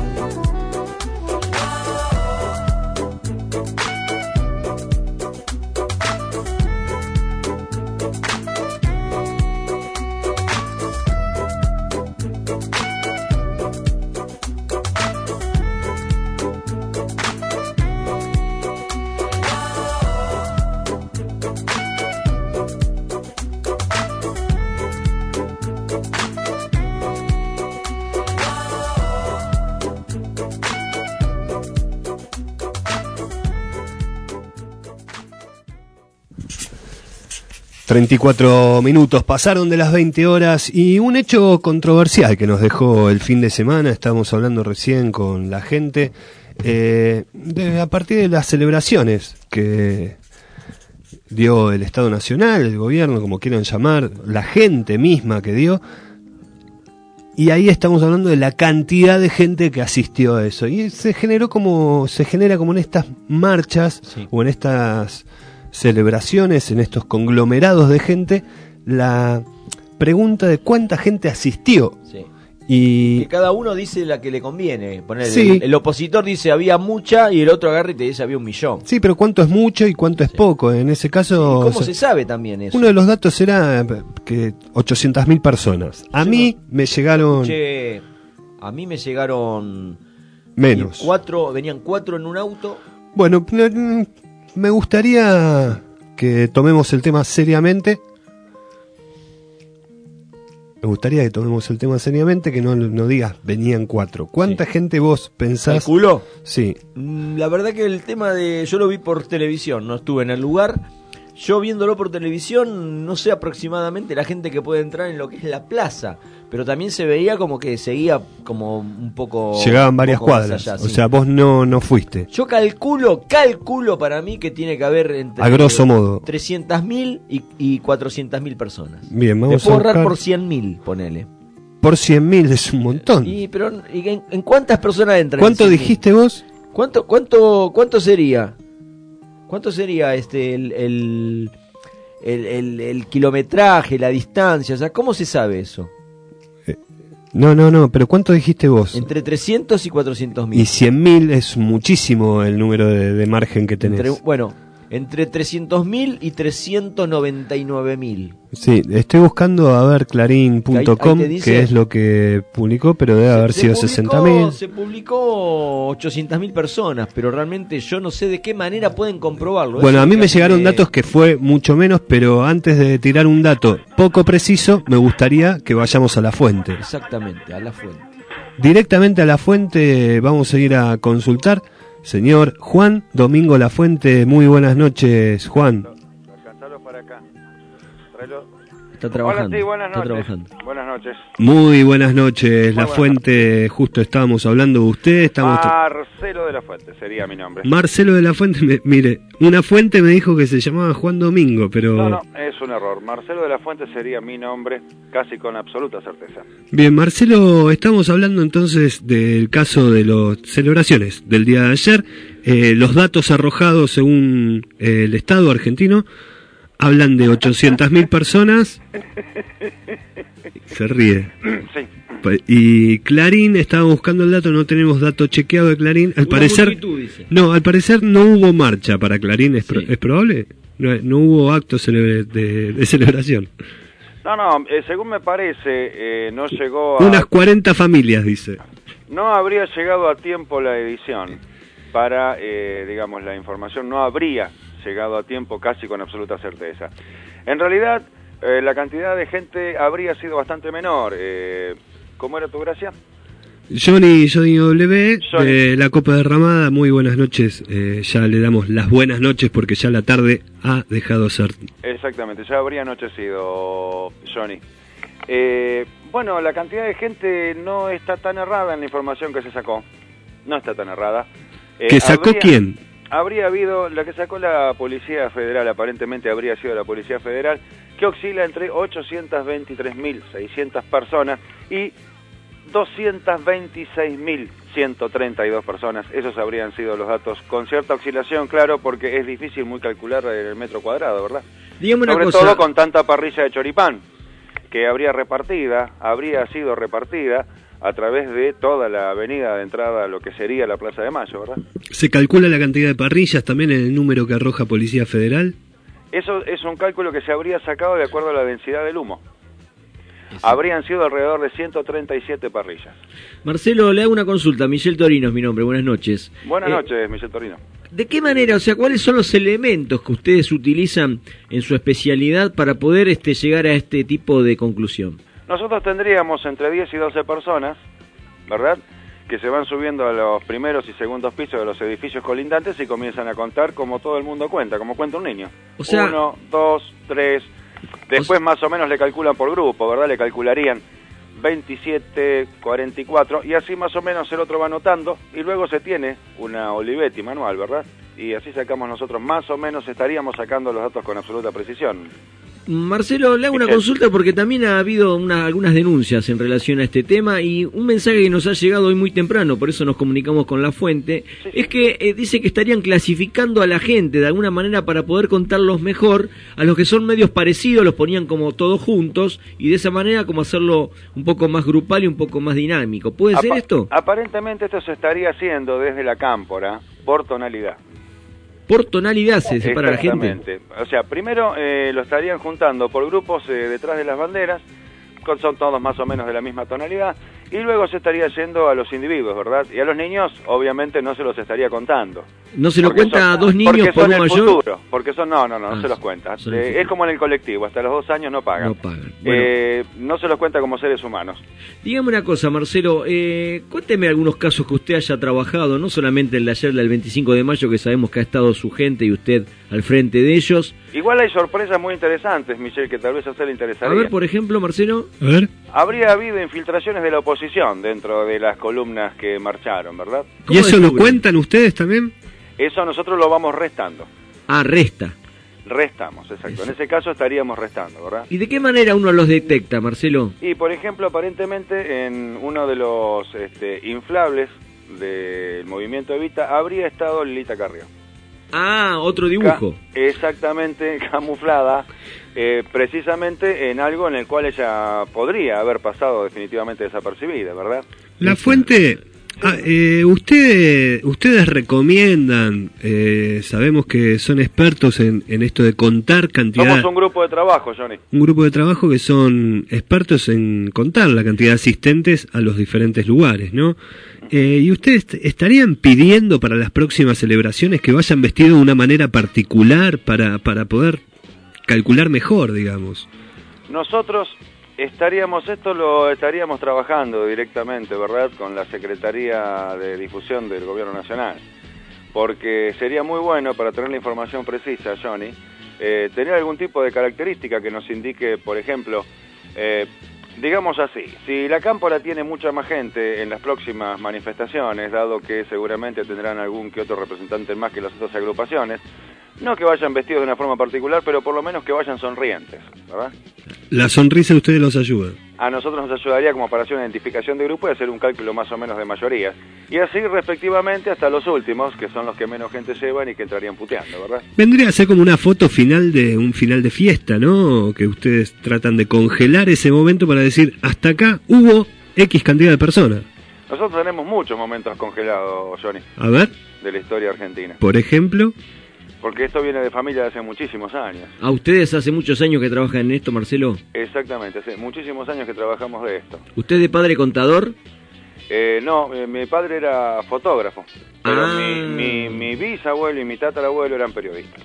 treinta y cuatro minutos pasaron de las veinte horas y un hecho controversial que nos dejó el fin de semana. Estábamos hablando recién con la gente eh, de, a partir de las celebraciones que dio el Estado Nacional, el gobierno, como quieran llamar, la gente misma que dio. Y ahí estamos hablando de la cantidad de gente que asistió a eso. Y se generó como, se genera como en estas marchas, sí, o en estas celebraciones, en estos conglomerados de gente, la pregunta de cuánta gente asistió. Sí. Y que cada uno dice la que le conviene. Poner, sí. el, el opositor dice había mucha y el otro agarra y te dice había un millón. Sí, pero cuánto es mucho y cuánto es sí. poco. En ese caso, sí, ¿cómo o sea, se sabe también eso? Uno de los datos era que ochocientas mil personas. A Yo mí no, me llegaron... Escuché, a mí me llegaron... Menos. Cuatro, venían cuatro en un auto. Bueno, me gustaría que tomemos el tema seriamente me gustaría que tomemos el tema seriamente, que no, no digas venían cuatro. ¿Cuánta sí. gente vos pensás? ¿Calculó? Sí. La verdad que el tema de... Yo lo vi por televisión, no estuve en el lugar. Yo viéndolo por televisión, no sé aproximadamente la gente que puede entrar en lo que es la plaza, pero también se veía como que seguía como un poco... Llegaban varias poco cuadras, allá, o sí. sea, vos no, no fuiste. Yo calculo, calculo para mí que tiene que haber entre... A grosso modo. trescientas mil y, y cuatrocientas mil personas. Bien, vamos Me puedo a buscar... ahorrar por cien mil, ponele. Por cien mil es un montón. Y, pero, ¿y en, ¿en cuántas personas entran? ¿Cuánto dijiste vos? ¿Cuánto, cuánto, cuánto sería? ¿Cuánto sería este el... el El, el, el kilometraje, la distancia, o sea, ¿cómo se sabe eso? Eh, no, no, no, pero ¿cuánto dijiste vos? Entre trescientos y cuatrocientos mil. Y cien mil es muchísimo el número de, de margen que tenés. Entre, bueno, entre trescientos mil y trescientos noventa y nueve mil. Sí, estoy buscando a ver clarín punto com, que es lo que publicó, pero debe haber sido sesenta mil. Se publicó ochocientas mil personas, pero realmente yo no sé de qué manera pueden comprobarlo. Bueno, Eso a mí me realmente... llegaron datos que fue mucho menos, pero antes de tirar un dato poco preciso, me gustaría que vayamos a la fuente. Exactamente, a la fuente. Directamente a la fuente vamos a ir a consultar. Señor Juan Domingo Lafuente, muy buenas noches, Juan. Alcanzalo para acá. Tráelo. Está trabajando. Hola, sí, buenas está noches. trabajando. Buenas noches. Muy buenas noches, Muy Lafuente. Justo estábamos hablando de usted. Estamos Marcelo de la Fuente sería mi nombre. Marcelo de la Fuente, me, mire, una fuente me dijo que se llamaba Juan Domingo, pero... No, no, es un error. Marcelo de la Fuente sería mi nombre, casi con absoluta certeza. Bien, Marcelo, estamos hablando entonces del caso de las celebraciones del día de ayer. Eh, los datos arrojados según eh, el Estado argentino hablan de ochocientas mil personas. Se ríe. Sí. Y Clarín, estaba buscando el dato, no tenemos dato chequeado de Clarín. Al Una parecer, multitud, dice. no, al parecer no hubo marcha para Clarín. ¿Es, pro, ¿es probable? No, no hubo acto cele de, de celebración. No, no, eh, según me parece, eh, no llegó a... Unas cuarenta familias, dice. No habría llegado a tiempo la edición para, eh, digamos, la información no habría llegado a tiempo casi con absoluta certeza. En realidad, eh, la cantidad de gente habría sido bastante menor. Eh, ¿Cómo era tu gracia? Johnny, Johnny W, Johnny. Eh, la Copa Derramada, muy buenas noches. Eh, ya le damos las buenas noches porque ya la tarde ha dejado ser. Exactamente, ya habría anochecido, Johnny. Eh, bueno, la cantidad de gente no está tan errada en la información que se sacó. No está tan errada. Eh, ¿Que sacó habría, quién? Habría habido, la que sacó la Policía Federal, aparentemente habría sido la Policía Federal, que oscila entre ochocientas veintitrés mil seiscientas personas y doscientas veintiséis mil ciento treinta y dos personas. Esos habrían sido los datos, con cierta oscilación, claro, porque es difícil muy calcular el metro cuadrado, ¿verdad? Dígame una Sobre cosa. todo con tanta parrilla de choripán, que habría repartida, habría sido repartida a través de toda la avenida de entrada a lo que sería la Plaza de Mayo, ¿verdad? ¿Se calcula la cantidad de parrillas también en el número que arroja Policía Federal? Eso es un cálculo que se habría sacado de acuerdo a la densidad del humo. Habrían sido alrededor de ciento treinta y siete parrillas. Marcelo, le hago una consulta. Michel Torino es mi nombre. Buenas noches. Buenas Eh, noches, Michel Torino. ¿De qué manera, o sea, cuáles son los elementos que ustedes utilizan en su especialidad para poder este, llegar a este tipo de conclusión? Nosotros tendríamos entre diez y doce personas, ¿verdad?, que se van subiendo a los primeros y segundos pisos de los edificios colindantes y comienzan a contar como todo el mundo cuenta, como cuenta un niño. O sea- Uno, dos, tres. Después más o menos le calculan por grupo, ¿verdad? Le calcularían veintisiete, cuarenta y cuatro, y así más o menos el otro va anotando, y luego se tiene una Olivetti manual, ¿verdad? Y así sacamos nosotros, más o menos estaríamos sacando los datos con absoluta precisión. Marcelo, le hago una Michel. consulta porque también ha habido una- algunas denuncias en relación a este tema y un mensaje que nos ha llegado hoy muy temprano, por eso nos comunicamos con la fuente, es que eh, dice que estarían clasificando a la gente de alguna manera para poder contarlos mejor, a los que son medios parecidos los ponían como todos juntos y de esa manera como hacerlo un poco más grupal y un poco más dinámico. ¿Puede ser Apa- esto? Aparentemente esto se estaría haciendo desde la cámpora, por tonalidad. Por tonalidad se separa la gente. Exactamente. O sea, primero eh, lo estarían juntando por grupos eh, detrás de las banderas, con, son todos más o menos de la misma tonalidad, y luego se estaría yendo a los individuos, ¿verdad? Y a los niños, obviamente, no se los estaría contando. ¿No se lo Porque cuenta son- a dos niños porque por son un el mayor? futuro, porque son, no, no, no, no Ah, se los cuenta. son el Eh, futuro. es como en el colectivo, hasta los dos años no pagan. No pagan. Bueno. Eh, no se los cuenta como seres humanos. Dígame una cosa, Marcelo, eh, cuénteme algunos casos que usted haya trabajado, no solamente el de ayer del veinticinco de mayo, que sabemos que ha estado su gente y usted al frente de ellos. Igual hay sorpresas muy interesantes, Michelle, que tal vez a usted le A interesaría. ver, por ejemplo, Marcelo. A ver. Habría habido infiltraciones de la oposición dentro de las columnas que marcharon, ¿verdad? ¿Y eso lo cuentan ustedes también? Eso nosotros lo vamos restando. Ah, resta. Restamos, exacto. En ese caso estaríamos restando, ¿verdad? ¿Y de qué manera uno los detecta, Marcelo? Y, por ejemplo, aparentemente en uno de los este, inflables del movimiento Evita habría estado Lilita Carrió. Ah, otro dibujo. Ca- exactamente, camuflada, eh, precisamente en algo en el cual ella podría haber pasado definitivamente desapercibida, ¿verdad? La fuente, ah, eh, usted, ustedes recomiendan, eh, sabemos que son expertos en, en esto de contar cantidad, Somos un grupo de trabajo, Johnny. un grupo de trabajo que son expertos en contar la cantidad de asistentes a los diferentes lugares, ¿no? Eh, ¿Y ustedes estarían pidiendo para las próximas celebraciones que vayan vestidos de una manera particular para, para poder calcular mejor, digamos? Nosotros estaríamos, esto lo estaríamos trabajando directamente, ¿verdad?, con la Secretaría de Difusión del Gobierno Nacional, porque sería muy bueno para tener la información precisa, Johnny, eh, tener algún tipo de característica que nos indique, por ejemplo, eh, digamos así, si la Cámpora tiene mucha más gente en las próximas manifestaciones, dado que seguramente tendrán algún que otro representante más que las otras agrupaciones, no que vayan vestidos de una forma particular, pero por lo menos que vayan sonrientes, ¿verdad? La sonrisa de ustedes los ayuda. A nosotros nos ayudaría como para hacer una identificación de grupo y hacer un cálculo más o menos de mayorías. Y así respectivamente hasta los últimos, que son los que menos gente llevan y que entrarían puteando, ¿verdad? Vendría a ser como una foto final de un final de fiesta, ¿no? Que ustedes tratan de congelar ese momento para decir, hasta acá hubo X cantidad de personas. Nosotros tenemos muchos momentos congelados, Johnny, A ver, de la historia argentina. por ejemplo, Porque esto viene de familia de hace muchísimos años. ¿A ustedes hace muchos años que trabajan en esto, Marcelo? Exactamente, hace muchísimos años que trabajamos de esto. ¿Usted de padre contador? Eh, no, eh, mi padre era fotógrafo, pero Ah. mi, mi, mi bisabuelo y mi tatarabuelo eran periodistas.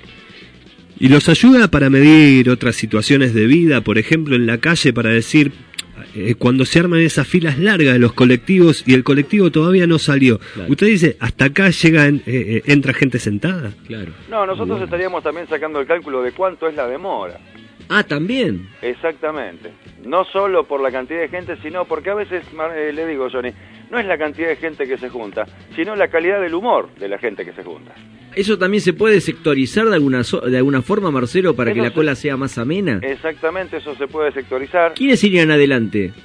¿y los ayuda para medir otras situaciones de vida, por ejemplo, en la calle, para decir, eh, cuando se arman esas filas largas de los colectivos y el colectivo todavía no salió? Claro. Usted dice, hasta acá llega, en- eh, eh, entra gente sentada. Claro. No, nosotros estaríamos también sacando el cálculo de cuánto es la demora. Ah, también. Exactamente. No solo por la cantidad de gente, sino porque a veces, Mar- eh, le digo, Johnny, no es la cantidad de gente que se junta, sino la calidad del humor de la gente que se junta. ¿Eso también se puede sectorizar de alguna, so- de alguna forma, Marcelo, para que Eso la se- cola sea más amena? Exactamente, eso se puede sectorizar. ¿Quiénes irían adelante?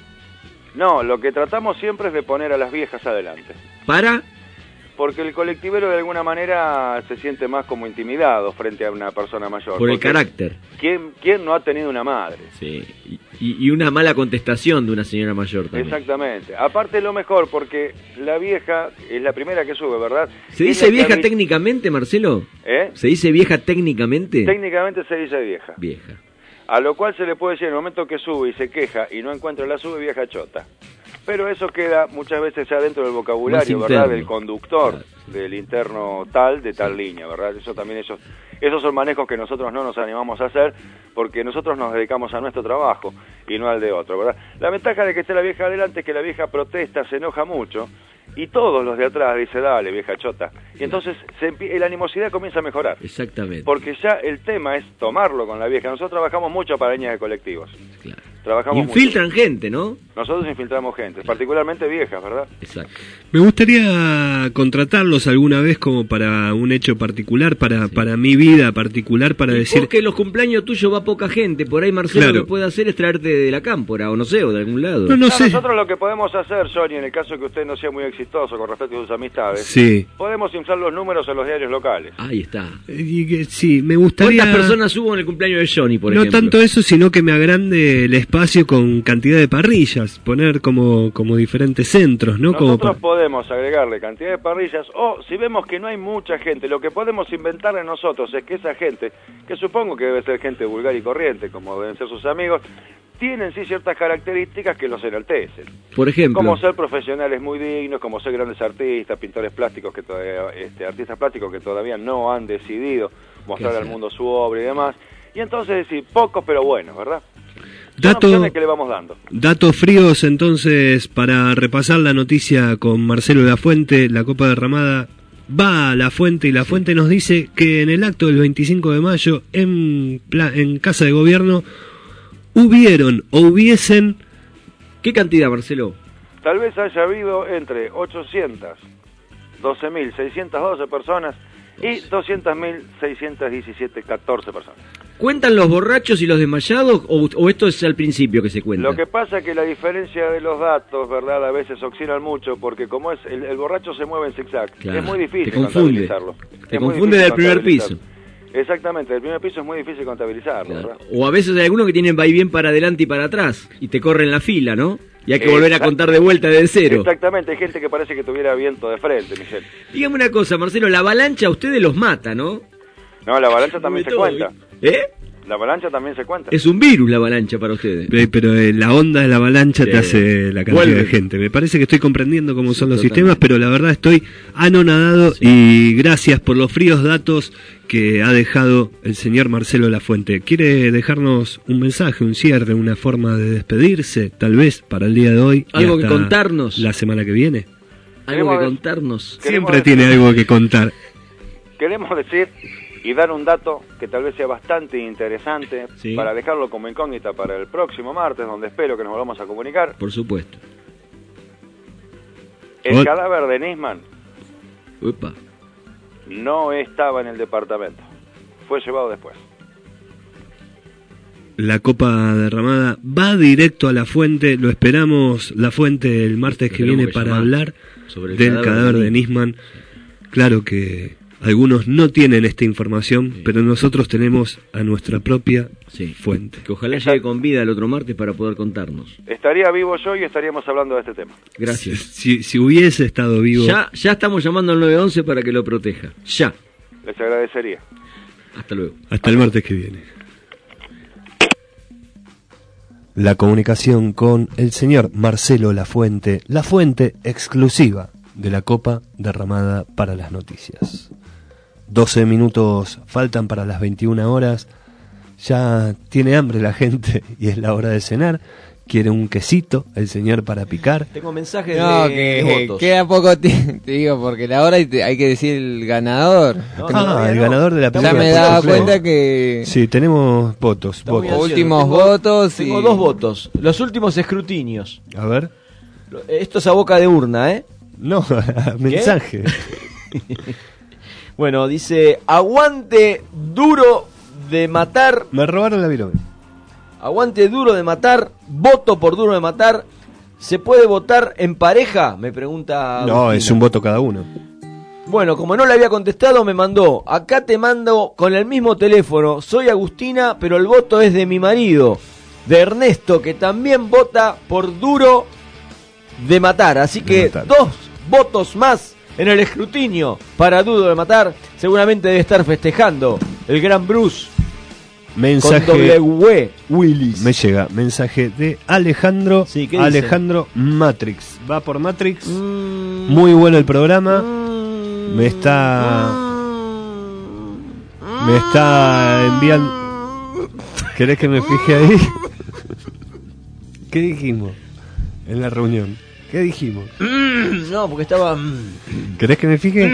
No, lo que tratamos siempre es de poner a las viejas adelante. ¿Para? Porque el colectivero de alguna manera se siente más como intimidado frente a una persona mayor. Por el Porque carácter. ¿quién, ¿Quién no ha tenido una madre? Sí. Y, y una mala contestación de una señora mayor también. Exactamente. Aparte lo mejor, porque la vieja es la primera que sube, ¿verdad? ¿Se Es dice la que vieja avi- técnicamente, Marcelo? ¿Eh? ¿Se dice vieja técnicamente? Técnicamente se dice vieja. Vieja. A lo cual se le puede decir en el momento que sube y se queja y no encuentra la sube, vieja chota. Pero eso queda muchas veces ya dentro del vocabulario, Más ¿verdad? interno. Del conductor, del interno tal, de tal línea, ¿verdad? Eso también, esos, esos son manejos que nosotros no nos animamos a hacer porque nosotros nos dedicamos a nuestro trabajo y no al de otro, ¿verdad? La ventaja de que esté la vieja adelante es que la vieja protesta, se enoja mucho y todos los de atrás dicen, dale, vieja chota. Y entonces se empie- la animosidad comienza a mejorar. Exactamente. Porque ya el tema es tomarlo con la vieja. Nosotros trabajamos mucho para líneas de colectivos. Trabajamos Infiltran mucho. gente, ¿no? Nosotros infiltramos gente, particularmente viejas, ¿verdad? Exacto. Me gustaría contratarlos alguna vez como para un hecho particular, para, para mi vida particular, para decir... Porque en los cumpleaños tuyos va poca gente. Por ahí, Marcelo, Claro. lo que puede hacer es traerte de la cámpora, o no sé, o de algún lado. No, no sé. Nosotros lo que podemos hacer, Johnny, en el caso que usted no sea muy exitoso con respecto a sus amistades, Sí. podemos inflar los números en los diarios locales. Ahí está. Y que- sí, me gustaría... ¿Cuántas personas hubo en el cumpleaños de Johnny, por no ejemplo? tanto eso, sino que me agrande el espacio con cantidad de parrillas, poner como, como diferentes centros, ¿no? Como Nosotros pa- podemos agregarle cantidad de parrillas o si vemos que no hay mucha gente, lo que podemos inventarle nosotros es que esa gente, que supongo que debe ser gente vulgar y corriente, como deben ser sus amigos, tienen sí ciertas características que los enaltecen. Por ejemplo. Como ser profesionales muy dignos, como ser grandes artistas, pintores plásticos, que todavía, este, artistas plásticos que todavía no han decidido mostrar al mundo su obra y demás. Y entonces decir, pocos pero buenos, ¿verdad? Son Dato- opciones que le vamos dando. Datos fríos entonces para repasar la noticia con Marcelo Lafuente. La Copa Derramada va a La Fuente y La Fuente nos dice que en el acto del veinticinco de mayo en, pla- en Casa de Gobierno hubieron o hubiesen... ¿Qué cantidad, Marcelo? Tal vez haya habido entre ochocientas doce mil seiscientas doce personas y doscientas mil seiscientas diecisiete catorce personas. ¿Cuentan los borrachos y los desmayados o, o esto es al principio que se cuenta? Lo que pasa es que la diferencia de los datos, ¿verdad? A veces oscilan mucho porque como es el, el borracho se mueve en zigzag, Claro, es muy difícil te confunde. contabilizarlo. Te Es muy confunde difícil del primer contabilizarlo. piso. Exactamente, del primer piso es muy difícil contabilizarlo, ¿verdad? O a veces hay algunos que tienen va y bien para adelante y para atrás y te corren la fila, ¿no? Y hay que volver a Exact- contar de vuelta desde cero. Exactamente, hay gente que parece que tuviera viento de frente, Michelle. Dígame una cosa, Marcelo, la avalancha a ustedes los mata, ¿no? No, la avalancha también De se todo, cuenta. ¿Eh? La avalancha también se cuenta. Es un virus la avalancha para ustedes. Eh, Pero eh, la onda de la avalancha Sí. te hace la cantidad Vuelve. de gente. Me parece que estoy comprendiendo cómo son los totalmente. sistemas, pero la verdad estoy anonadado y gracias por los fríos datos que ha dejado el señor Marcelo Lafuente. ¿Quiere dejarnos un mensaje, un cierre, una forma de despedirse, tal vez, para el día de hoy? y Algo que hasta contarnos. La semana que viene. Algo que Queremos- contarnos. Siempre tiene algo que contar. Queremos decir y dar un dato que tal vez sea bastante interesante Sí. para dejarlo como incógnita para el próximo martes, donde espero que nos volvamos a comunicar. Por supuesto. El Hol- cadáver de Nisman Upa. no estaba en el departamento, fue llevado después. La Copa Derramada va directo a La Fuente. Lo esperamos, La Fuente, el martes que Tenemos viene que para llamar hablar sobre el del cadáver cadáver de de Nisman. Claro que algunos no tienen esta información, pero nosotros tenemos a nuestra propia fuente. Que ojalá llegue con vida el otro martes para poder contarnos. Estaría vivo yo y estaríamos hablando de este tema. Gracias. Si, si hubiese estado vivo... Ya, ya estamos llamando al nueve once para que lo proteja. Ya. Les agradecería. Hasta luego. Hasta el martes que viene. La comunicación con el señor Marcelo Lafuente, la fuente exclusiva de la Copa Derramada para las noticias. doce minutos faltan para las veintiuna horas. Ya tiene hambre la gente y es la hora de cenar. Quiere un quesito el señor para picar. Tengo mensajes No, de, que de votos. queda poco tiempo, te digo, porque la hora hay, te- hay que decir el ganador. Ah, el ganador de la Ya primera. me daba cuenta que... Sí, tenemos votos. Está muy votos. ansioso. Últimos Tengo- votos Tengo y- dos votos. Los últimos escrutinios. A ver. Esto es a boca de urna, ¿eh? No, mensaje. Bueno, dice, aguante duro de matar. Me robaron la virome. Aguante duro de matar, voto por duro de matar. ¿Se puede votar en pareja? Me pregunta No, Agustina. es un voto cada uno. Bueno, como no le había contestado, me mandó. Acá te mando con el mismo teléfono. Soy Agustina, pero el voto es de mi marido, de Ernesto, que también vota por duro de matar. Así que matar. dos votos más en el escrutinio para duro de matar. Seguramente debe estar festejando el gran Bruce. Mensaje. Con W Willis. Me llega mensaje de Alejandro. Sí, ¿qué dice? Alejandro Matrix. Va por Matrix. Muy bueno el programa. Me está. Me está enviando. ¿Querés que me fije ahí? ¿Qué dijimos en la reunión? ¿Qué dijimos? No, porque estaba. ¿Querés que me fije?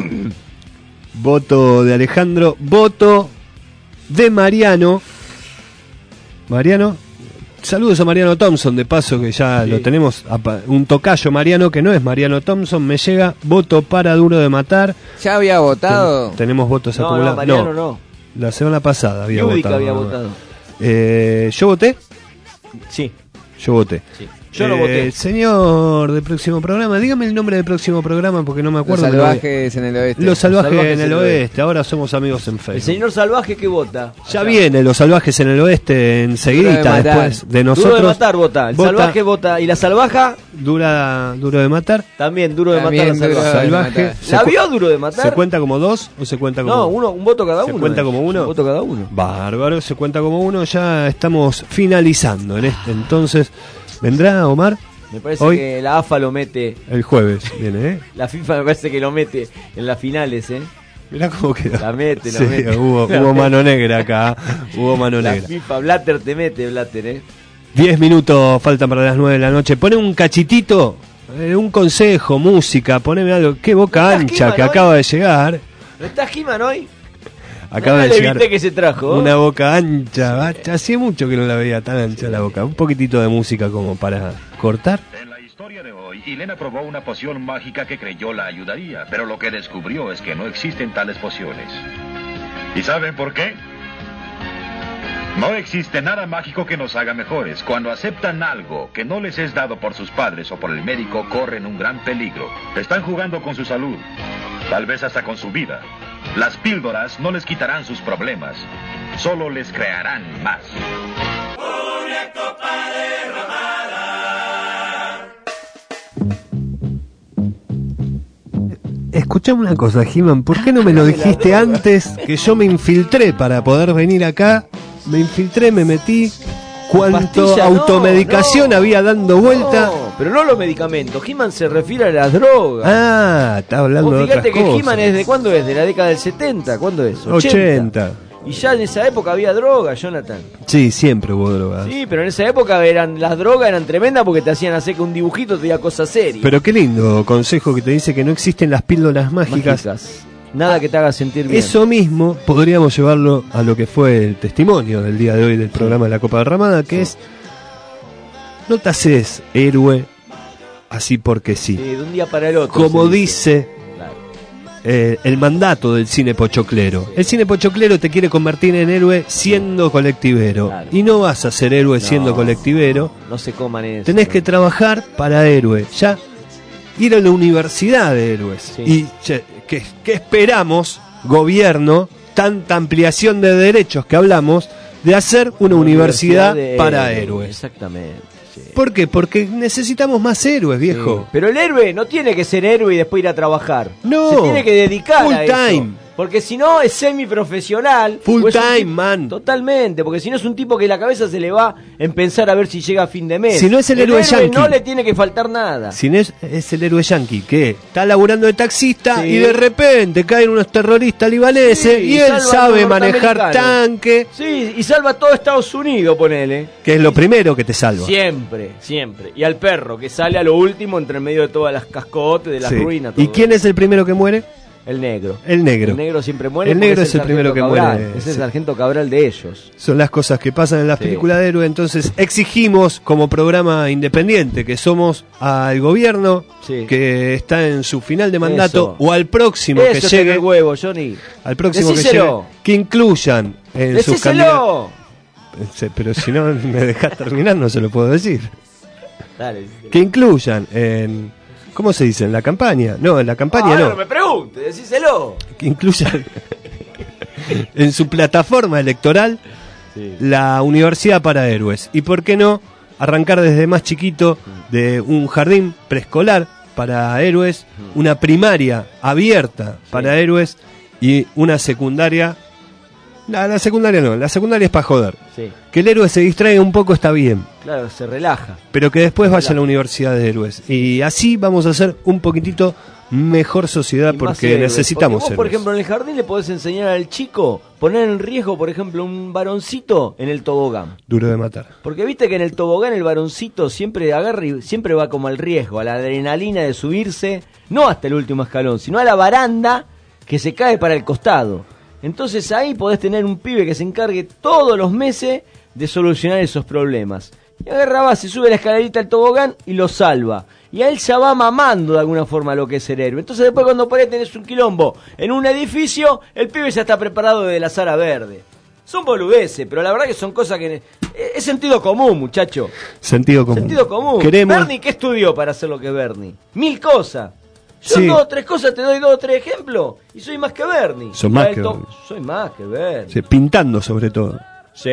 Voto de Alejandro. Voto de Mariano. Mariano. Saludos a Mariano Thompson, de paso que ya Sí. lo tenemos. apa- Un tocayo Mariano que no es Mariano Thompson. Me llega voto para duro de matar. ¿Ya había votado? Ten- tenemos votos No, no, acumulados. Mariano no. La semana pasada había Yudica votado. había nada más. votado. Eh, ¿Yo voté? Sí. Yo voté. Sí. Yo no Eh, voté. Señor del próximo programa, dígame el nombre del próximo programa porque no me Los acuerdo. salvajes en el oeste. Los salvajes, Los salvajes en el oeste. Ahora somos amigos en El Facebook. señor salvaje que vota. Ya viene los salvajes en el oeste enseguidita, Duro de matar. después de nosotros. Duro de matar vota. El Vota- salvaje vota. Y la salvaja Dura, duro de matar. también duro de También matar. La duro de salvaje. Salvaje. matar. ¿Se ¿La cu- vio duro de matar? ¿Se cuenta como dos o se cuenta como No, uno, un voto cada ¿Se uno. cuenta eh. como uno? Un voto cada uno. Bárbaro, se cuenta como uno. Ya estamos finalizando en este. Entonces, ¿vendrá Omar? Me parece Hoy- que la A F A lo mete. El jueves viene, ¿eh? La FIFA me parece que lo mete en las finales, ¿eh? Mirá cómo quedó. La mete, la Sí, mete. hubo, La hubo mete. mano negra acá. Hubo mano La negra. FIFA, Blatter te mete, Blatter, ¿eh? Diez minutos faltan para las nueve de la noche. Pone un cachitito, eh, un consejo, música, poneme algo. Qué boca ¿Estás ancha Kiman que hoy? acaba de llegar. ¿No está He-Man hoy? Acaba No de le llegar. viste que se trajo. Una boca ancha. va- Hacía mucho que no la veía tan ancha la boca. Un poquitito de música como para cortar. En la historia de hoy, Elena probó una poción mágica que creyó la ayudaría, pero lo que descubrió es que no existen tales pociones. ¿Y saben por qué? No existe nada mágico que nos haga mejores. Cuando aceptan algo que no les es dado por sus padres o por el médico, corren un gran peligro. Están jugando con su salud, tal vez hasta con su vida. Las píldoras no les quitarán sus problemas, solo les crearán más. Escuchame una cosa, He-Man, ¿por qué no me lo dijiste antes que yo me infiltré para poder venir acá? Me infiltré, me metí. Cuánto Pastilla, no, automedicación no. había dando vuelta. No, pero no los medicamentos. He-Man se refiere a las drogas. Ah, está hablando Vos de otras fíjate que cosas. He-Man es de cuándo es, de la década del setenta, ¿cuándo es? ochenta. Y ya en esa época había droga, Jonathan. Sí, siempre hubo drogas. Sí, pero en esa época eran las drogas eran tremendas porque te hacían hacer que un dibujito te diga cosas serias. Pero qué lindo consejo que te dice que no existen las píldoras mágicas. Mágicas. Nada que te haga sentir bien. Eso mismo podríamos llevarlo a lo que fue el testimonio del día de hoy del programa de la Copa Derramada, que es: no te haces héroe así porque sí. Sí, de un día para el otro. Como se dice Claro. eh, el mandato del cine pochoclero. El cine pochoclero te quiere convertir en héroe siendo colectivero. Claro. Y no vas a ser héroe No. siendo colectivero. No se coman eso. Tenés que trabajar para héroe. Ya ir a la universidad de héroes. Sí. Y che, ¿qué, qué esperamos, gobierno, tanta ampliación de derechos que hablamos, de hacer una universidad, de para héroes. héroes? Exactamente. sí. ¿Por qué? Porque necesitamos más héroes, viejo. Sí. Pero el héroe no tiene que ser héroe y después ir a trabajar. No. Se tiene que dedicar Full a eso. time. Porque si no es semiprofesional. Full o es un time, tipo- man. Totalmente. Porque si no es un tipo que la cabeza se le va en pensar a ver si llega a fin de mes. Si no es el héroe yankee. no le tiene que faltar nada. Si no es, es el héroe yanqui que está laburando de taxista Sí. y de repente caen unos terroristas libaneses Sí, y él salva a sabe los manejar norteamericanos. tanque, Sí, y salva a todo Estados Unidos, ponele. que es lo primero que te salva. Siempre, siempre. Y al perro, que sale a lo último entre medio de todas las cascotes, de las Sí. ruinas. ¿Y todo. quién es el primero que muere? El negro. El negro. El negro siempre muere. El porque negro es el primero sargento que Cabral. muere, Es el sí. sargento Cabral de ellos. Son las cosas que pasan en las Sí. películas de héroe. Entonces exigimos como programa independiente que somos al gobierno Sí. que está en su final de mandato Eso. o al próximo Eso que es llegue, tener huevo, Johnny. al próximo que Decíselo. llegue, que incluyan en sus candidatos. ¡Decíselo! Pero si no me dejas terminar no se lo puedo decir. Dale, decíselo. Que incluyan en, ¿cómo se dice? En la campaña. No, en la campaña Ah, no. no me pregunte, decíselo. Que incluyan en su plataforma electoral Sí. la Universidad para Héroes. Y por qué no arrancar desde más chiquito de un jardín preescolar para héroes, una primaria abierta para héroes y una secundaria. La, la secundaria no, la secundaria es para joder. Sí, Que el héroe se distraiga un poco está bien, claro, se relaja. pero que después vaya a Claro. la Universidad de Héroes. Y así vamos a hacer un poquitito mejor sociedad Y más porque héroes. necesitamos Porque vos, por héroes. ejemplo, en el jardín le podés enseñar al chico poner en riesgo, por ejemplo, un varoncito en el tobogán. Duro de matar. Porque viste que en el tobogán el varoncito siempre agarra y siempre va como al riesgo, a la adrenalina de subirse, no hasta el último escalón, sino a la baranda que se cae para el costado. Entonces ahí podés tener un pibe que se encargue todos los meses de solucionar esos problemas. Y agarra, va, se sube la escalerita al tobogán y lo salva. Y a él ya va mamando de alguna forma lo que es ser héroe. Entonces después cuando por ahí tenés un quilombo en un edificio, el pibe ya está preparado de la Sara verde. Son boludeces, pero la verdad que son cosas que... Es sentido común, muchacho. Sentido común. Sentido común. Queremos... Bernie, ¿qué estudió para hacer lo que es Bernie? Mil cosas. Yo Sí. dos o tres cosas te doy dos o tres ejemplos y soy más que Bernie. Sos más Ya que esto- Bernie. Soy más que Bernie. Sí, pintando sobre todo. Sí.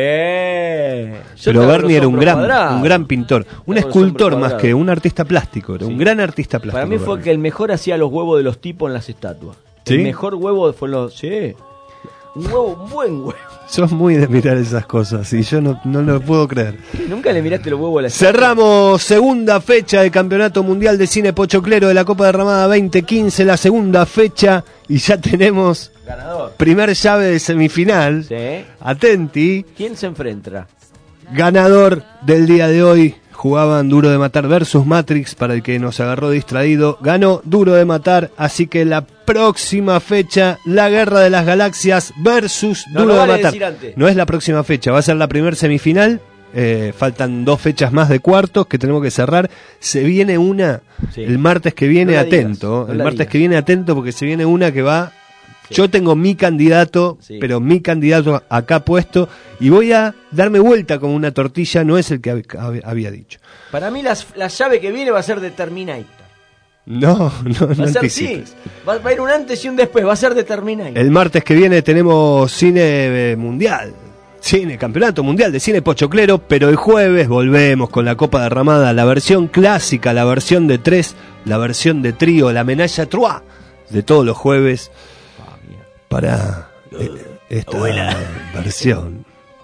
Yo Pero tengo Bernie los era un hombros gran, cuadrados. un gran pintor, un Tengo los escultor hombros más cuadrados. que un artista plástico, era un gran artista plástico. Para mí fue Bernie. que el mejor hacía los huevos de los tipos en las estatuas. ¿Sí? El mejor huevo fue en los... Sí. Un huevo, un buen huevo. Sos muy de mirar esas cosas y yo no, no lo puedo creer. Nunca le miraste los huevos a la estatua. Cerramos segunda fecha del Campeonato Mundial de Cine Pochoclero de la Copa Derramada veinte quince, la segunda fecha, y ya tenemos Ganador. primer llave de semifinal. Sí. Atenti, ¿Quién se enfrenta? ganador del día de hoy. Jugaban Duro de Matar versus Matrix, para el que nos agarró distraído. Ganó Duro de Matar, así que la próxima fecha, la Guerra de las Galaxias versus No, Duro no de vale Matar. decir antes. No es la próxima fecha, va a ser la primer semifinal. Eh, faltan dos fechas más de cuartos que tenemos que cerrar. Se viene una Sí. el martes que viene, No la digas, atento. no el la martes digas. que viene, atento, porque se viene una que va. Yo tengo mi candidato, Sí. pero mi candidato acá puesto, y voy a darme vuelta como una tortilla, no es el que hab- hab- había dicho. Para mí las- la llave que viene va a ser de Terminator. No, no, Va no a ser sí. anticipes. Va, va a ir un antes y un después. Va a ser de Terminator. El martes que viene tenemos cine eh, mundial, cine, campeonato mundial de cine pochoclero, pero el jueves volvemos con la Copa Derramada, la versión clásica, la versión de tres, la versión de trío, la menage à trois de todos los jueves para eh, esta versión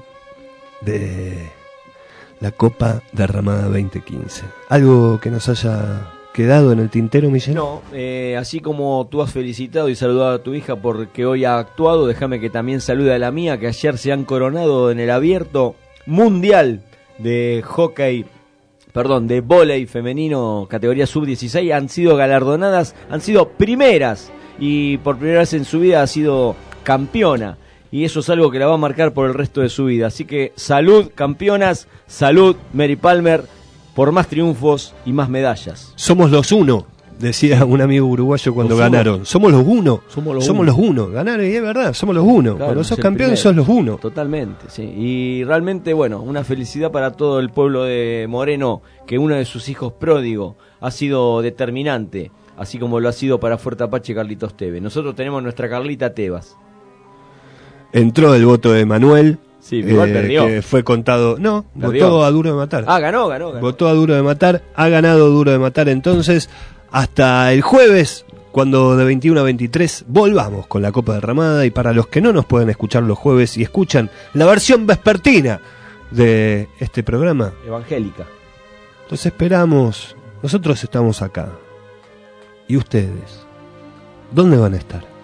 de la Copa Derramada veinte quince. ¿Algo que nos haya quedado en el tintero, Michelle? No, eh, así como tú has felicitado y saludado a tu hija porque hoy ha actuado, déjame que también salude a la mía, que ayer se han coronado en el abierto mundial de hockey, perdón, de vóley femenino categoría sub dieciséis. Han sido galardonadas, han sido primeras y por primera vez en su vida ha sido campeona. Y eso es algo que la va a marcar por el resto de su vida. Así que salud, campeonas, salud, Mary Palmer, por más triunfos y más medallas. Somos los uno, decía un amigo uruguayo cuando Los uno. ganaron. Somos los uno. Somos los somos uno. los uno. Ganaron y es verdad, somos los uno. Claro, Cuando es sos el campeón primero. sos los uno. Totalmente, sí. Y realmente, bueno, una felicidad para todo el pueblo de Moreno, que uno de sus hijos pródigo ha sido determinante, así como lo ha sido para Fuerte Apache Carlitos Tevez. Nosotros tenemos nuestra Carlita Tebas. Entró el voto de Manuel. Sí, igual perdió. Que fue contado. No, Perdió. votó a Duro de Matar. Ah, ganó, ganó, ganó. Votó a Duro de Matar. Ha ganado Duro de Matar. Entonces, hasta el jueves, cuando de veintiuno a veintitrés volvamos con la Copa Derramada. Y para los que no nos pueden escuchar los jueves y escuchan la versión vespertina de este programa, Evangélica. los esperamos. Nosotros estamos acá. ¿Y ustedes? ¿Dónde van a estar?